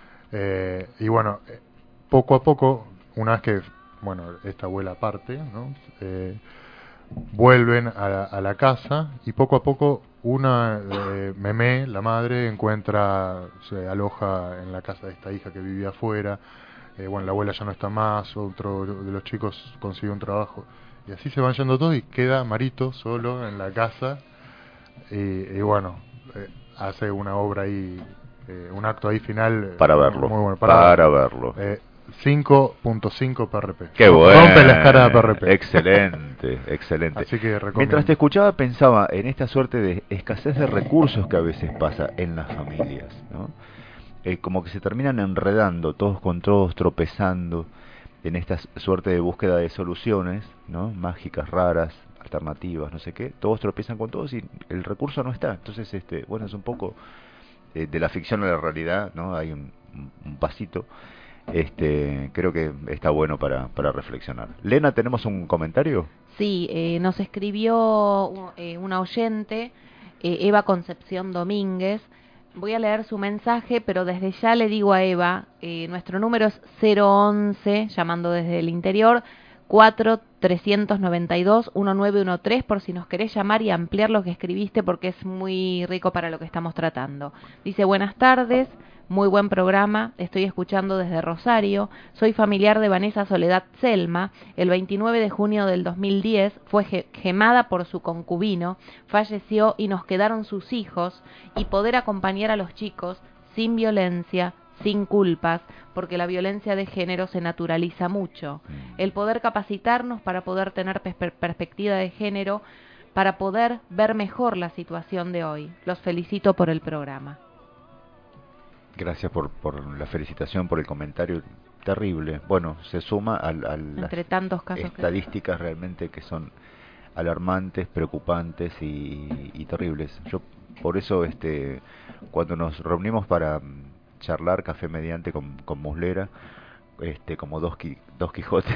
[SPEAKER 15] Eh, y bueno, poco a poco, una vez que, bueno, esta abuela parte, ¿no? Eh, vuelven a la, a la casa y poco a poco una, eh, Memé, la madre, encuentra, se aloja en la casa de esta hija que vivía afuera. Eh, bueno, la abuela ya no está más, otro de los chicos consigue un trabajo. Y así se van yendo todos y queda Marito solo en la casa. Y, y bueno, eh, hace una obra ahí, eh, un acto ahí final.
[SPEAKER 10] Para verlo,
[SPEAKER 15] muy bueno,
[SPEAKER 10] para, para
[SPEAKER 15] verlo.
[SPEAKER 10] verlo.
[SPEAKER 15] Eh, cinco punto cinco P R P.
[SPEAKER 10] Qué bueno.
[SPEAKER 15] Rompe la escala de P R P.
[SPEAKER 10] Excelente, excelente.
[SPEAKER 15] Así que recomiendo.
[SPEAKER 10] Mientras te escuchaba pensaba en esta suerte de escasez de recursos que a veces pasa en las familias, ¿no? Eh, como que se terminan enredando todos con todos, tropezando en esta suerte de búsqueda de soluciones, ¿no? Mágicas, raras, alternativas, no sé qué. Todos tropiezan con todos y el recurso no está. Entonces, este, bueno, es un poco eh, de la ficción a la realidad, ¿no? Hay un, un, un pasito. Este, creo que está bueno para, para reflexionar. Lena, ¿tenemos un comentario?
[SPEAKER 6] Sí, eh, nos escribió eh, una oyente, eh, Eva Concepción Domínguez. Voy a leer su mensaje, pero desde ya le digo a Eva, eh, nuestro número es cero once, llamando desde el interior, cuatro tres nueve dos uno nueve uno tres, por si nos querés llamar y ampliar lo que escribiste, porque es muy rico para lo que estamos tratando. Dice, buenas tardes, muy buen programa, estoy escuchando desde Rosario, soy familiar de Vanessa Soledad Selma, el veintinueve de junio del dos mil diez fue ge gemada por su concubino, falleció y nos quedaron sus hijos, y poder acompañar a los chicos sin violencia, sin culpas, porque la violencia de género se naturaliza mucho. El poder capacitarnos para poder tener per perspectiva de género, para poder ver mejor la situación de hoy. Los felicito por el programa.
[SPEAKER 10] Gracias por, por la felicitación, por el comentario terrible. Bueno, se suma a, a las
[SPEAKER 6] Entre tantos casos
[SPEAKER 10] estadísticas que... realmente que son alarmantes, preocupantes y, y terribles. Yo por eso, este, cuando nos reunimos para charlar café mediante con, con Muslera, este, como dos, qui, dos Quijotes,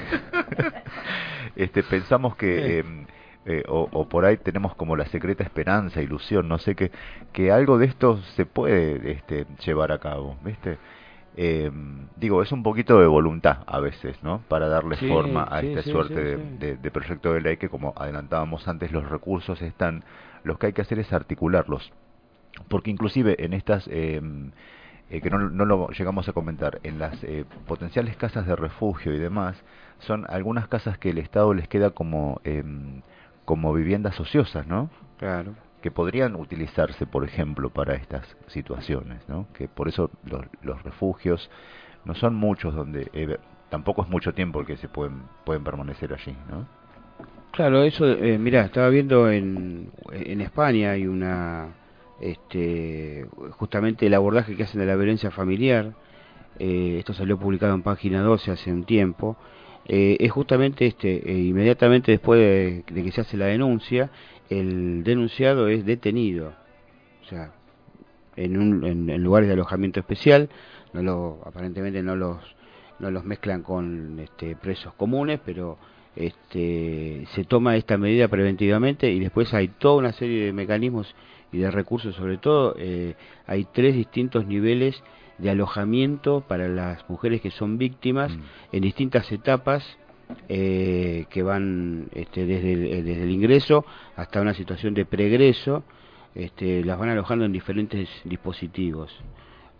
[SPEAKER 10] este, pensamos que eh, eh, o, o por ahí tenemos como la secreta esperanza, ilusión, no sé, que, que algo de esto se puede este, llevar a cabo, ¿viste? Eh, digo, es un poquito de voluntad a veces, ¿no? Para darle sí, forma a sí, esta sí, suerte sí, de, sí. De, de proyecto de ley que, como adelantábamos antes, los recursos están, los que hay que hacer es articularlos, porque inclusive en estas eh, eh, que no, no lo llegamos a comentar, en las eh, potenciales casas de refugio y demás, son algunas casas que el Estado les queda como eh, como viviendas ociosas, ¿no?
[SPEAKER 16] Claro.
[SPEAKER 10] Que podrían utilizarse, por ejemplo, para estas situaciones, ¿no? Que por eso los, los refugios no son muchos donde eh, tampoco es mucho tiempo el que se pueden pueden permanecer allí, ¿no?
[SPEAKER 16] Claro, eso, eh, mirá, estaba viendo en en España hay una este justamente el abordaje que hacen de la violencia familiar. Eh, esto salió publicado en Página doce hace un tiempo. Eh, es justamente este eh, inmediatamente después de, de que se hace la denuncia, el denunciado es detenido, o sea, en, un, en, en lugares de alojamiento especial, no lo, aparentemente no los no los mezclan con este, presos comunes, pero este, se toma esta medida preventivamente y después hay toda una serie de mecanismos y de recursos, sobre todo eh, hay tres distintos niveles de alojamiento para las mujeres que son víctimas mm. en distintas etapas eh, que van este, desde, el, desde el ingreso hasta una situación de pregreso, este, las van alojando en diferentes dispositivos.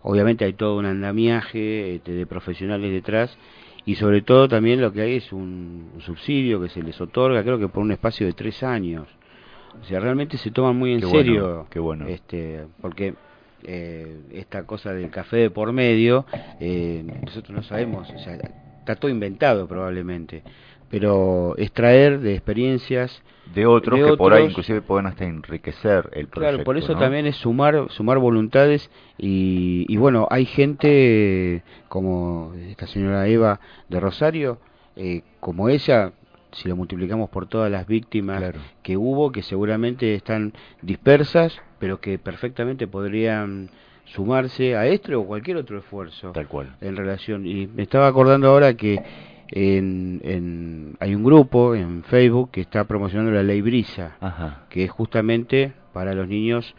[SPEAKER 16] obviamente hay todo un andamiaje este, de profesionales detrás, y sobre todo también lo que hay es un, un subsidio que se les otorga, creo que por un espacio de tres años. O sea, realmente se toman muy en
[SPEAKER 10] Qué
[SPEAKER 16] serio,
[SPEAKER 10] bueno, qué bueno.
[SPEAKER 16] este, porque eh, esta cosa del café de por medio, eh, nosotros no sabemos, o sea, está todo inventado probablemente, pero extraer de experiencias
[SPEAKER 10] de otros
[SPEAKER 16] de
[SPEAKER 10] que
[SPEAKER 16] otros,
[SPEAKER 10] por ahí inclusive pueden hasta enriquecer el proyecto.
[SPEAKER 16] Claro, por eso
[SPEAKER 10] ¿no?
[SPEAKER 16] también es sumar sumar voluntades y, y bueno, hay gente como esta señora Eva de Rosario, eh, como ella, si lo multiplicamos por todas las víctimas claro. que hubo, que seguramente están dispersas, pero que perfectamente podrían sumarse a este o cualquier otro esfuerzo.
[SPEAKER 10] Tal cual.
[SPEAKER 16] En relación, y me estaba acordando ahora que En, en, hay un grupo en Facebook que está promocionando la ley Brisa,
[SPEAKER 10] Ajá.
[SPEAKER 16] que es justamente para los niños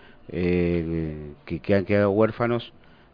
[SPEAKER 16] eh, que, que han quedado huérfanos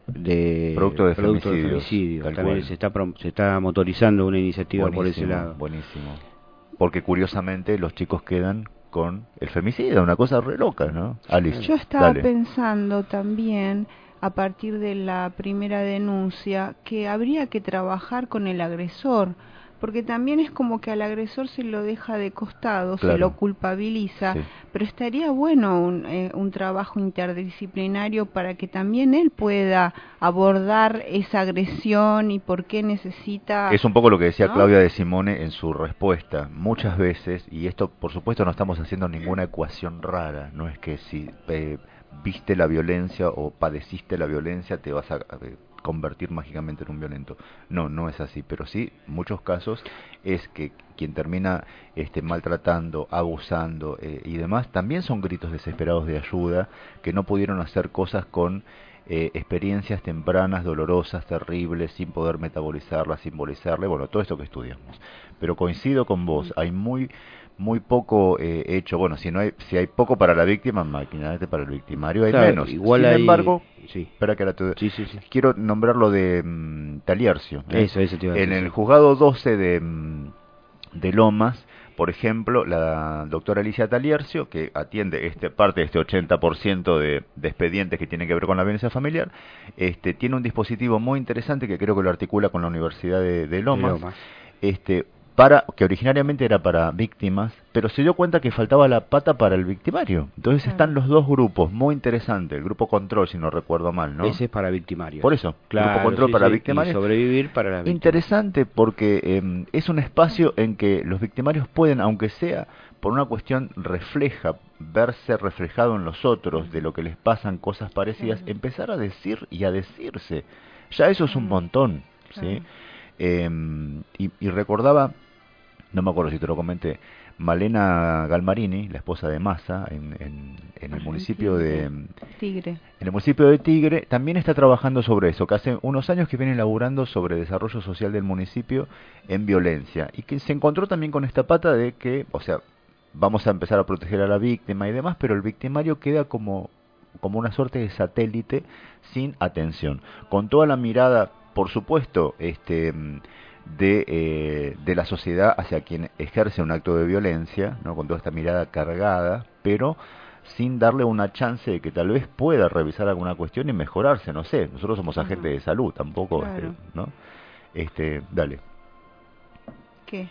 [SPEAKER 16] de
[SPEAKER 10] producto de
[SPEAKER 16] producto de
[SPEAKER 10] femicidio.
[SPEAKER 16] También se está, se está motorizando una iniciativa
[SPEAKER 10] buenísimo,
[SPEAKER 16] por ese lado.
[SPEAKER 10] Buenísimo. Porque curiosamente los chicos quedan con el femicidio, una cosa re loca, ¿no? Alice,
[SPEAKER 14] yo estaba
[SPEAKER 10] dale.
[SPEAKER 14] pensando también, a partir de la primera denuncia, que habría que trabajar con el agresor, porque también es como que al agresor se lo deja de costado,
[SPEAKER 10] claro.
[SPEAKER 14] se lo culpabiliza, sí. pero estaría bueno un, eh, un trabajo interdisciplinario para que también él pueda abordar esa agresión y por qué necesita...
[SPEAKER 10] Es un poco lo que decía
[SPEAKER 14] ¿no?
[SPEAKER 10] Claudia de Simone en su respuesta. Muchas veces, y esto por supuesto no estamos haciendo ninguna ecuación rara, no es que si... Eh, viste la violencia o padeciste la violencia te vas a convertir mágicamente en un violento. No, no es así, pero sí, muchos casos es que quien termina este, maltratando, abusando eh, y demás, también son gritos desesperados de ayuda, que no pudieron hacer cosas con eh, experiencias tempranas, dolorosas, terribles, sin poder metabolizarlas, simbolizarle, bueno, todo esto que estudiamos. Pero coincido con vos, hay muy... muy poco eh, hecho, bueno, si no hay si hay poco para la víctima, imagínate para el victimario hay
[SPEAKER 16] claro,
[SPEAKER 10] menos.
[SPEAKER 16] Igual
[SPEAKER 10] Sin
[SPEAKER 16] hay...
[SPEAKER 10] embargo,
[SPEAKER 16] sí.
[SPEAKER 10] espera que ahora te...
[SPEAKER 16] sí, sí, sí.
[SPEAKER 10] quiero nombrar lo de um, Taliercio. ¿eh?
[SPEAKER 16] Eso, eso te iba a decir.
[SPEAKER 10] En el juzgado doce de, um, de Lomas, por ejemplo, la doctora Alicia Taliercio, que atiende este parte de este ochenta por ciento de, de expedientes que tienen que ver con la violencia familiar, este tiene un dispositivo muy interesante que creo que lo articula con la Universidad de, de Lomas. De Lomas. Este para que originariamente era para víctimas, pero se dio cuenta que faltaba la pata para el victimario. Entonces ah. están los dos grupos, muy interesante. El grupo control, si no recuerdo mal, ¿no?
[SPEAKER 16] Ese es para victimario.
[SPEAKER 10] Por eso,
[SPEAKER 16] claro,
[SPEAKER 10] grupo control
[SPEAKER 16] sí,
[SPEAKER 10] para
[SPEAKER 16] sí,
[SPEAKER 10] victimario.
[SPEAKER 16] Y sobrevivir para la víctima.
[SPEAKER 10] Interesante porque eh, es un espacio en que los victimarios pueden, aunque sea por una cuestión refleja, verse reflejado en los otros, de lo que les pasan cosas parecidas, claro. empezar a decir y a decirse. Ya eso es un montón, ¿sí? Claro. Eh, y, y recordaba, no me acuerdo si te lo comenté, Malena Galmarini, la esposa de Massa, en, en, en el municipio de
[SPEAKER 14] Tigre.
[SPEAKER 10] En el municipio de Tigre, también está trabajando sobre eso, que hace unos años que viene elaborando sobre desarrollo social del municipio en violencia, y que se encontró también con esta pata de que, o sea, vamos a empezar a proteger a la víctima y demás, pero el victimario queda como, como una suerte de satélite sin atención, con toda la mirada, por supuesto, este... De, eh, de la sociedad hacia quien ejerce un acto de violencia, ¿no? Con toda esta mirada cargada, pero sin darle una chance de que tal vez pueda revisar alguna cuestión y mejorarse, no sé, nosotros somos uh-huh. agentes de salud, tampoco,
[SPEAKER 14] claro.
[SPEAKER 10] este, ¿no? Este, dale.
[SPEAKER 14] ¿Qué?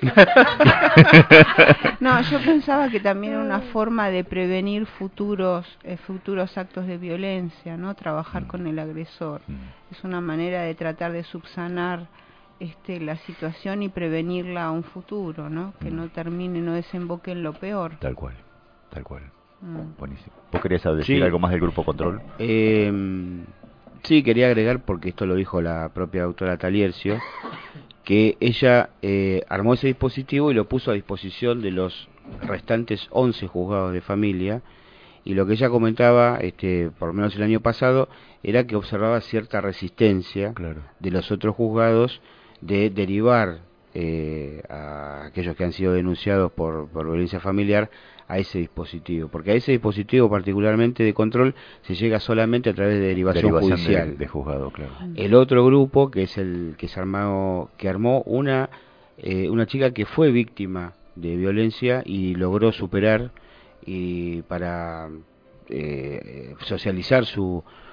[SPEAKER 14] No, yo pensaba que también era una forma de prevenir futuros eh, futuros actos de violencia, ¿no? Trabajar mm. con el agresor. Mm. Es una manera de tratar de subsanar este la situación y prevenirla a un futuro, ¿no? Que mm. no termine, no desemboque en lo peor.
[SPEAKER 10] Tal cual, tal cual. Mm. Buenísimo. ¿Vos querías decir sí. algo más del grupo control?
[SPEAKER 16] Eh, sí, quería agregar, porque esto lo dijo la propia doctora Taliercio, que ella eh, armó ese dispositivo y lo puso a disposición de los restantes once juzgados de familia, y lo que ella comentaba, este, por lo menos el año pasado, era que observaba cierta resistencia
[SPEAKER 10] claro.
[SPEAKER 16] de los otros juzgados de derivar eh, a aquellos que han sido denunciados por, por violencia familiar a ese dispositivo, porque a ese dispositivo particularmente de control se llega solamente a través de derivación,
[SPEAKER 10] derivación
[SPEAKER 16] judicial
[SPEAKER 10] de, de juzgado, claro.
[SPEAKER 16] El otro grupo, que es el que se armó, que armó una eh, una chica que fue víctima de violencia y logró superar, y para eh, socializar su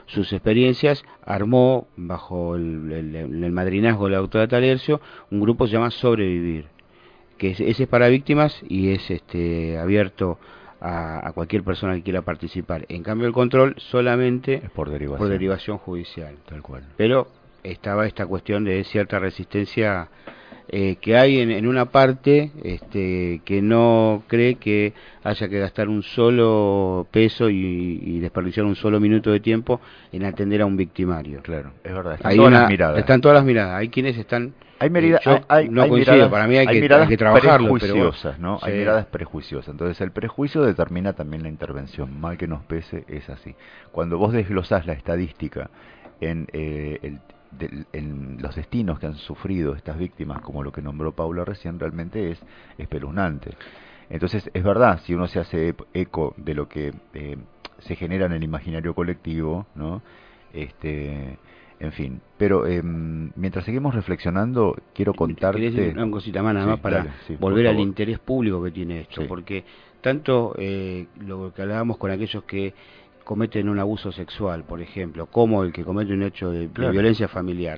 [SPEAKER 16] sus experiencias, armó, bajo el, el, el madrinazgo de la doctora Talercio, un grupo que se llama Sobrevivir, que es, ese es para víctimas y es este abierto a, a cualquier persona que quiera participar. En cambio, el control solamente
[SPEAKER 10] es por derivación,
[SPEAKER 16] por derivación judicial.
[SPEAKER 10] Tal cual.
[SPEAKER 16] Pero estaba esta cuestión de cierta resistencia eh, que hay en, en una parte este, que no cree que haya que gastar un solo peso y, y desperdiciar un solo minuto de tiempo en atender a un victimario.
[SPEAKER 10] Claro, es verdad. Están
[SPEAKER 16] Hay
[SPEAKER 10] todas
[SPEAKER 16] una,
[SPEAKER 10] las miradas.
[SPEAKER 16] Están todas las miradas. Hay quienes están...
[SPEAKER 10] Hay, merida,
[SPEAKER 16] eh, yo
[SPEAKER 10] hay, hay,
[SPEAKER 16] no
[SPEAKER 10] hay
[SPEAKER 16] coincido,
[SPEAKER 10] miradas,
[SPEAKER 16] para mí hay,
[SPEAKER 10] hay
[SPEAKER 16] que,
[SPEAKER 10] miradas
[SPEAKER 16] hay que trabajarlo.
[SPEAKER 10] prejuiciosas,
[SPEAKER 16] pero,
[SPEAKER 10] ¿no?
[SPEAKER 16] sí.
[SPEAKER 10] Hay miradas prejuiciosas. Entonces el prejuicio determina también la intervención. Mal que nos pese, es así. Cuando vos desglosás la estadística en, eh, el, de, en los destinos que han sufrido estas víctimas, como lo que nombró Paula recién, realmente es espeluznante. Entonces es verdad, si uno se hace eco de lo que eh, se genera en el imaginario colectivo, ¿no? Este... En fin, pero eh, mientras seguimos reflexionando, quiero contarte...
[SPEAKER 16] Quería decir una cosita más, nada
[SPEAKER 10] sí,
[SPEAKER 16] más para
[SPEAKER 10] dale, sí,
[SPEAKER 16] volver al interés público que tiene esto,
[SPEAKER 10] sí.
[SPEAKER 16] porque tanto eh, lo que hablábamos con aquellos que cometen un abuso sexual, por ejemplo, como el que comete un hecho de,
[SPEAKER 10] claro.
[SPEAKER 16] de violencia familiar,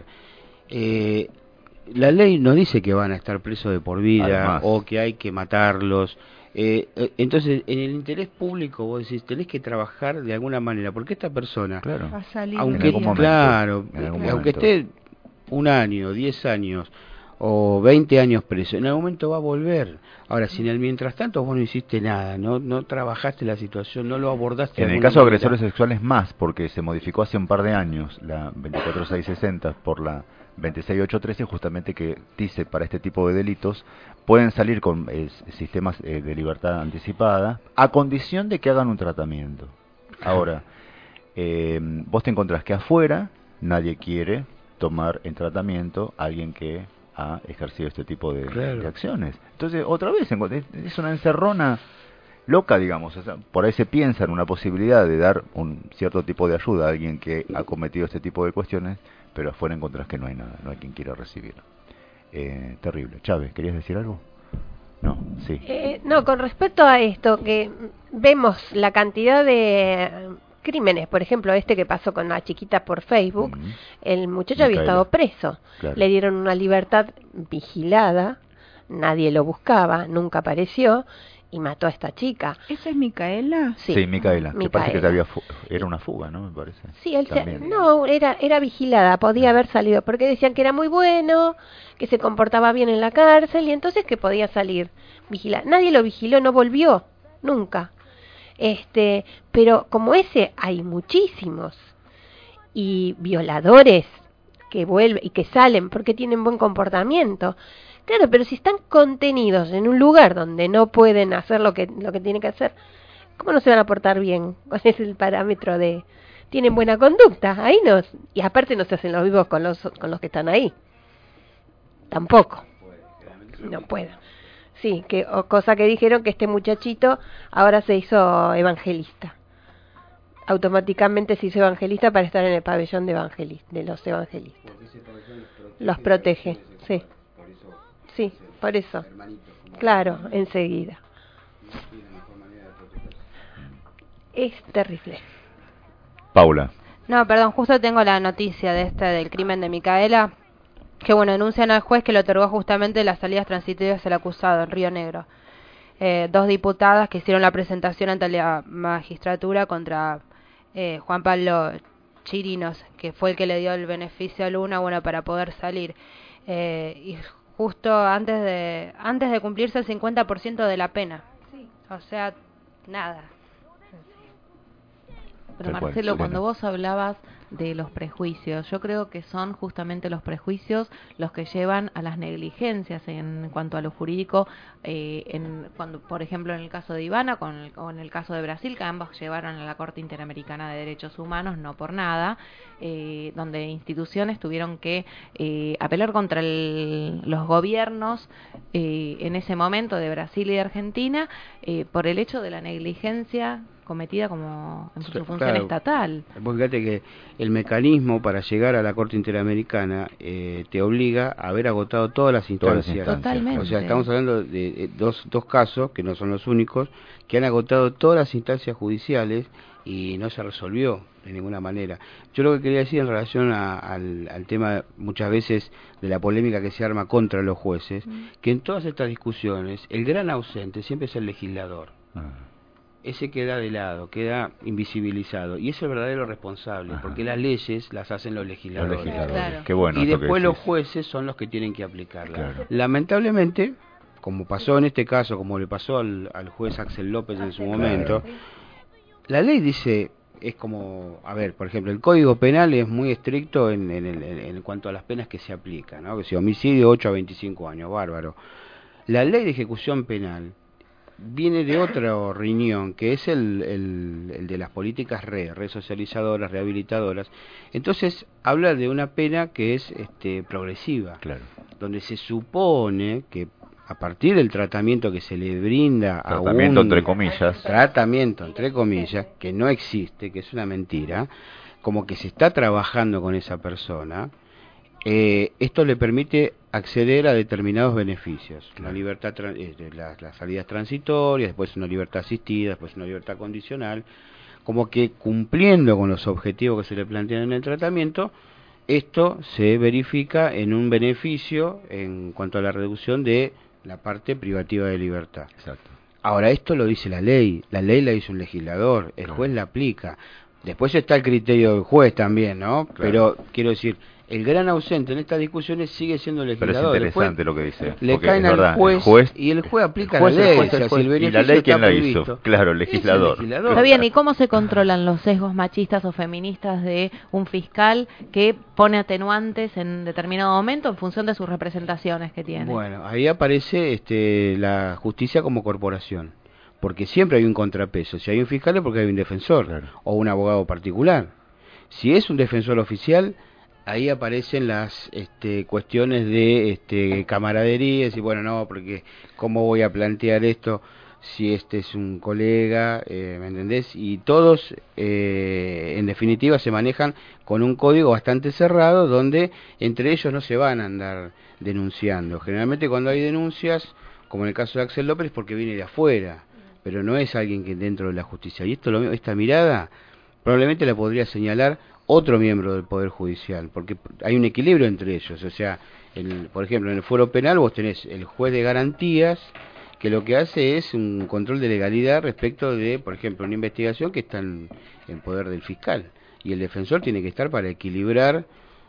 [SPEAKER 16] eh, la ley no dice que van a estar presos de por vida, además, o que hay que matarlos. Eh, eh, entonces, en el interés público, vos decís, tenés que trabajar de alguna manera, porque esta persona,
[SPEAKER 10] claro.
[SPEAKER 14] va a salir
[SPEAKER 16] aunque,
[SPEAKER 14] momento,
[SPEAKER 16] claro,
[SPEAKER 10] aunque
[SPEAKER 16] momento. esté un año, diez años o veinte años preso, en algún momento va a volver. Ahora, si en el mientras tanto vos no hiciste nada, no no trabajaste la situación, no lo abordaste.
[SPEAKER 10] En el caso de agresores sexuales más, porque se modificó hace un par de años la veinticuatro mil seiscientos sesenta por la veintiséis mil ochocientos trece, justamente que dice para este tipo de delitos pueden salir con eh, sistemas eh, de libertad anticipada a condición de que hagan un tratamiento. Ahora, eh, vos te encontrás que afuera nadie quiere tomar en tratamiento a alguien que ha ejercido este tipo de,
[SPEAKER 16] claro.
[SPEAKER 10] de acciones. Entonces, otra vez, es una encerrona loca, digamos. O sea, por ahí se piensa en una posibilidad de dar un cierto tipo de ayuda a alguien que ha cometido este tipo de cuestiones, pero afuera encontrás que no hay nada, no hay quien quiera recibirlo. Eh, terrible. Chávez, ¿querías decir algo? No, sí.
[SPEAKER 11] Eh, no, con respecto a esto, que vemos la cantidad de crímenes, por ejemplo, este que pasó con la chiquita por Facebook, uh-huh. el muchacho Micaela. había estado preso, claro. le dieron una libertad vigilada, nadie lo buscaba, nunca apareció, y mató a esta chica.
[SPEAKER 14] ¿Esa es Micaela?
[SPEAKER 10] Sí, sí Micaela,
[SPEAKER 11] Micaela.
[SPEAKER 10] que parece que te había fu- era una fuga, ¿no? Me parece.
[SPEAKER 11] Sí, él se, no, era era vigilada, podía haber salido, porque decían que era muy bueno, que se comportaba bien en la cárcel, y entonces que podía salir vigilada. Nadie lo vigiló, no volvió, nunca. Este, pero como ese hay muchísimos, y violadores que vuelven y que salen porque tienen buen comportamiento. Claro, pero si están contenidos en un lugar donde no pueden hacer lo que lo que tienen que hacer, ¿cómo no se van a portar bien? ¿Cuál es el parámetro de tienen buena conducta? Ahí no, y aparte no se hacen los vivos con los con los que están ahí. Tampoco. No puedo. Sí, que o cosa que dijeron que este muchachito ahora se hizo evangelista. Automáticamente se hizo evangelista para estar en el pabellón de evangelis- de los evangelistas. Los protege, sí. Sí, por eso. Claro, enseguida. Es terrible.
[SPEAKER 10] Paula.
[SPEAKER 12] No, perdón, justo tengo la noticia de esta del crimen de Micaela, que bueno, denuncian al juez que le otorgó justamente las salidas transitorias al acusado en Río Negro. Eh, dos diputadas que hicieron la presentación ante la magistratura contra eh, Juan Pablo Chirinos, que fue el que le dio el beneficio a Luna, bueno, para poder salir. Eh, y justo antes de antes de cumplirse el cincuenta por ciento de la pena. Sí. O sea, nada.
[SPEAKER 6] Pero Marcelo, cuando vos hablabas de los prejuicios, yo creo que son justamente los prejuicios los que llevan a las negligencias en cuanto a lo jurídico, eh, en cuando por ejemplo en el caso de Ivana con el, o en el caso de Brasil, que ambos llevaron a la Corte Interamericana de Derechos Humanos, no por nada, eh, donde instituciones tuvieron que eh, apelar contra el, los gobiernos eh, en ese momento de Brasil y de Argentina eh, por el hecho de la negligencia cometida como en su función
[SPEAKER 16] claro,
[SPEAKER 6] estatal.
[SPEAKER 16] Vos fíjate que el mecanismo para llegar a la Corte Interamericana eh, te obliga a haber agotado todas las instancias.
[SPEAKER 6] Todas las instancias. Totalmente.
[SPEAKER 16] O sea, estamos hablando de, de dos, dos casos, que no son los únicos, que han agotado todas las instancias judiciales y no se resolvió de ninguna manera. Yo lo que quería decir en relación a, al, al tema muchas veces de la polémica que se arma contra los jueces, mm. que en todas estas discusiones el gran ausente siempre es el legislador. Ah. Ese queda de lado, queda invisibilizado, y es el verdadero responsable, Ajá. porque las leyes las hacen los legisladores. Los legisladores. Claro. Qué bueno, y después los jueces son los que tienen que aplicarlas. Claro. Lamentablemente, como pasó en este caso, como le pasó al, al juez Axel López en su momento, la ley dice, es como, a ver, por ejemplo, el Código Penal es muy estricto en, en, en, en cuanto a las penas que se aplican, ¿no? Que si homicidio, ocho a veinticinco años, bárbaro. La ley de ejecución penal viene de otro riñón, que es el, el, el de las políticas re, resocializadoras, rehabilitadoras. Entonces, habla de una pena que es este, progresiva, claro. donde se supone que a partir del tratamiento que se le brinda a un...
[SPEAKER 10] Tratamiento entre comillas.
[SPEAKER 16] Tratamiento entre comillas, que no existe, que es una mentira, como que se está trabajando con esa persona, eh, esto le permite acceder a determinados beneficios. Claro. La libertad, eh, las, las salidas transitorias, después una libertad asistida, después una libertad condicional, como que cumpliendo con los objetivos que se le plantean en el tratamiento, esto se verifica en un beneficio en cuanto a la reducción de la parte privativa de libertad. Exacto. Ahora, esto lo dice la ley, la ley la hizo un legislador, el juez la aplica. Después está el criterio del juez también, ¿no? Claro. Pero quiero decir, el gran ausente en estas discusiones sigue siendo el legislador.
[SPEAKER 10] Pero es interesante lo que dice.
[SPEAKER 16] Le caen al
[SPEAKER 10] verdad,
[SPEAKER 16] juez,
[SPEAKER 10] juez
[SPEAKER 16] y el juez aplica
[SPEAKER 10] el juez,
[SPEAKER 16] la ley.
[SPEAKER 10] El juez, el juez, o sea, si el
[SPEAKER 16] y
[SPEAKER 10] la ley quién la
[SPEAKER 16] previsto,
[SPEAKER 10] hizo. Claro, el legislador.
[SPEAKER 16] El legislador.
[SPEAKER 6] Está bien, ¿y cómo se controlan los sesgos machistas o feministas de un fiscal que pone atenuantes en determinado momento en función de sus representaciones que tiene?
[SPEAKER 16] Bueno, ahí aparece este, la justicia como corporación. Porque siempre hay un contrapeso. Si hay un fiscal es porque hay un defensor, claro. o un abogado particular. Si es un defensor oficial, ahí aparecen las este, cuestiones de este, camaradería, y bueno, no, porque ¿cómo voy a plantear esto si este es un colega? Eh, ¿Me entendés? Y todos, eh, en definitiva, se manejan con un código bastante cerrado, donde entre ellos no se van a andar denunciando. Generalmente cuando hay denuncias, como en el caso de Axel López, es porque viene de afuera, pero no es alguien que dentro de la justicia. Y esto, lo, esta mirada probablemente la podría señalar otro miembro del Poder Judicial, porque hay un equilibrio entre ellos. O sea, el, por ejemplo, en el fuero penal vos tenés el juez de garantías, que lo que hace es un control de legalidad respecto de, por ejemplo, una investigación que está en, en poder del fiscal, y el defensor tiene que estar para equilibrar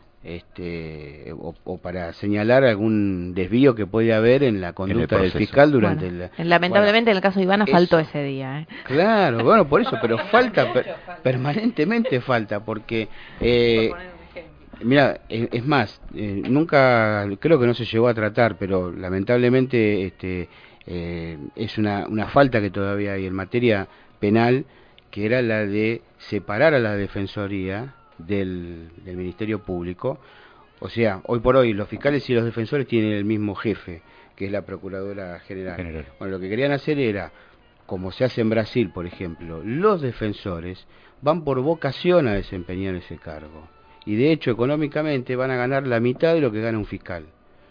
[SPEAKER 16] este o, o para señalar algún desvío que puede haber en la conducta en del fiscal durante
[SPEAKER 6] bueno,
[SPEAKER 16] el...
[SPEAKER 6] Lamentablemente bueno, en el caso de Ivana
[SPEAKER 16] eso,
[SPEAKER 6] faltó ese día. ¿eh?
[SPEAKER 16] Claro, bueno, por eso, pero falta, per, permanentemente falta, porque... Eh, mira, es, es más, eh, nunca, creo que no se llegó a tratar, pero lamentablemente este eh, es una, una falta que todavía hay en materia penal, que era la de separar a la defensoría Del, del Ministerio Público. O sea, hoy por hoy los fiscales y los defensores tienen el mismo jefe, que es la Procuradora General. General. Bueno, lo que querían hacer era, como se hace en Brasil, por ejemplo, los defensores van por vocación a desempeñar ese cargo. Y de hecho, económicamente van a ganar la mitad de lo que gana un fiscal.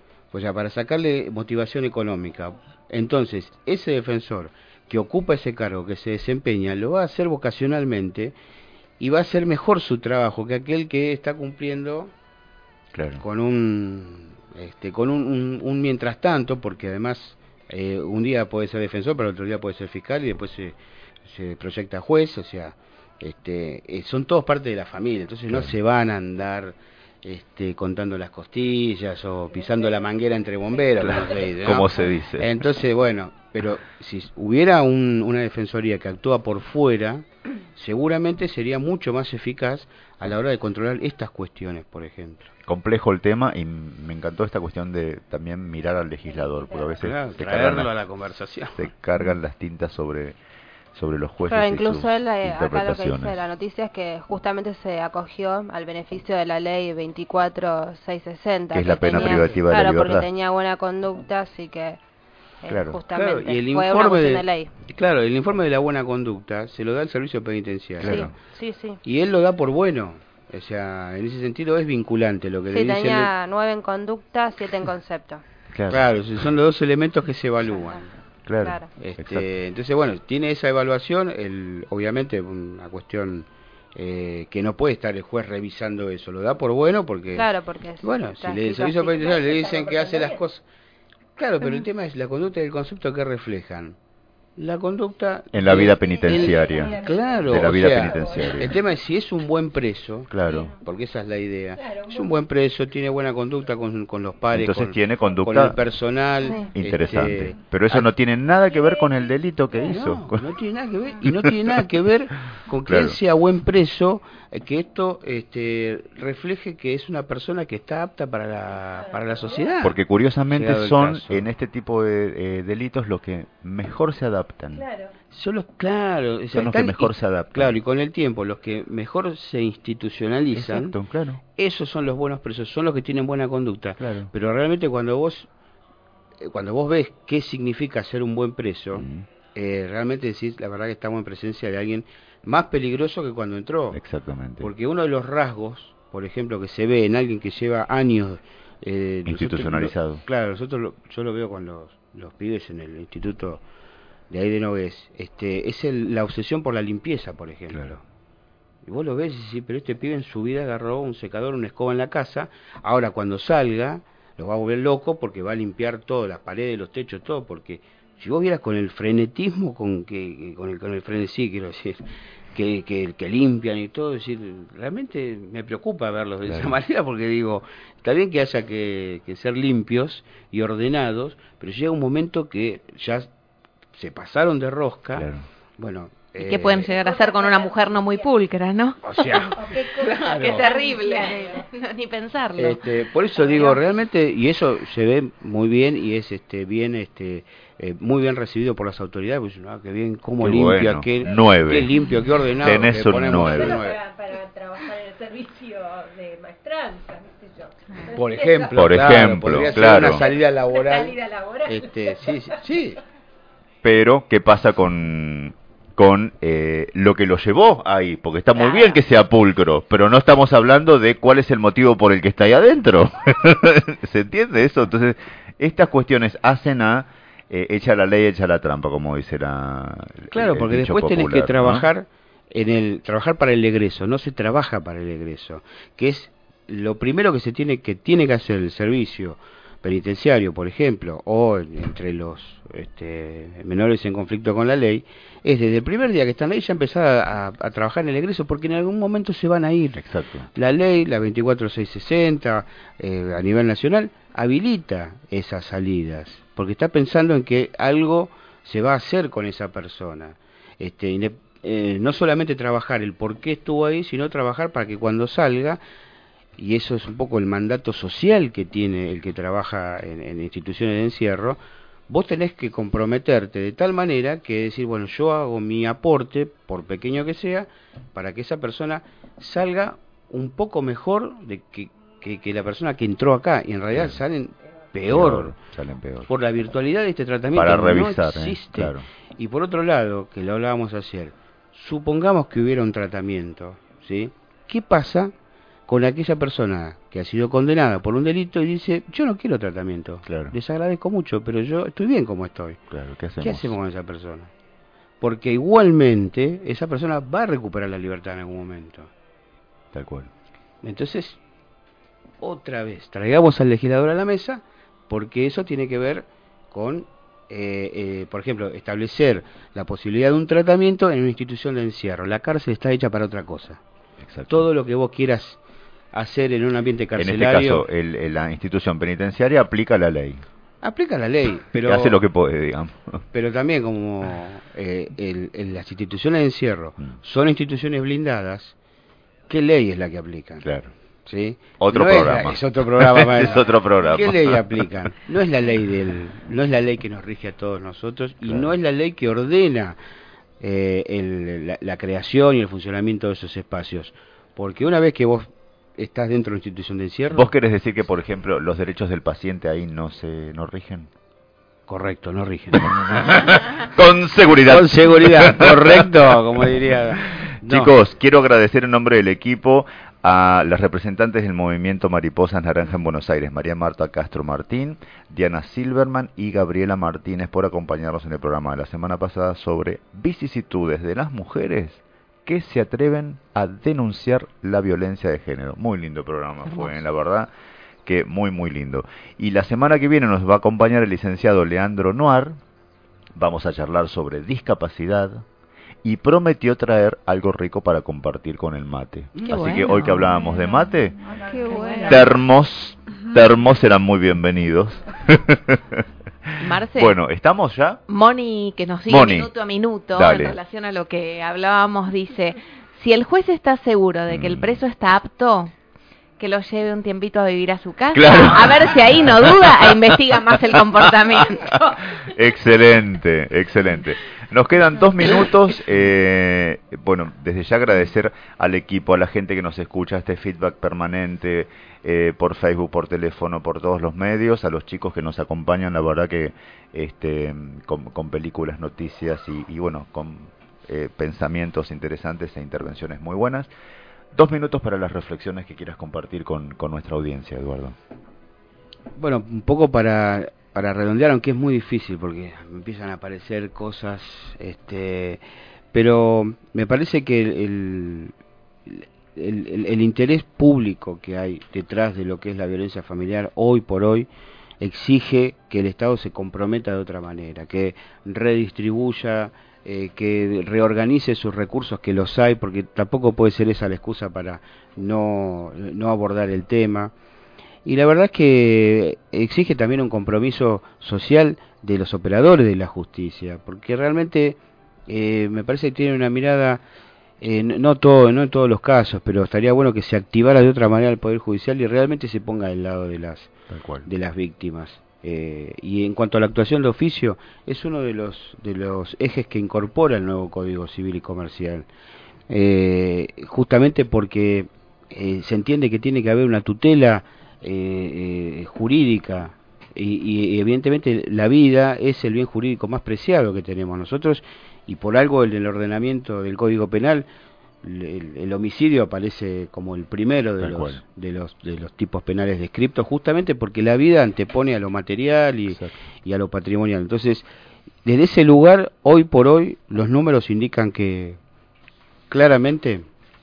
[SPEAKER 16] O sea, para sacarle motivación económica. Entonces, ese defensor que ocupa ese cargo, que se desempeña, lo va a hacer vocacionalmente, y va a ser mejor su trabajo que aquel que está cumpliendo claro. con un este con un, un, un mientras tanto, porque además eh, un día puede ser defensor, pero otro día puede ser fiscal, y después se, se proyecta juez. O sea, este eh, son todos parte de la familia, entonces claro. no se van a andar este contando las costillas o pisando la manguera entre bomberos,
[SPEAKER 10] claro.
[SPEAKER 16] como, se dice, ¿no?
[SPEAKER 10] como se dice.
[SPEAKER 16] Entonces, bueno, pero si hubiera un, una defensoría que actúa por fuera, seguramente sería mucho más eficaz a la hora de controlar estas cuestiones, por ejemplo.
[SPEAKER 10] Complejo el tema, y me encantó esta cuestión de también mirar al legislador, porque a veces
[SPEAKER 16] claro,
[SPEAKER 10] se
[SPEAKER 16] traerlo
[SPEAKER 10] cargan,
[SPEAKER 16] a la conversación.
[SPEAKER 10] Se cargan las tintas sobre sobre los jueces.
[SPEAKER 12] Pero
[SPEAKER 10] y
[SPEAKER 12] incluso
[SPEAKER 10] sus
[SPEAKER 12] él, eh, acá lo que dice
[SPEAKER 10] interpretaciones.
[SPEAKER 12] la noticia es que justamente se acogió al beneficio de la ley veinticuatro seiscientos sesenta,
[SPEAKER 10] que es la pena
[SPEAKER 12] tenía,
[SPEAKER 10] privativa de
[SPEAKER 12] claro,
[SPEAKER 10] la libertad.
[SPEAKER 12] porque tenía buena conducta, así que eh,
[SPEAKER 16] claro,
[SPEAKER 12] justamente
[SPEAKER 16] claro, y el
[SPEAKER 12] fue
[SPEAKER 16] informe
[SPEAKER 12] una cuestión
[SPEAKER 16] de,
[SPEAKER 12] de ley.
[SPEAKER 16] Claro, el informe de la buena conducta se lo da el servicio penitenciario.
[SPEAKER 12] Claro. Sí, sí, sí.
[SPEAKER 16] Y él lo da por bueno. O sea, en ese sentido es vinculante lo que
[SPEAKER 12] sí,
[SPEAKER 16] le dice.
[SPEAKER 12] Sí, tenía nueve en conducta, siete en concepto.
[SPEAKER 16] Claro, claro, son los dos elementos que se evalúan.
[SPEAKER 10] Claro.
[SPEAKER 12] Claro.
[SPEAKER 16] Este, entonces, bueno, tiene esa evaluación, el, obviamente una cuestión eh, que no puede estar el juez revisando eso, lo da por bueno porque...
[SPEAKER 12] Claro, porque... es-
[SPEAKER 16] Bueno,
[SPEAKER 12] está
[SPEAKER 16] si le, el
[SPEAKER 12] escrito
[SPEAKER 16] servicio
[SPEAKER 12] así.
[SPEAKER 16] penitenciario le dicen que hace las cosas... Claro, pero el tema es la conducta y el concepto que reflejan. La conducta...
[SPEAKER 10] En la
[SPEAKER 16] eh,
[SPEAKER 10] vida penitenciaria.
[SPEAKER 16] el- claro,
[SPEAKER 10] De la
[SPEAKER 16] o
[SPEAKER 10] vida
[SPEAKER 16] sea,
[SPEAKER 10] penitenciaria.
[SPEAKER 16] el tema es si es un buen preso,
[SPEAKER 10] Claro.
[SPEAKER 16] porque esa es la idea. Es un buen preso, tiene buena conducta con, con los pares,
[SPEAKER 10] Entonces
[SPEAKER 16] con,
[SPEAKER 10] tiene conducta
[SPEAKER 16] con el personal.
[SPEAKER 10] interesante.
[SPEAKER 16] este,
[SPEAKER 10] Pero eso
[SPEAKER 16] a-
[SPEAKER 10] no tiene nada que ver con el delito que hizo.
[SPEAKER 16] No, no tiene nada que ver, y no tiene nada que ver con que
[SPEAKER 10] Claro.
[SPEAKER 16] él sea buen preso, eh, que esto este, refleje que es una persona que está apta para la, para la sociedad.
[SPEAKER 10] Porque curiosamente
[SPEAKER 16] Llegado el
[SPEAKER 10] son
[SPEAKER 16] caso.
[SPEAKER 10] en este tipo de eh, delitos los que mejor se adaptan.
[SPEAKER 16] Son los, claro, o sea,
[SPEAKER 10] Son los que
[SPEAKER 16] están-
[SPEAKER 10] mejor
[SPEAKER 16] y-
[SPEAKER 10] se adaptan.
[SPEAKER 16] Claro, y con el tiempo, los que mejor se institucionalizan,
[SPEAKER 10] Exacto, claro.
[SPEAKER 16] esos son los buenos presos, son los que tienen buena conducta.
[SPEAKER 10] Claro.
[SPEAKER 16] Pero realmente cuando vos eh, cuando vos ves qué significa ser un buen preso,
[SPEAKER 10] Mm.
[SPEAKER 16] eh, realmente decís, la verdad que estamos en presencia de alguien más peligroso que cuando entró.
[SPEAKER 10] Exactamente.
[SPEAKER 16] Porque uno de los rasgos, por ejemplo, que se ve en alguien que lleva años... eh, nosotros-
[SPEAKER 10] Institucionalizado.
[SPEAKER 16] lo- claro, nosotros lo- yo lo veo con los, los pibes en el instituto de ahí de Nogués, este, es el, la obsesión por la limpieza, por ejemplo. Y vos lo ves y decís, pero este pibe en su vida agarró un secador, una escoba en la casa, ahora cuando salga lo va a volver loco porque va a limpiar todo, las paredes, los techos, todo, porque si vos vieras con el frenetismo, con que, que- con el con el frenesí, quiero decir, que, que, que limpian y todo, decir, realmente me preocupa verlos de esa
[SPEAKER 10] Claro.
[SPEAKER 16] manera porque digo, está bien que haya que, que ser limpios y ordenados, pero llega un momento que ya se pasaron de rosca, bueno...
[SPEAKER 6] ¿Y qué pueden llegar a hacer con una mujer no muy pulcra, no?
[SPEAKER 16] O sea, claro.
[SPEAKER 6] Qué terrible, no, ni pensarlo.
[SPEAKER 16] Este, por eso digo, realmente, y eso se ve muy bien y es este bien este eh, muy bien recibido por las autoridades, pues ah, qué bien, cómo
[SPEAKER 10] Qué
[SPEAKER 16] limpia,
[SPEAKER 10] bueno.
[SPEAKER 16] qué,
[SPEAKER 10] Nueve.
[SPEAKER 16] qué limpio, qué ordenado.
[SPEAKER 10] Tenés
[SPEAKER 16] le
[SPEAKER 10] un
[SPEAKER 16] ponemos
[SPEAKER 10] nueve.
[SPEAKER 16] un nueve.
[SPEAKER 11] Para, para trabajar en el servicio de maestranza, qué sé yo.
[SPEAKER 16] Por ejemplo,
[SPEAKER 10] Por
[SPEAKER 16] claro,
[SPEAKER 10] ejemplo,
[SPEAKER 16] podría ser
[SPEAKER 10] claro.
[SPEAKER 16] una salida laboral.
[SPEAKER 11] Salida laboral.
[SPEAKER 16] Este, sí, sí, sí.
[SPEAKER 10] Pero, ¿qué pasa con, con eh, lo que lo llevó ahí? Porque está muy
[SPEAKER 11] Claro.
[SPEAKER 10] bien que sea pulcro, pero no estamos hablando de cuál es el motivo por el que está ahí adentro. ¿Se entiende eso? Entonces, estas cuestiones hacen a eh, echa la ley, echa la trampa, como dice la
[SPEAKER 16] Claro,
[SPEAKER 10] el
[SPEAKER 16] porque
[SPEAKER 10] dicho
[SPEAKER 16] después tenés
[SPEAKER 10] popular,
[SPEAKER 16] que
[SPEAKER 10] ¿no?
[SPEAKER 16] trabajar en el trabajar para el egreso, no se trabaja para el egreso, que es lo primero que se tiene que tiene que hacer el servicio penitenciario, por ejemplo, o entre los este, menores en conflicto con la ley, es desde el primer día que están ahí ya empezar a, a trabajar en el egreso, porque en algún momento se van a ir.
[SPEAKER 10] Exacto.
[SPEAKER 16] La ley, la veinticuatro mil seiscientos sesenta, eh, a nivel nacional, habilita esas salidas, porque está pensando en que algo se va a hacer con esa persona. Este, inde- eh, no solamente trabajar el por qué estuvo ahí, sino trabajar para que cuando salga, y eso es un poco el mandato social que tiene el que trabaja en, en instituciones de encierro, vos tenés que comprometerte de tal manera que decir, bueno, yo hago mi aporte, por pequeño que sea, para que esa persona salga un poco mejor de que, que, que la persona que entró acá, y en realidad
[SPEAKER 10] Claro.
[SPEAKER 16] salen peor,
[SPEAKER 10] Peor, salen peor.
[SPEAKER 16] por la virtualidad de este tratamiento.
[SPEAKER 10] Para
[SPEAKER 16] no
[SPEAKER 10] revisar, ¿eh?
[SPEAKER 16] existe.
[SPEAKER 10] Claro.
[SPEAKER 16] Y por otro lado, que lo hablábamos ayer, supongamos que hubiera un tratamiento, ¿sí? ¿Qué pasa con aquella persona que ha sido condenada por un delito y dice, yo no quiero tratamiento,
[SPEAKER 10] Claro.
[SPEAKER 16] les agradezco mucho, pero yo estoy bien como estoy?
[SPEAKER 10] Claro, ¿qué hacemos?
[SPEAKER 16] ¿Qué hacemos con esa persona? Porque igualmente esa persona va a recuperar la libertad en algún momento.
[SPEAKER 10] Tal cual.
[SPEAKER 16] Entonces, otra vez, traigamos al legislador a la mesa, porque eso tiene que ver con, eh, eh, por ejemplo, establecer la posibilidad de un tratamiento en una institución de encierro. La cárcel está hecha para otra cosa.
[SPEAKER 10] Exacto.
[SPEAKER 16] Todo lo que vos quieras hacer en un ambiente
[SPEAKER 10] En este
[SPEAKER 16] carcelario,
[SPEAKER 10] caso, el- el- la institución penitenciaria aplica la ley.
[SPEAKER 16] aplica la ley, pero
[SPEAKER 10] Hace lo que puede, digamos.
[SPEAKER 16] pero también como eh, el- el- las instituciones de encierro
[SPEAKER 10] Mm.
[SPEAKER 16] son instituciones blindadas, ¿qué ley es la que aplican?
[SPEAKER 10] Claro.
[SPEAKER 16] ¿Sí?
[SPEAKER 10] Otro
[SPEAKER 16] No es la-
[SPEAKER 10] programa.
[SPEAKER 16] Es, otro programa. más.
[SPEAKER 10] Es otro programa.
[SPEAKER 16] ¿Qué ley aplican? No es la ley del, no es la ley que nos rige a todos nosotros y
[SPEAKER 10] Claro.
[SPEAKER 16] no es la ley que ordena eh, el- la, la creación y el funcionamiento de esos espacios. Porque una vez que vos estás dentro de una institución de encierro,
[SPEAKER 10] ¿Vos querés decir que, por ejemplo, los derechos del paciente ahí no se no rigen?
[SPEAKER 16] correcto, no rigen.
[SPEAKER 10] Con seguridad.
[SPEAKER 16] Con seguridad, correcto, como diría. No.
[SPEAKER 10] Chicos, quiero agradecer en nombre del equipo a las representantes del movimiento Mariposas Naranja en Buenos Aires, María Marta Castro Martín, Diana Silverman y Gabriela Martínez, por acompañarnos en el programa de la semana pasada sobre vicisitudes de las mujeres que se atreven a denunciar la violencia de género. Muy lindo programa fue, la verdad que muy muy lindo. Y la semana que viene nos va a acompañar el licenciado Leandro Noir. Vamos a charlar sobre discapacidad y prometió traer algo rico para compartir con el mate.
[SPEAKER 6] Qué
[SPEAKER 10] Así
[SPEAKER 6] bueno.
[SPEAKER 10] que hoy que hablábamos de mate,
[SPEAKER 6] Qué bueno.
[SPEAKER 10] termos, termos serán muy bienvenidos.
[SPEAKER 6] Marce.
[SPEAKER 10] Bueno, ¿estamos ya?
[SPEAKER 6] Moni, que nos sigue
[SPEAKER 10] Moni,
[SPEAKER 6] minuto a minuto
[SPEAKER 10] dale.
[SPEAKER 6] en relación a lo que hablábamos, dice, si el juez está seguro de que el preso está apto, que lo lleve un tiempito a vivir a su casa,
[SPEAKER 10] Claro.
[SPEAKER 6] a ver si ahí no duda e investiga más el comportamiento.
[SPEAKER 10] Excelente, excelente. Nos quedan dos minutos. Eh, bueno, desde ya agradecer al equipo, a la gente que nos escucha, este feedback permanente eh, por Facebook, por teléfono, por todos los medios, a los chicos que nos acompañan, la verdad que este, con, con películas, noticias y, y bueno, con eh, pensamientos interesantes e intervenciones muy buenas. Dos minutos para las reflexiones que quieras compartir con, con nuestra audiencia, Eduardo.
[SPEAKER 16] Bueno, un poco para, para redondear, aunque es muy difícil porque empiezan a aparecer cosas, este, pero me parece que el, el, el, el interés público que hay detrás de lo que es la violencia familiar hoy por hoy exige que el Estado se comprometa de otra manera, que redistribuya, eh, que reorganice sus recursos, que los hay, porque tampoco puede ser esa la excusa para no, no abordar el tema. Y la verdad es que exige también un compromiso social de los operadores de la justicia, porque realmente eh, me parece que tiene una mirada, eh, no todo, no en todos los casos, pero estaría bueno que se activara de otra manera el Poder Judicial y realmente se ponga del lado de las, de las víctimas. Eh, y en cuanto a la actuación de oficio, es uno de los, de los ejes que incorpora el nuevo Código Civil y Comercial, eh, justamente porque eh, se entiende que tiene que haber una tutela Eh, eh, jurídica y, y evidentemente la vida es el bien jurídico más preciado que tenemos nosotros y por algo en el ordenamiento del Código Penal el, el homicidio aparece como el primero de los, de los de los tipos penales descriptos, justamente porque la vida antepone a lo material y, y a lo patrimonial. Entonces desde ese lugar hoy por hoy los números indican que claramente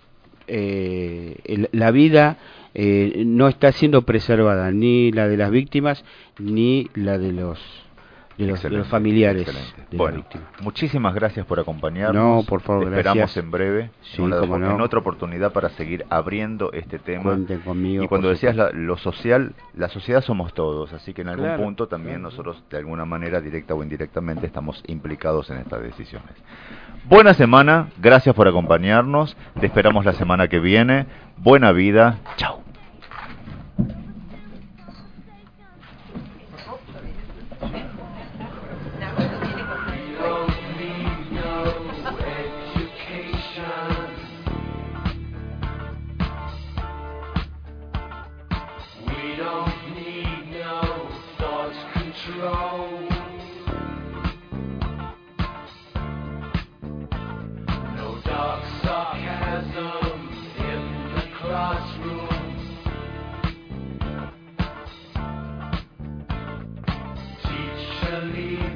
[SPEAKER 16] eh, el, la vida Eh, no está siendo preservada ni la de las víctimas ni la de los de los, de los familiares de
[SPEAKER 10] bueno,
[SPEAKER 16] la víctima.
[SPEAKER 10] Muchísimas gracias por acompañarnos.
[SPEAKER 16] No, por favor,
[SPEAKER 10] Te esperamos
[SPEAKER 16] gracias.
[SPEAKER 10] en breve,
[SPEAKER 16] Sí,
[SPEAKER 10] en, una,
[SPEAKER 16] cómo no.
[SPEAKER 10] en otra oportunidad para seguir abriendo este tema.
[SPEAKER 16] Cuenten conmigo,
[SPEAKER 10] y cuando
[SPEAKER 16] por
[SPEAKER 10] decías la,
[SPEAKER 16] supuesto.
[SPEAKER 10] lo social, la sociedad somos todos, así que en algún
[SPEAKER 16] Claro,
[SPEAKER 10] punto también
[SPEAKER 16] claro.
[SPEAKER 10] nosotros de alguna manera, directa o indirectamente, estamos implicados en estas decisiones. Buena semana, gracias por acompañarnos, te esperamos la semana que viene, buena vida, chao.
[SPEAKER 17] Leave